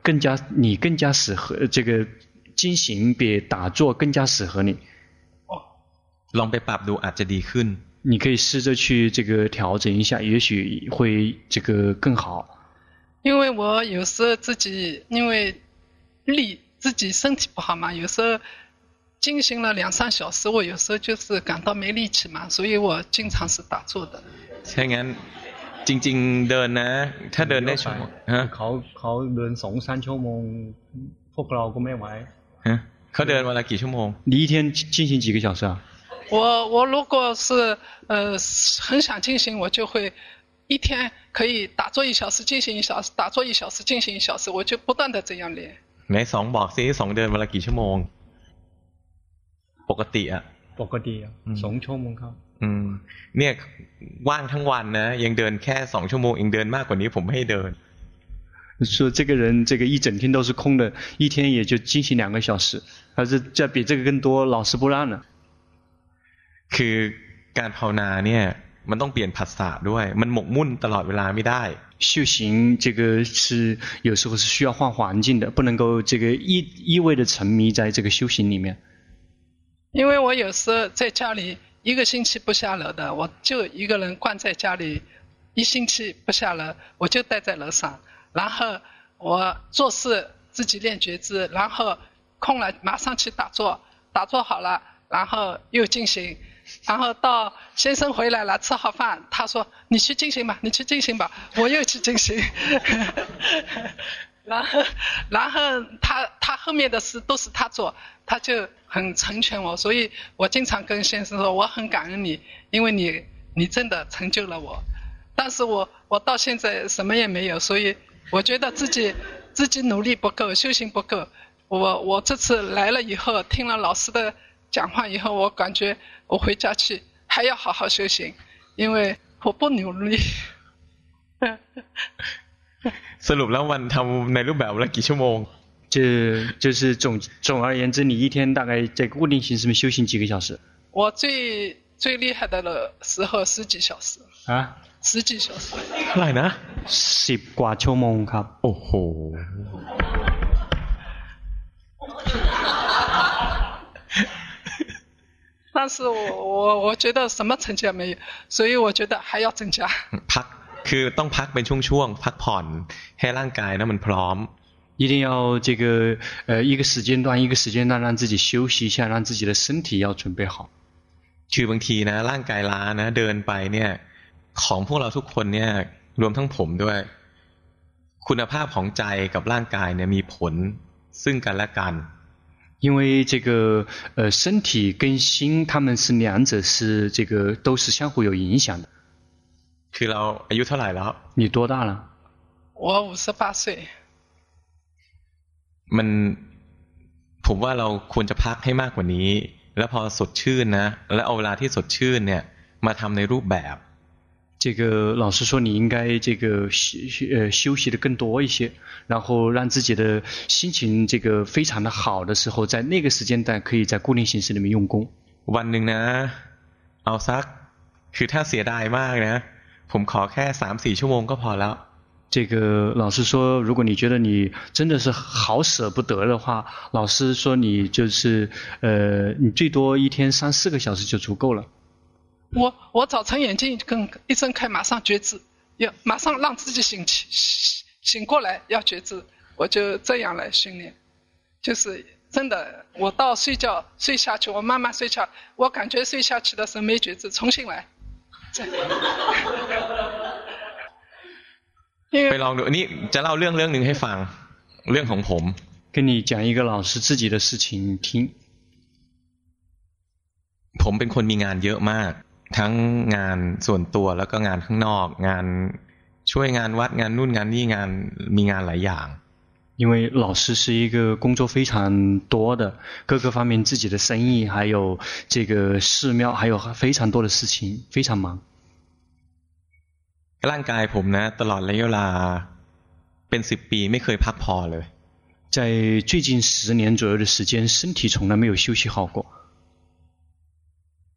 更加你更加适合这个进行比打坐更加适合你。 ลองไปปรับดูอาจจะดีขึ้น。 你可以试着去这个调整一下，也许会这个更好。 因为我有时候自己因为力自己身体不好嘛，有时候进行了两三小时，我有时候就是感到没力气嘛，所以我经常是打坐的。 ใช่งั้นจริงๆเดินนะถ้าเดินได้ชั่วโมงฮะเขาเขาเดินสองสามชั่วโมงพวกเราก็ไม่ไหวฮะเขาเดินวันละกี่ชั่วโมง你一天进行几个小时啊？ 我我如果是呃很想进行，我就会一天可以打坐一小时，进行一小时，打坐一小时，进行一小时，我就不断的这样练。 ไหนสองบอกซิสองเดินวันละกี่ชั่วโมงปกติอะปกติอะสองชั่วโมงครับอืมเนี่ยว่างทั้งวันนะยังเดินแค่สองชั่วโมงยังเดินมากกว่านี้ผมไม่ให้เดิน说这个人这个一整天都是空的，一天也就进行两个小时，而是这比这个更多，老师不让了。 คือการภาวนาเนี่ยมันต้องเปลี่ยนภาษาด้วยมันหมกมุ่นตลอดเวลาไม่ได้修行这个是有时候是需要换环境的，不能够这个一一味的沉迷在这个修行里面。 因为我有时候在家里一个星期不下楼的，我就一个人关在家里，一星期不下楼，我就待在楼上，然后我做事自己练觉知，然后空了马上去打坐，打坐好了，然后又进行。然后到先生回来了，吃好饭，他说你去进行吧，你去进行吧，我又去进行。然后，然后他他后面的事都是他做，他就很成全我，所以我经常跟先生说，我很感恩你，因为你你真的成就了我。但是我我到现在什么也没有，所以我觉得自己自己努力不够，修行不够。我我这次来了以后，听了老师的讲话以后，我感觉我回家去还要好好修行，因为我不努力。 สรุปแล้ววันทำในรูปแบบละกี่ชั่วโมง这就是总总而言之，你一天大概在固定形式里面修行几个小时？ 我最最厉害的时候十几小时啊， 十几小时。 เท่าไหร่นะสิบกว่าชั่วโมงครับโอ้โห但是我我我觉得什么成绩也没有，所以我觉得还要增加。 พักคือต้องพักเป็นช่วงๆพักผ่อนให้ร่างกายนั้นมันพร้อม一定要这个呃一个时间段一个时间段让自己休息一下，让自己的身体要准备好。 คือบางทีนะร่างกายล้านะเดินไปเนี่ยของพวกเราทุกคนเนี่ยรวมทั้งผมด้วยคุณภาพของใจกับร่างกายเนี่ยมีผลซึ่งกันและกัน因为这个呃身体跟心他们是两者是这个都是相互有影响的。 คือเราอายุเท่าไหร่แล้ว你多大了我五十八岁มันผมว่าเราควรจะพักให้มากกว่านี้แล้วพอสดชื่นนะแล้วเอาเวลาที่สดชื่นเนี่ยมาทำในรูปแบบ这个老师说你应该这个呃休息的更多一些，然后让自己的心情这个非常的好的时候，在那个时间段可以在固定形式里面用功。 วันหนึ่งนะเอาซักคือถ้าเสียดายมากนะผมขอแค่สามสี่ชั่วโมงก็พอแล้ว这个老师说，如果你觉得你真的是好舍不得的话，老师说你就是呃，你最多一天三四个小时就足够了。 我我早晨眼睛跟一睁开，马上觉知，要马上让自己醒起，醒过来要觉知，我就这样来训练。就是真的，我到睡觉睡下去，我慢慢睡下，我感觉睡下去的时候没觉知，重新来。 ไปลองดูนี่จะเล่าเรื่องเรื่องนึงให้ฟังเรื่องของผม跟你讲一个老师自己的事情听ผมเป็นคนมีงานเยอะมากทั้งงานส่วนตัวแล้วก็งานข้างนอกงานช่วยงานวัดงานนู่นงานนี่งานมีงานหลายอย่าง因为老师是一个工作非常多的各个方面自己的生意还有这个寺庙还有非常多的事情非常忙ร่างกายผมนะตลอดระยะเวลาเป็นสิบปีไม่เคยพักพอเลย在最近十年左右的时间身体从来没有休息好过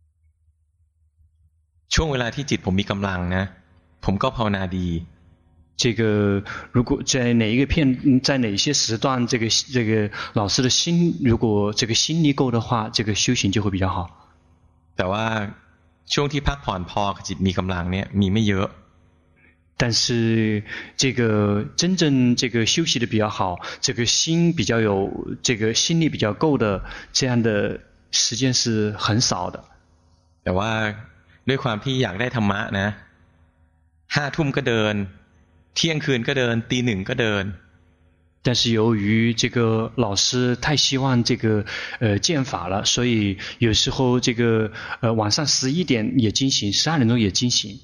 ช่วงเวลาที่จิตผมมีกำลังนะผมก็ภาวนาดี这个如果在哪一个片，在哪些时段，这个这个老师的心，如果这个心力够的话，这个修行就会比较好。 แต่ว่าช่วงที่พักผ่อนพอจิตมีกำลังเนี่ยมีไม่เยอะ。 但是这个真正这个休息的比较好，这个心比较有这个心力比较够的这样的时间是很少的。 แต่ว่าด้วยความที่อยากได้ธรรมะนะห้าทุ่มก็เดินเที่ยงคืนก็เดินตีหนึ่งก็เดิน但是由于这个老师太希望这个呃见法了，所以有时候这个呃晚上十一点也进行，十二点钟也进行。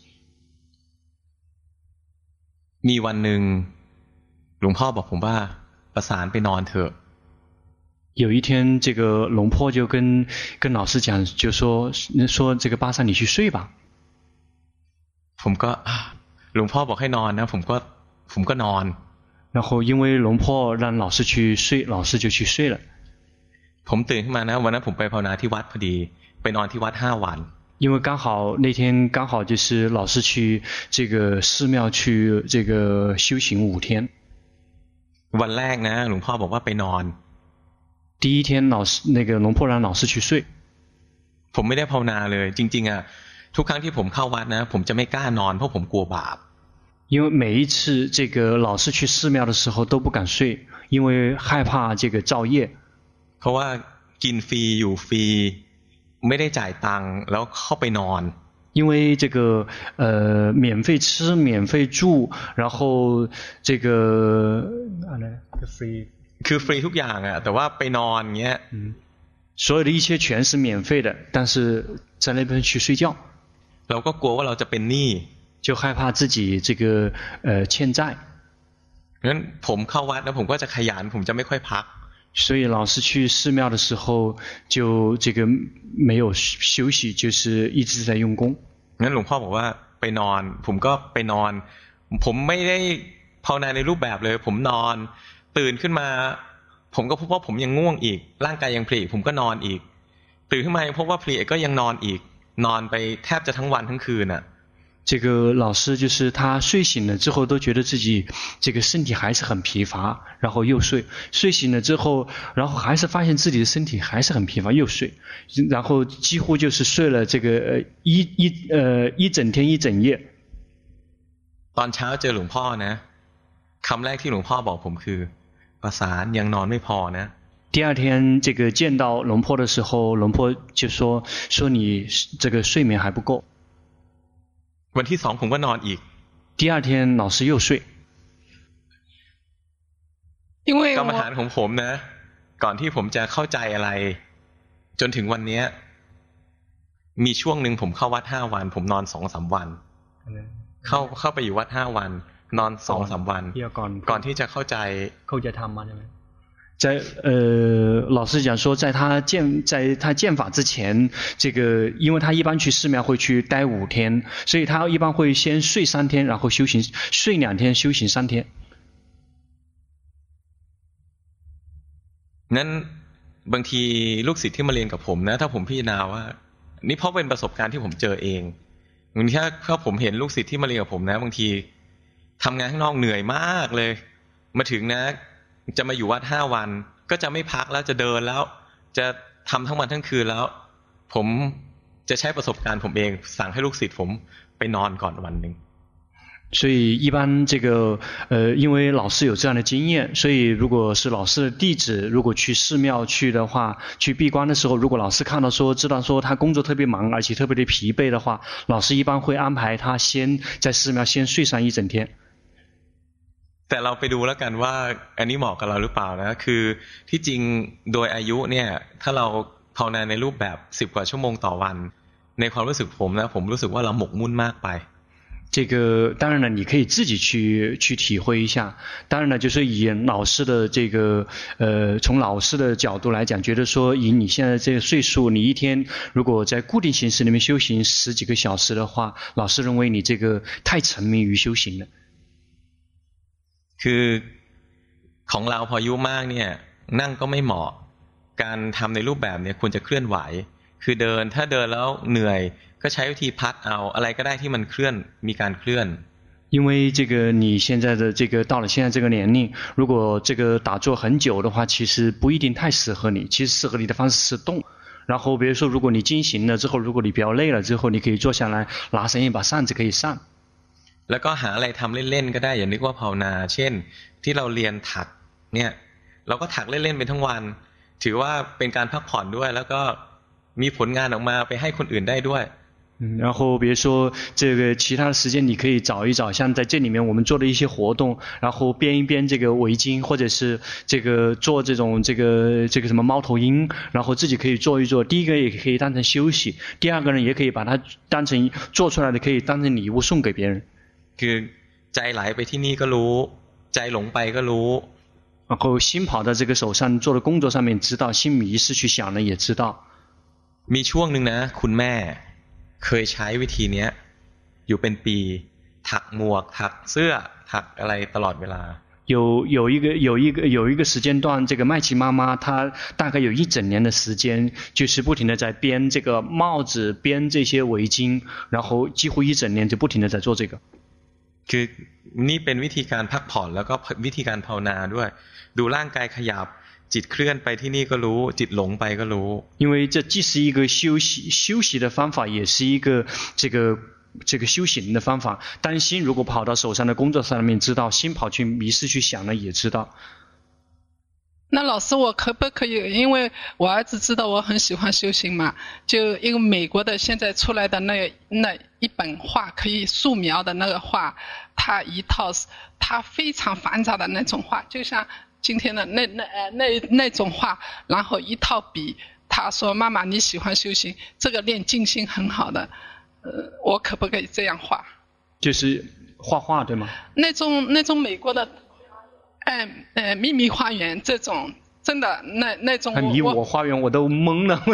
มีวันหนึ่งหลวงพ่อบอกผมว่าประสานไปนอนเถอะ。 有一天，这个龙婆就跟跟老师讲，就说说这个巴桑你去睡吧。 ผมก็หลวงพ่อบอกให้นอนนะผมก็ผมก็นอน。 然后因为龙婆让老师去睡，老师就去睡了。 ผมตื่นขึ้นมานะวันนั้นผมไปภาวนาที่วัดพอดีไปนอนที่วัดห้าวัน。 因为刚好那天刚好就是老师去这个寺庙去这个修行五天。 วันแรกนะหลวงพ่อบอกว่าไปนอน。 第一天老师那个龙婆让老师去睡。 ผมไม่ได้ภาวนาเลยจริงๆอ่ะทุกครั้งที่ผมเข้าวัดนะผมจะไม่กล้านอนเพราะผมกลัวบาป。 因为每一次这个老师去寺庙的时候都不敢睡，因为害怕这个造业。 เพราะว่ากินฟรีอยู่ฟรีไม่ได้จ่ายตังค์แล้วเข้าไปนอน。 因为这个呃免费吃免费住，然后这个อะไรfree คือฟรีทุกอย่างอ่ะแต่ว่าไปนอนเงี้ย所有的一切全是免费的，但是在那边去睡觉。 เราก็กลัวว่าเราจะเป็นหนี้就害怕自己这个呃欠债。 งั้นผมเข้าวัดแล้วผมก็จะขยันผมจะไม่ค่อยพัก。 所以老师去寺庙的时候就这个没有休息，就是一直在用功。 งั้นหลวงพ่อบอกว่าไปนอนผมก็ไปนอนผมไม่ได้ภาวนาในรูปแบบเลยผมนอนตื่นขึ้นมาผมก็พบว่าผมยังง่วงอีกร่างกายยังเพลียผมก็นอนอีกตื่นขึ้นมาพบว่าเพลียก็ยังนอนอีกนอนไปแทบจะทั้งวันทั้งคืนน่ะ这个老师就是他睡醒了之后都觉得自己这个身体还是很疲乏，然后又睡，睡醒了之后，然后还是发现自己的身体还是很疲乏，又睡，然后几乎就是睡了这个呃一一呃一整天一整夜。 ตอนเช้าเจอหลวงพ่อนะคำแรกที่หลวงพ่อบอกผมคือประสานยังนอนไม่พอนะ第二天这个见到龙婆的时候，龙婆就说说你这个睡眠还不够。 วันที่สองผมก็นอนอีก第二天老师又睡因为กรรมฐานของผมนะก่อนที่ผมจะเข้าใจอะไรจนถึงวันนี้มีช่วงหนึ่งผมเข้าวัดห้าวันผมนอนสองสามวันเข้าเข้าไปอยู่วัดห้าวันนอนสองสามวันก่อนที่จะเข้าใจเข้าใจธรรมะใช่ไหม在呃，老师讲说，在他见在他见法之前，这个因为他一般去寺庙会去待五天，所以他一般会先睡三天，然后修行睡两天，修行三天。 งั้นบางทีลูกศิษย์ที่มาเรียนกับผมนะถ้าผมพิจารณาว่านี่เพราะเป็นประสบการณ์ที่ผมเจอเองบางทีถ้าผมเห็นลูกศิษย์ที่มาเรียนกับผมนะบางทีทำงานข้างนอกเหนื่อยมากเลยมาถึงนะจะมาอยู่วัดห้าวันก็จะไม่พักแล้วจะเดินแล้วจะทำทั้งวันทั้งคืนแล้วผมจะใช้ประสบการณ์ผมเองสั่งให้ลูกศิษย์ผมไปนอนก่อนวันนึง所以一般这个呃，因为老师有这样的经验，所以如果是老师的弟子，如果去寺庙去的话，去闭关的时候，如果老师看到说知道说他工作特别忙，而且特别的疲惫的话，老师一般会安排他先在寺庙先睡上一整天。 แต่เราไปดูแล้วกันว่าอันนี้เหมาะกับเราหรือเปล่านะคือที่จริงโดยอายุเนี่ยถ้าเราภาวนาในรูปแบบสิบกว่าชั่วโมงต่อวันในความรู้สึกผมนะผมรู้สึกว่าเราหมกมุ่นมากไป这个当然了，你可以自己去去体会一下。当然了，就是以老师的这个呃，从老师的角度来讲，觉得说以你现在这个岁数，你一天如果在固定形式里面修行十几个小时的话，老师认为你这个太沉迷于修行了。 คือของเราพออายุมากเนี่ยนั่งก็ไม่เหมาะการทำในรูปแบบเนี่ยควรจะเคลื่อนไหวคือเดินถ้าเดินแล้วเหนื่อยก็ใช้วิธีพักเอาอะไรก็ได้ที่มันเคลื่อนมีการเคลื่อน因为这个你现在的这个到了现在这个年龄，如果这个打坐很久的话，其实不一定太适合你。其实适合你的方式是动。然后比如说，如果你进行了之后，如果你比较累了之后，你可以坐下来拿上一把扇子可以扇。 แล้วก็หาอะไรทำเล่นๆก็ได้อย่านึกว่าภาวนาเช่นที่เราเรียนถักเนี่ยเราก็ถักเล่นๆไปทั้งวันถือว่าเป็นการพักผ่อนด้วยแล้วก็มีผลงานออกมาไปให้คนอื่นได้ด้วย然后比如说这个其他的时间你可以找一找像在这里面我们做的一些活动，然后编一编这个围巾，或者是这个做这种这个这个什么猫头鹰，然后自己可以做一做。第一个也可以当成休息，第二个呢也可以把它当成做出来的可以当成礼物送给别人。 คือใจไหลไปที่นี่ก็รู้ใจหลงไปก็รู้然后心跑到这个手上做的工作上面知道，心迷失去想了也知道。 มีช่วงนึงนะคุณแม่เคยใช้วิธีนี้อยู่เป็นปีถักหมวกถักเสื้อถักอะไรตลอดเวลา有有一个有一个有一个时间段，这个麦琪妈妈她大概有一整年的时间，就是不停的在编这个帽子，编这些围巾，然后几乎一整年就不停的在做这个。 คือนี่เป็นวิธีการพักผ่อนแล้วก็วิธีการภาวนาด้วยดูร่างกายขยับจิตเคลื่อนไปที่นี่ก็รู้จิตหลงไปก็รู้因为这既是一个休息休息的方法，也是一个这个这个修行的方法。当心如果跑到手上的工作上面知道，心跑去迷失去想了也知道。 那老师，我可不可以？因为我儿子知道我很喜欢修行嘛，就因为美国的现在出来的那那一本画可以素描的那个画，他一套他非常繁杂的那种画，就像今天的那那那那种画，然后一套笔。他说：“妈妈，你喜欢修行，这个练静心很好的，呃，我可不可以这样画？” 就是画画对吗？ 那种那种美国的。哎，呃，秘密花园这种真的那那种， 你我花园我都懵了，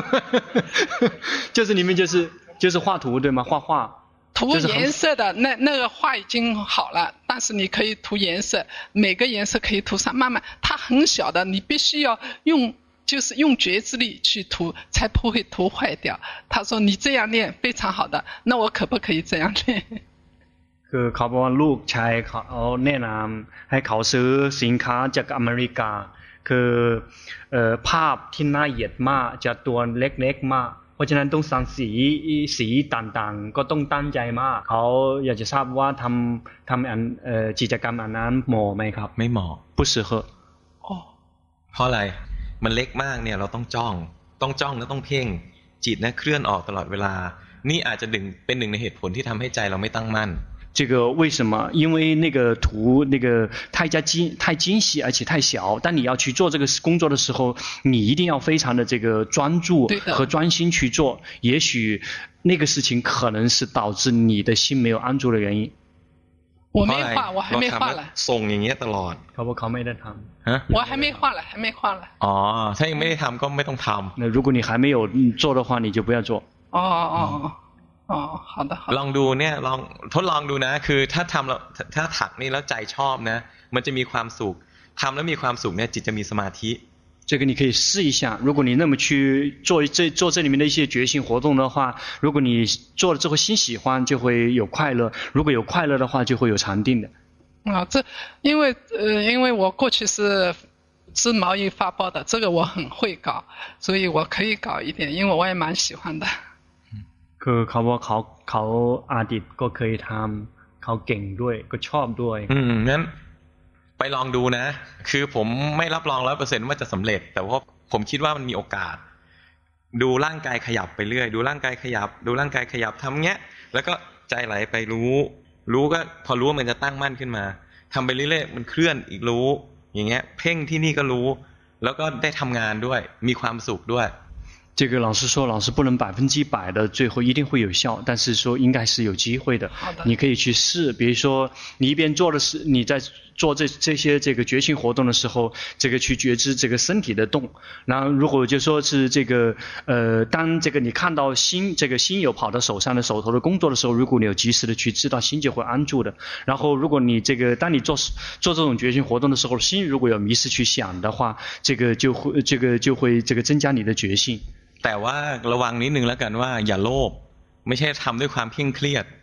就是你们就是就是画图对吗？画画。 涂颜色的那那个画已经好了，但是你可以涂颜色，每个颜色可以涂上。慢慢，它很小的，你必须要用就是用觉知力去涂，才不会涂坏掉。他说你这样练非常好的，那我可不可以这样练？ คือเขาบอกว่าลูกชายเขาแนะนำให้เขาซื้อสินค้าจากอเมริกาคือเอ่อภาพที่น่าเหยียดมากจะตัวเล็กๆมากเพราะฉะนั้นต้องสั่งสีสีต่างๆก็ต้องตั้งใจมากเขาอยากจะทราบว่าทำทำอันเอ่อกิจกรรมอันนั้นเหมาะไหมครับไม่เหมาะ不适合อ๋อเพราะอะไรมันเล็กมากเนี่ยเราต้องจ้องต้องจ้องแล้วต้องเพ่งจิตนะเคลื่อนออกตลอดเวลานี่อาจจะดึงเป็นหนึ่งในเหตุผลที่ทำให้ใจเราไม่ตั้งมั่น这个为什么？因为那个图那个太加精太精细而且太小，当你要去做这个工作的时候，你一定要非常的这个专注和专心去做。也许那个事情可能是导致你的心没有安住的原因。 我没画，我还没画了。 ส่งอย่างเงี้ยตลอดเขาบอกเขาไม่ได้ทำฮะ我还没画了，还没画了。 อ๋อถ้ายังไม่ได้ทำก็ไม่ต้องทำ那如果你还没有做的话，你就不要做。 哦哦哦。อ๋อ好的好的ลองดูเนี่ยลองทดลองดูนะคือถ้าทำแล้วถ้าถักนี่แล้วใจชอบนะมันจะมีความสุขทำแล้วมีความสุขเนี่ยจิตจะมีสมาธิ这个你可以试一下，如果你那么去做这做这里面的一些觉醒活动的话，如果你做了之后心喜欢，就会有快乐；如果有快乐的话，就会有禅定的。 啊，这因为呃，因为我过去是织毛衣发包的，这个我很会搞，所以我可以搞一点，因为我也蛮喜欢的。 คือเขาว่าเขาเขาอาดิตก็เคยทำเขาเก่งด้วยก็ชอบด้วยอืมงั้นไปลองดูนะคือผมไม่รับรอง ร้อยเปอร์เซ็นต์ ว่าจะสำเร็จแต่ว่าผมคิดว่ามันมีโอกาสดูร่างกายขยับไปเรื่อยดูร่างกายขยับดูร่างกายขยับทำเงี้ยแล้วก็ใจไหลไปรู้รู้ก็พอรู้มันจะตั้งมั่นขึ้นมาทำไปเรื่อยๆมันเคลื่อนอีกรู้อย่างเงี้ยเพ่งที่นี่ก็รู้แล้วก็ได้ทำงานด้วยมีความสุขด้วย这个老师说，老师不能百分之一百的最后一定会有效，但是说应该是有机会的。 好的， 你可以去试，比如说你一边做的是你在做这这些这个觉醒活动的时候，这个去觉知这个身体的动。然后如果就说是这个呃，当这个你看到心这个心有跑到手上的手头的工作的时候，如果你有及时的去知道，心就会安住的。然后如果你这个当你做做这种觉醒活动的时候，心如果有迷失去想的话，这个就会这个就会这个增加你的觉性。 แต่ว่าระวังนิดนึงแล้วกันว่าอย่าโลภไม่ใช่ทำด้วยความเคร่งเครียด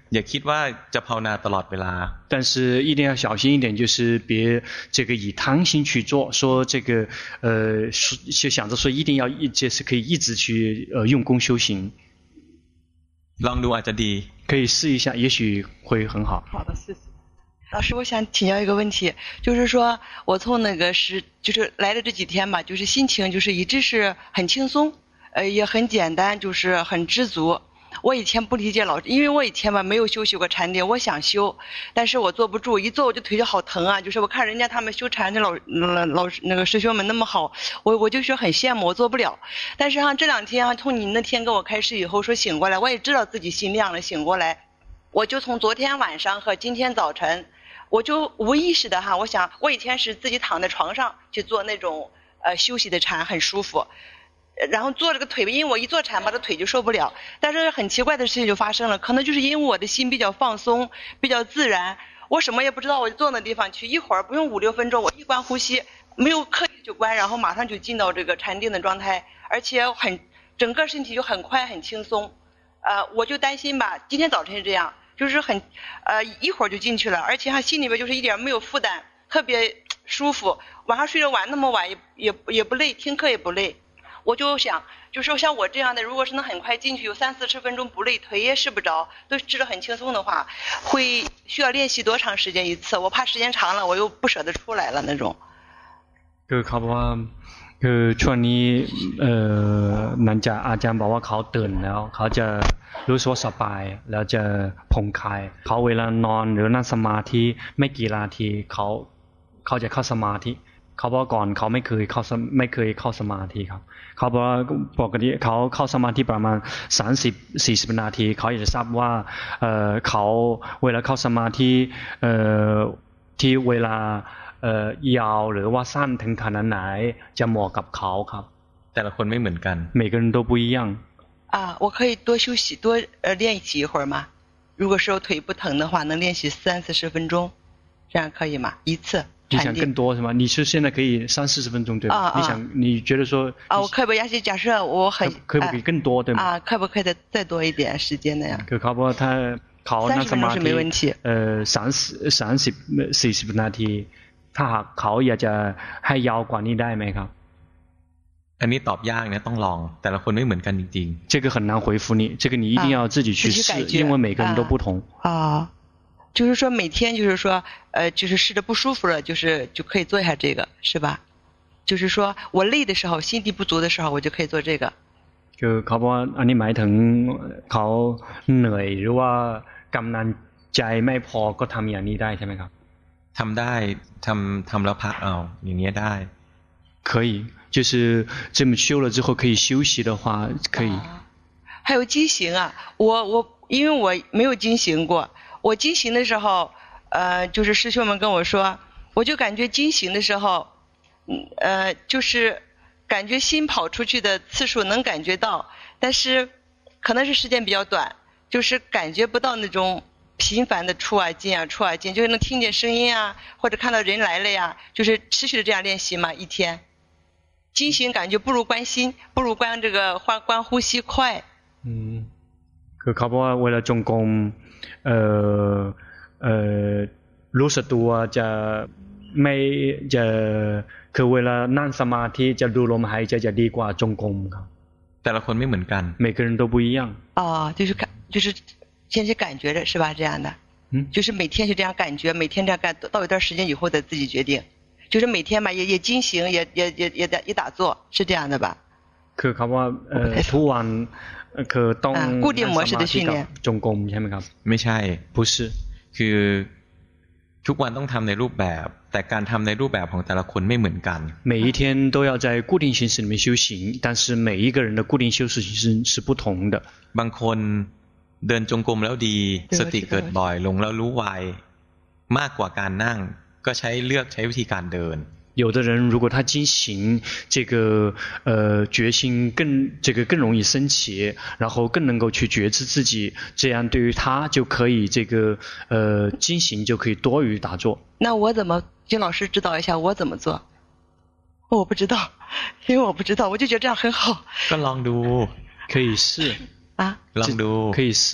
อย่าคิดว่าจะภาวนาตลอดเวลา但是一定要小心一点，就是别这个以贪心去做，说这个呃，就想着说一定要一直是可以一直去呃用功修行。 ลองดูอาจจะดี， 可以试一下，也许会很好。 好的，谢谢。老师，我想请教一个问题，就是说我从那个是就是来的这几天吧，就是心情就是一直是很轻松，呃，也很简单，就是很知足。我以前不理解老师，因为我以前吧没有修习过禅定，我想修，但是我坐不住，一坐我就腿就好疼啊。就是我看人家他们修禅的老老老那个师兄们那么好，我我就是很羡慕，我做不了。但是哈这两天哈，从你那天跟我开示以后说醒过来，我也知道自己心亮了，醒过来，我就从昨天晚上和今天早晨，我就无意识的哈，我想我以前是自己躺在床上去做那种呃休息的禅，很舒服。然后做这个腿，因为我一坐禅吧，这腿就受不了。但是很奇怪的事情就发生了，可能就是因为我的心比较放松，比较自然，我什么也不知道，我就坐那地方去，一会儿不用五六分钟，我一关呼吸，没有刻意就关，然后马上就进到这个禅定的状态，而且很整个身体就很快很轻松。呃，我就担心吧，今天早晨是这样，就是很呃一会儿就进去了，而且还心里边就是一点没有负担，特别舒服。晚上睡得晚那么晚也也也不累，听课也不累。我就想，就说像我这样的，如果是能很快进去，有三四十分钟不累，腿也试不着，都吃得很轻松的话，会需要练习多长时间一次？我怕时间长了，我又不舍得出来了那种。 คือเขาบอกว่าคือช่วงนี้เอ่อนันจะอาจารย์บอกว่าเขาตื่นแล้วเขาจะรู้สึกว่าสบายแล้วจะผ่อนคลายเขาเวลานอนหรือนั่งสมาธิไม่กี่นาทีเขาเขาจะเข้าสมาธิเขาบอกก่อนเขาไม่เคยเข้าไม่เคยเข้าสมาธิครับเขาบอกว่าปกติเขาเข้าสมาธิประมาณสามสิบสี่สิบนาทีเขาอยากจะทราบว่าเอ่อเขาเวลาเข้าสมาธิเอ่อที่เวลาเอ่อยาวหรือว่าสั้นถึงขนาดไหนจะเหมาะกับเขาครับแต่ละคนไม่เหมือนกัน每个人都不一样啊我可以多休息多呃练习一会儿吗如果是我腿不疼的话能练习三四十分钟这样可以吗一次你想更多是吗？你是现在可以三四十分钟对吧？啊、你想你觉得说啊，我可不可以假设我很可不可以更多对吗？ 啊，可不可以再再多一点时间那样？ คือเขาบอกว่าถ้าเขานั่งสมาธิเอ่อสามสามสิบสี่สิบนาทีถ้าหากเขาอยากจะให้ยาวกว่านี้ได้ไหมครับอันนี้ตอบยากนะต้องลองแต่ละคนไม่เหมือนกันจริงๆ这个很难回复你这个你一定要自己去试因为每个人都不同啊就是说每天就是说呃就是试着不舒服了就是就可以做一下这个是吧就是说我累的时候心地不足的时候我就可以做这个คือเขาบอกว่าอันนี้หมายถึงเขาเหนื่อยหรือว่ากำลังใจไม่พอก็ทำอย่างนี้ได้ใช่ไหมครับทำได้ทำทำแล้วพักเอาอย่างนี้ได้可以就是这么修了之后可以休息的话可以还有经行啊我我因为我没有经行过我经行的时候呃就是师兄们跟我说我就感觉经行的时候呃就是感觉心跑出去的次数能感觉到但是可能是时间比较短就是感觉不到那种频繁的出啊进啊出啊进就是能听见声音啊或者看到人来了呀就是持续的这样练习嘛一天经行感觉不如观心不如观这个观呼吸快嗯คือเขาบอกว่าเวลาจงกรมเอ่อเอ่อรู้สึกตัวจะไม่จะคือเวลานั่งสมาธิจะดูลมหายใจจะดีกว่าจงกรมครับแต่ละคนไม่เหมือนกัน每个人都不一样哦就是感就是先是感觉着是吧这样的嗯就是每天是这样感觉每天这样干到一段时间以后再自己决定就是每天吧也也经行也也也也也打坐是这样的吧คือเขาว่าเอ่อทุกวันคือต้อง固定模式的训练จงกรมใช่ไหมครับไม่ใช่不是คือทุกวันต้องทำในรูปแบบแต่การทำในรูปแบบของแต่ละคนไม่เหมือนกัน每一天都要在固定形式里面修行但是每一个人的固定修行是是不同的บางคนเดินจงกรมแล้วดีสติเกิดบ่อยลงแล้วรู้ไวมากกว่าการนั่งก็ใช้เลือกใช้วิธีการเดิน有的人如果他经行这个呃决心更这个更容易升起然后更能够去觉知自己这样对于他就可以这个呃经行就可以多于打坐那我怎么金老师指导一下我怎么做我不知道因为我不知道我就觉得这样很好ก็ลองดู可以试啊ลองดู可以试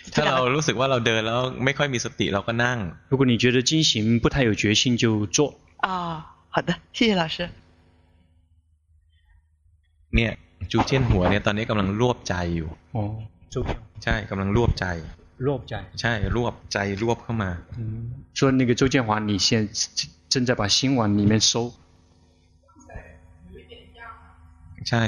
ถ้าเรารู้สึกว่าเราเดินแล้วไม่ค่อยมีสติเราก็นั่ง如果你觉得经行不太有决心就坐啊好的谢谢老师เนี่ยจูเจี้ยนหัวเนี่ยตอนนี้กำลังรวบใจอยู่อ๋อจูใช่กำลังรวบใจรวบใจใช่รวบใจรวบเข้ามา说那个周建华你现正在把心往里面收ใช่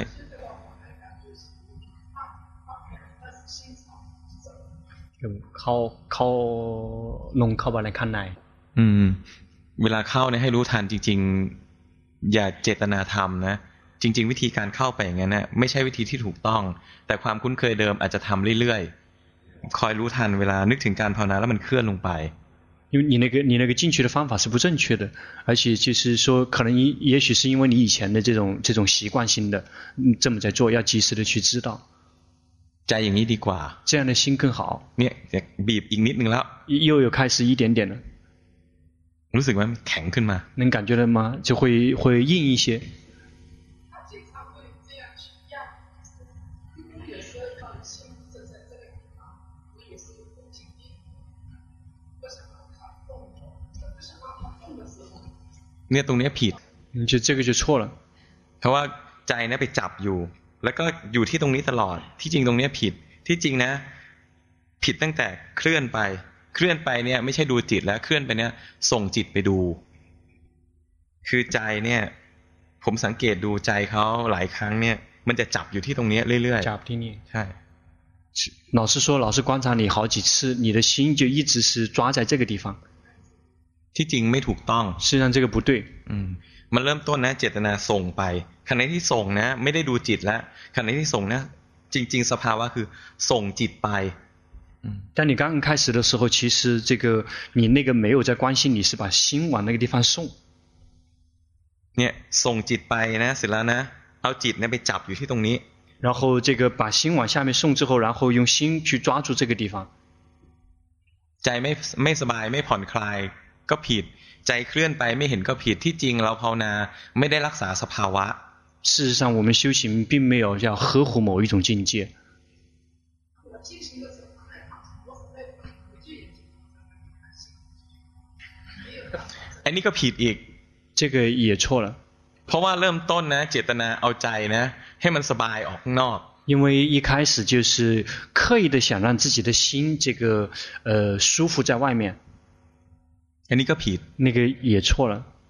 เข้าเข้าลงเข้าไปในข้างในอืมเวลาเข้าเนี่ยให้รู้ทันจริงๆอย่าเจตนาทำนะจริงๆวิธีการเข้าไปอย่างนั้นนะไม่ใช่วิธีที่ถูกต้องแต่ความคุ้นเคยเดิมอาจจะทำเรื่อยๆคอยรู้ทันเวลานึกถึงการภาวนาแล้วมันเคลื่อนลงไป因为你那个你那个进去的方法是不正确的，而且就是说，可能也许是因为你以前的这种这种习惯性的这么在做，要及时的去知道。 ใจอย่างนี้ดีกว่า这样的心更好。 เนี่ยบีบอีกนิดนึงแล้ว又有开始一点点了。 รู้สึกว่าแข็งขึ้นมา能感觉到吗？就会会硬一些。 เนี่ยตรงนี้ผิด就这个就错了เพราะว่าใจเนี่ยไปจับอยู่แล้วก็อยู่ที่ตรงนี้ตลอดที่จริงตรงนี้ผิดที่จริงนะผิดตั้งแต่เคลื่อนไปเคลื่อนไปเนี่ยไม่ใช่ดูจิตแล้วเคลื่อนไปเนี่ยส่งจิตไปดูคือใจเนี่ยผมสังเกตดูใจเขาหลายครั้งเนี่ยมันจะจับอยู่ที่ตรงนี้เรื่อยๆจับที่นี่ใช่老师说老师观察你好几次你的心就一直是抓在这个地方ที่จริงไม่ถูกต้อง实际上这个不对อืมมันเริ่มต้นนะเจตนาส่งไปขณะที่ส่งนะไม่ได้ดูจิตแล้วขณะที่ส่งนะจริงๆสภาวะคือส่งจิตไป但你刚刚开始的时候其实这个你那个没有在关心你是把心往那个地方送เนี่ยส่งจิตไปนะเสร็จแล้วนะเอาจิตเนี่ยไปจับอยู่ที่ตรงนี้然后这个把心往下面送之后然后用心去抓住这个地方ใจไม่ไม่สบายไม่ผ่อนคลายก็ผิดใจเคลื่อนไปไม่เห็นก็ผิดที่จริงเราภาวนาไม่ได้รักษาสภาวะ事实上我们修行并没有要呵护某一种境界อันนี้ก็ผิดอีก这个也错了เพราะว่าเริ่มต้นนะเจตนาเอาใจนะให้มันสบายออกข้างนอก因为一开始就是刻意的想让自己的心这个呃舒服在外面อันนี้ก็ผิด那个也错了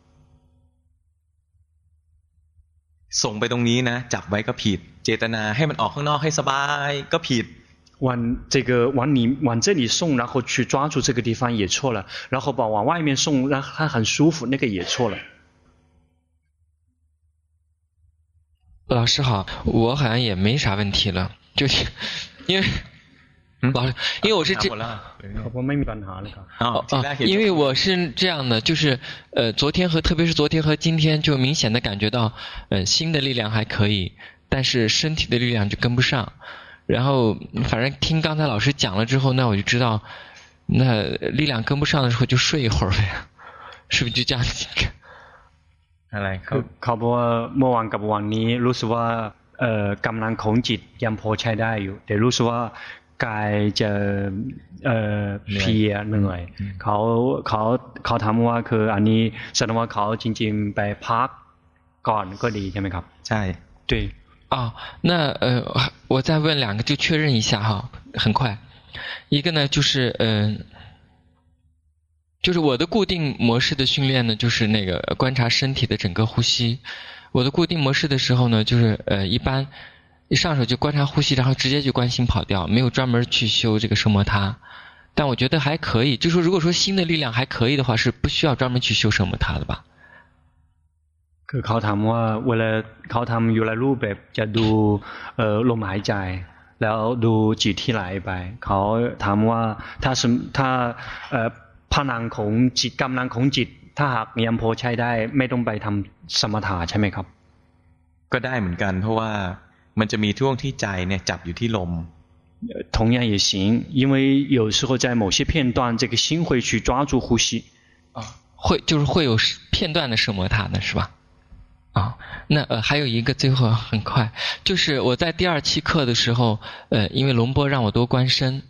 ส่งไปตรงนี้นะจับไว้ก็ผิดเจตนาให้มันออกข้างนอกให้สบายก็ผิด往这个往你往这里送然后去抓住这个地方也错了然后把往外面送让它很舒服那个也错了老师好我好像也没啥问题了就是因为老师因为我是这哦因为我是这样的就是呃昨天和特别是昨天和今天就明显的感觉到呃心的力量还可以但是身体的力量就跟不上然后反正听刚才老师讲了之后那我就知道那力量跟不上的时候就睡一会儿呗是不是就这样子อะไรเขาเขาบอกว่าเมื่อวานกับวันนี้รู้สึกว่าเอ่อกำลังของจิตยังพอใช้ได้อยู่แต่รู้สึกว่ากายจะเอ่อเพลียเหนื่อยเขาเขาเขาถามว่าคืออันนี้แสดงว่าเขาจริงๆไปพักก่อนก็ดีใช่ไหมครับใช่对啊那呃我再问两个就确认一下哈很快一个呢就是嗯就是我的固定模式的训练呢就是那个观察身体的整个呼吸我的固定模式的时候呢就是呃一般一上手就观察呼吸然后直接就观心跑掉没有专门去修这个奢摩他但我觉得还可以就是说如果说心的力量还可以的话是不需要专门去修奢摩他的吧คือเขาถามว่าเวลาเขาทำอยู่หลายรูปแบบจะดูเอ่อลมหายใจแล้วดูจิตที่ไหลไปเขาถามว่าถ้าถ้าเอ่อพลังของจิตกำลังของจิตถ้าหากยังพอใช้ได้ไม่ต้องไปทำสมถะใช่ไหมครับก็ได้เหมือนกันเพราะว่ามันจะมีช่วงที่ใจเนี่ยจับอยู่ที่ลม同样也行因为有时候在某些片段这个心会去抓住呼吸啊会就是会有片段的奢摩他的是吧啊那呃还有一个最后很快就是我在第二期课的时候呃因为龙波让我多观身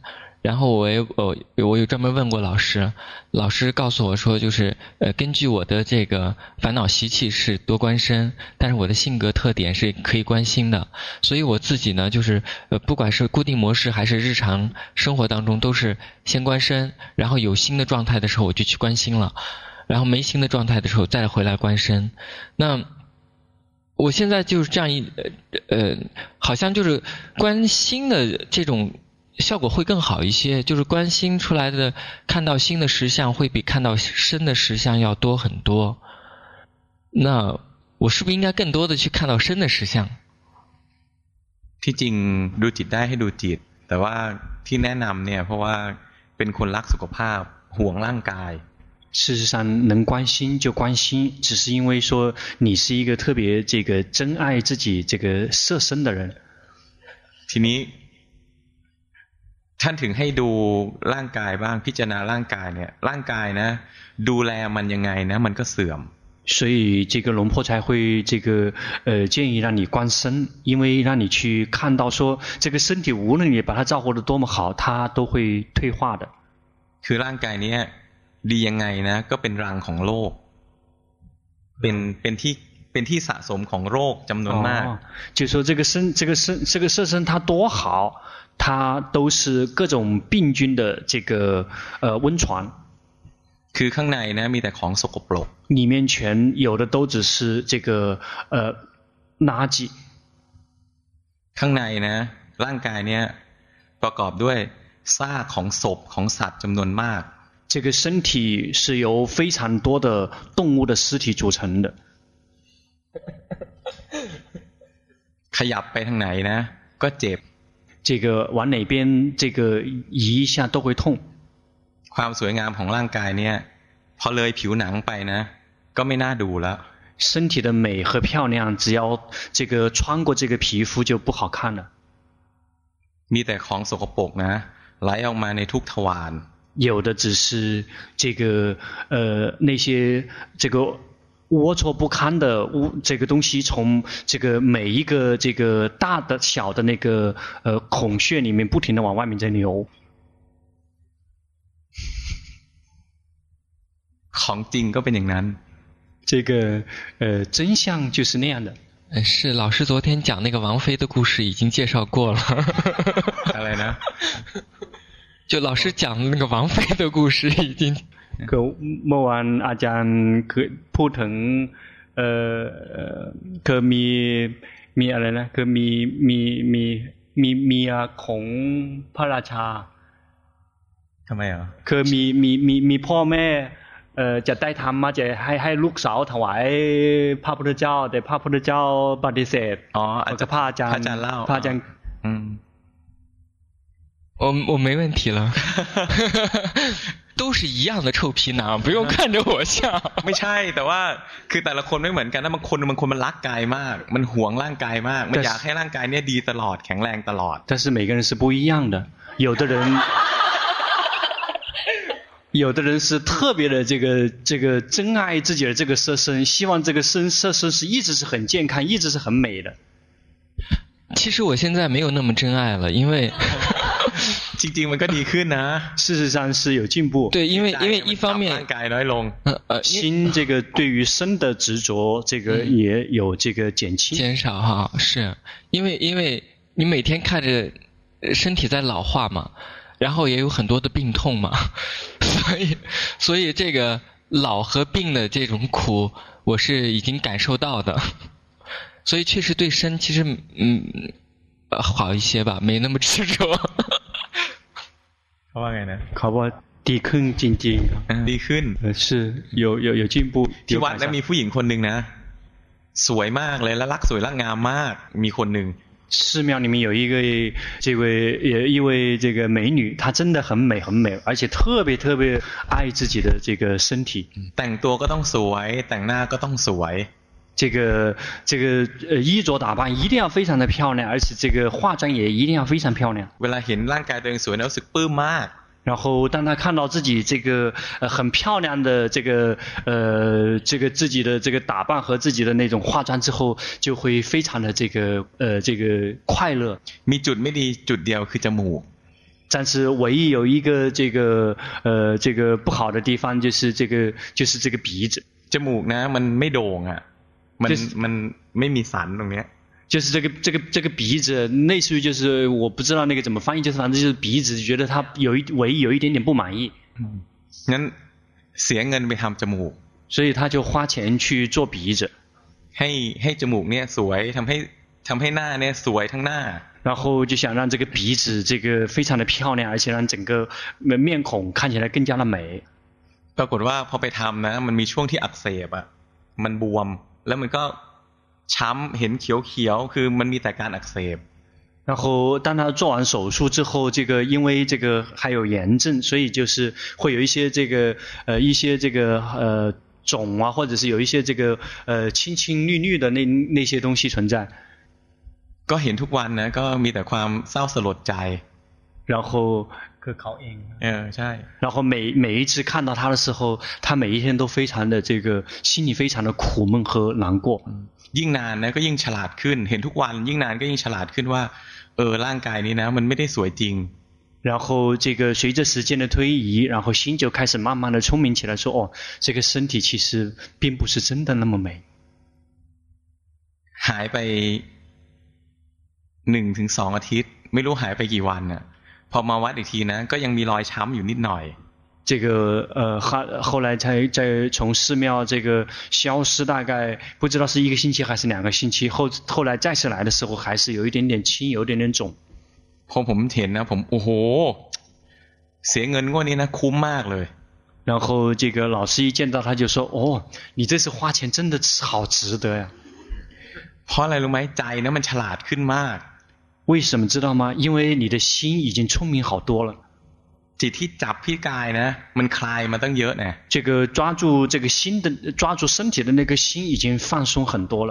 然后我也我我有专门问过老师，老师告诉我说，就是呃根据我的这个烦恼习气是多观身，但是我的性格特点是可以观心的，所以我自己呢就是呃不管是固定模式还是日常生活当中，都是先观身，然后有心的状态的时候我就去观心了，然后没心的状态的时候再回来观身。那我现在就是这样一呃呃好像就是观心的这种效果会更好一些，就是观心出来的看到心的实相会比看到身的实相要多很多。那我是不是应该更多的去看到身的实相？ ที่จริงดูจิตได้ให้ดูจิตแต่ว่าที่แนะนำเนี่ยเพราะว่าเป็นคนรักสุขภาพห่วงร่างกาย事实上能观心就观心，只是因为说你是一个特别这个珍爱自己这个色身的人。 ทีนี้ท่านถึงให้ดูร่างกายบ้างพิจารณาร่างกายเนี่ยร่างกายนะดูแลมันยังไงนะมันก็เสื่อม所以这个龙婆才会这个呃建议让你观身，因为让你去看到说这个身体无论你把它照顾得多么好，它都会退化的。 คือร่างกายเนี้ยดียังไงนะก็เป็นรังของโรคเป็นเป็นที่เป็นที่สะสมของโรคจำนวนมาก就说这个身这个身这个色身它多好，它都是各种病菌的这个呃温床。 คือข้างในนะมีแต่ของสกปรก里面全有的都只是这个呃垃圾。 ข้างในนะร่างกายเนี้ยประกอบด้วยซากของศพของสัตว์จำนวนมาก这个身体是由非常多的动物的尸体组成的。 ขยับไปทางไหนนะก็เจ็บ这个往哪边这个移一下都会痛。 ความสวยงามของร่างกายเนี่ยพอเลยผิวหนังไปนะก็ไม่น่าดูแล้ว身体的美和漂亮只要这个穿过这个皮肤就不好看了。 มีแต่ของสกปรกนะไหลออกมาในทุกทวาร有的只是这个呃那些这个龌龊不堪的污这个东西从这个每一个这个大的小的那个呃孔穴里面不停地往外面在流。 ของจริงก็เป็นอย่างนั้น这个呃真相就是那样的。 是老师昨天讲那个王菲的故事已经介绍过了。 อะไรนะ就老师讲的那个王菲的故事已经ก็เมื่อวานอาจารย์คือพูดถึงเอ่อคือมีมีอะไรนะคือมีมีมีมีเมียของพระราชาทำไมอ่ะคือมีมีมีมีพ่อแม่เอ่อจะได้ทำมาจะให้ให้ลูกสาวถวายพระพุทธเจ้าแต่พระพุทธเจ้าปฏิเสธอ๋ออาจจะพระอาจารย์พระอาจารย์เล่าพระอาจารย์อืม我我没问题了都是一样的臭皮囊不用看着我笑ไม่ใช่แต่ว่าคือแต่ละคนไม่เหมือนกันนะบางคนบางคนมันรักกายมากมันหวงร่างกายมากมันอยากให้ร่างกายเนี่ยดีตลอดแข็งแรงตลอด但是每个人是不一样的有的人有的人是特别的这个这个珍爱自己的这个色身希望这个身色身是一直是很健康一直是很美的其实我现在没有那么珍爱了因为จริงๆมันก็ดีขึ้นนะ事实上是有进步对因为因为一方面ร่างกายน้อยลง呃心这个对于身的执着这个也有这个减轻减少哈是因为因为你每天看着身体在老化嘛然后也有很多的病痛嘛所以所以这个老和病的这种苦我是已经感受到的所以确实对身其实嗯好一些吧没那么执着เขาว่าไงนะเขาว่าดีขึ้นจริงๆดีขึ้น是有有有进步ที่วัดแล้วมีผู้หญิงคนนึงนะสวยมากเลยและรักสวยรักงามมากมีคนนึง寺庙里面有一个这位也一位这个美女她真的很美很美而且特别特别爱自己的这个身体แต่งตัวก็ต้องสวยแต่งหน้าก็ต้องสวย这个这个呃衣着打扮一定要非常的漂亮而且这个化妆也一定要非常漂亮เวลาเห็นร่างกายตัวเองสวยแล้วรู้สึกปลื้มมาก然后当他看到自己这个呃很漂亮的这个呃这个自己的这个打扮和自己的那种化妆之后就会非常的这个呃这个快乐มีจุดไม่ดีจุดเดียวคือจมูก在但是唯一有一个这个呃这个不好的地方就是这个就是这个鼻子。 จมูกนะมันไม่โด่งอ่ะมันมันไม่มีสันตรงเนี้ย就是这个这个这个鼻子，类似于就是我不知道那个怎么翻译，就是反正就是鼻子，觉得他有一唯一有一点点不满意。 งั้นเสียเงินไปทำจมูก所以他就花钱去做鼻子。 ให้ให้จมูกเนี่ยสวยทำให้ทำให้หน้าเนี่ยสวยทั้งหน้า然后就想让这个鼻子这个非常的漂亮，而且让整个面孔看起来更加的美。 ปรากฏว่าพอไปทำนะมันมีช่วงที่อักเสบอ่ะมันบวมแล้วมันก็ช้ำเห็นเขียวๆคือมันมีแต่การอักเสบ然后当他做完手术之后，这个因为这个还有炎症，所以就是会有一些这个呃一些这个呃肿啊，或者是有一些这个呃青青绿绿的那那些东西存在。 ก็เห็นทุกวันนะก็มีแต่ความเศร้าสลดใจ然后คือเขาเองเออใช่然后每每一次看到他的时候，他每一天都非常的这个心里非常的苦闷和难过。 ยิ่งนานนะก็ยิ่งฉลาดขึ้นเห็นทุกวันยิ่งนานก็ยิ่งฉลาดขึ้นว่าเออร่างกายนี้นะมันไม่ได้สวยจริง然后这个随着时间的推移，然后心就开始慢慢的聪明起来，说哦，这个身体其实并不是真的那么美。 หายไปหนึ่งถึงสองอาทิตย์ไม่รู้หายไปกี่วันน่ะพอมาวัดอีกทีนะก็ยังมีรอยช้ำอยู่นิดหน่อย这个呃，后后来才在从寺庙这个消失，大概不知道是一个星期还是两个星期。后后来再次来的时候，还是有一点点青，有一点点肿。 พอผมเห็นนะผมโอ้โหเสียเงินงวดนี้นะคุ้มมากเลย然后这个老师一见到他就说：“哦，你这次花钱真的好值得呀！” เพราะอะไรรู้ไหมใจนะมันฉลาดขึ้นมาก为什么知道吗？因为你的心已经聪明好多了。 จิตที่จับที่กายนะมันคลายมาตั้งเยอะนะ这个抓住这个心的抓住身体的那个心已经放松很多了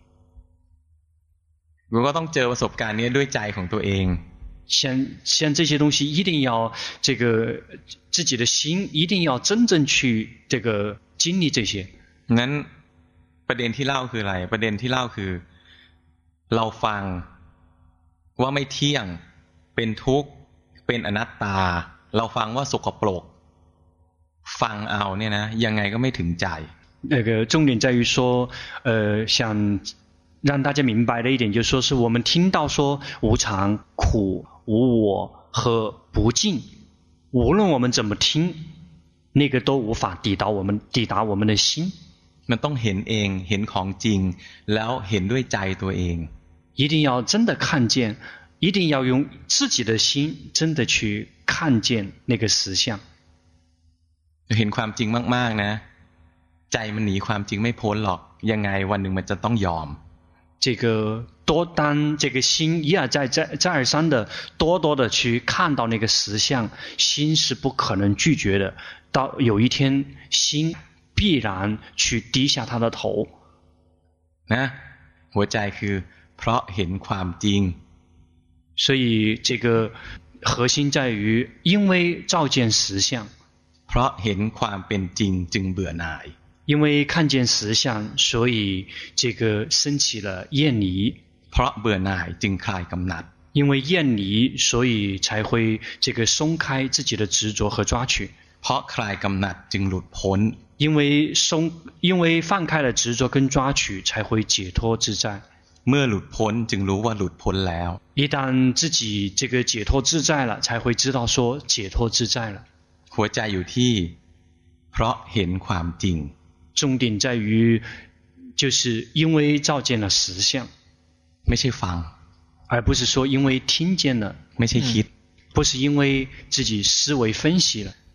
เราก็ต้องเจอประสบการณ์นี้ด้วยใจของตัวเอง像像这些东西一定要这个自己的心一定要真正去这个经历这些งั้นประเด็นที่เล่าคืออะไรประเด็นที่เล่าคือเราฟังว่าไม่เที่ยงเป็นทุกข์เป็นอนัตตาเราฟังว่าสกปรกฟังเอาเนี่ยนะยังไงก็ไม่ถึงใจ那个重点在于说呃想让大家明白的一点就是说是我们听到说无常苦无我和不净无论我们怎么听那个都无法抵达我们抵达我们的心มันต้องเห็นเองเห็นของจริงแล้วเห็นด้วยใจตัวเอง一定要真的看见一定要用自己的心真的去看见那个实相เห็นความจริงมากๆนะใจมันหนีความจริงไม่พ้นหรอกยังไงวันหนึ่งมันจะต้องยอม这个多当这个心一而再再再而三的多多的去看到那个实相心是不可能拒绝的到有一天心必然去低下他的头นะหัวใจคือเพราะเห็นความจริง所以这个核心在于因为照见实相เพราะเห็นความเป็นจริงจึงเบื่อหน่าย因为看见实相所以这个升起了厌离เพราะเบื่อหน่ายจึงคลายกำหนัด因为厌离所以才会这个松开自己的执着和抓取เพราะคลายกำหนัดจึงหลุดพ้น因为松因为放开了执着跟抓取才会解脱自在เมื่อหลุดพ้นจึงรู้ว่าหลุดพ้นแล้ว一旦自己这个解脱自在了才会知道说解脱自在了หัวใจอยู่ที่เพราะเห็นความจริง重点在于就是因为照见了实相ไม่ใช่ฟัง而不是说因为听见了ไม่ใช่คิด不是因为自己思维分析了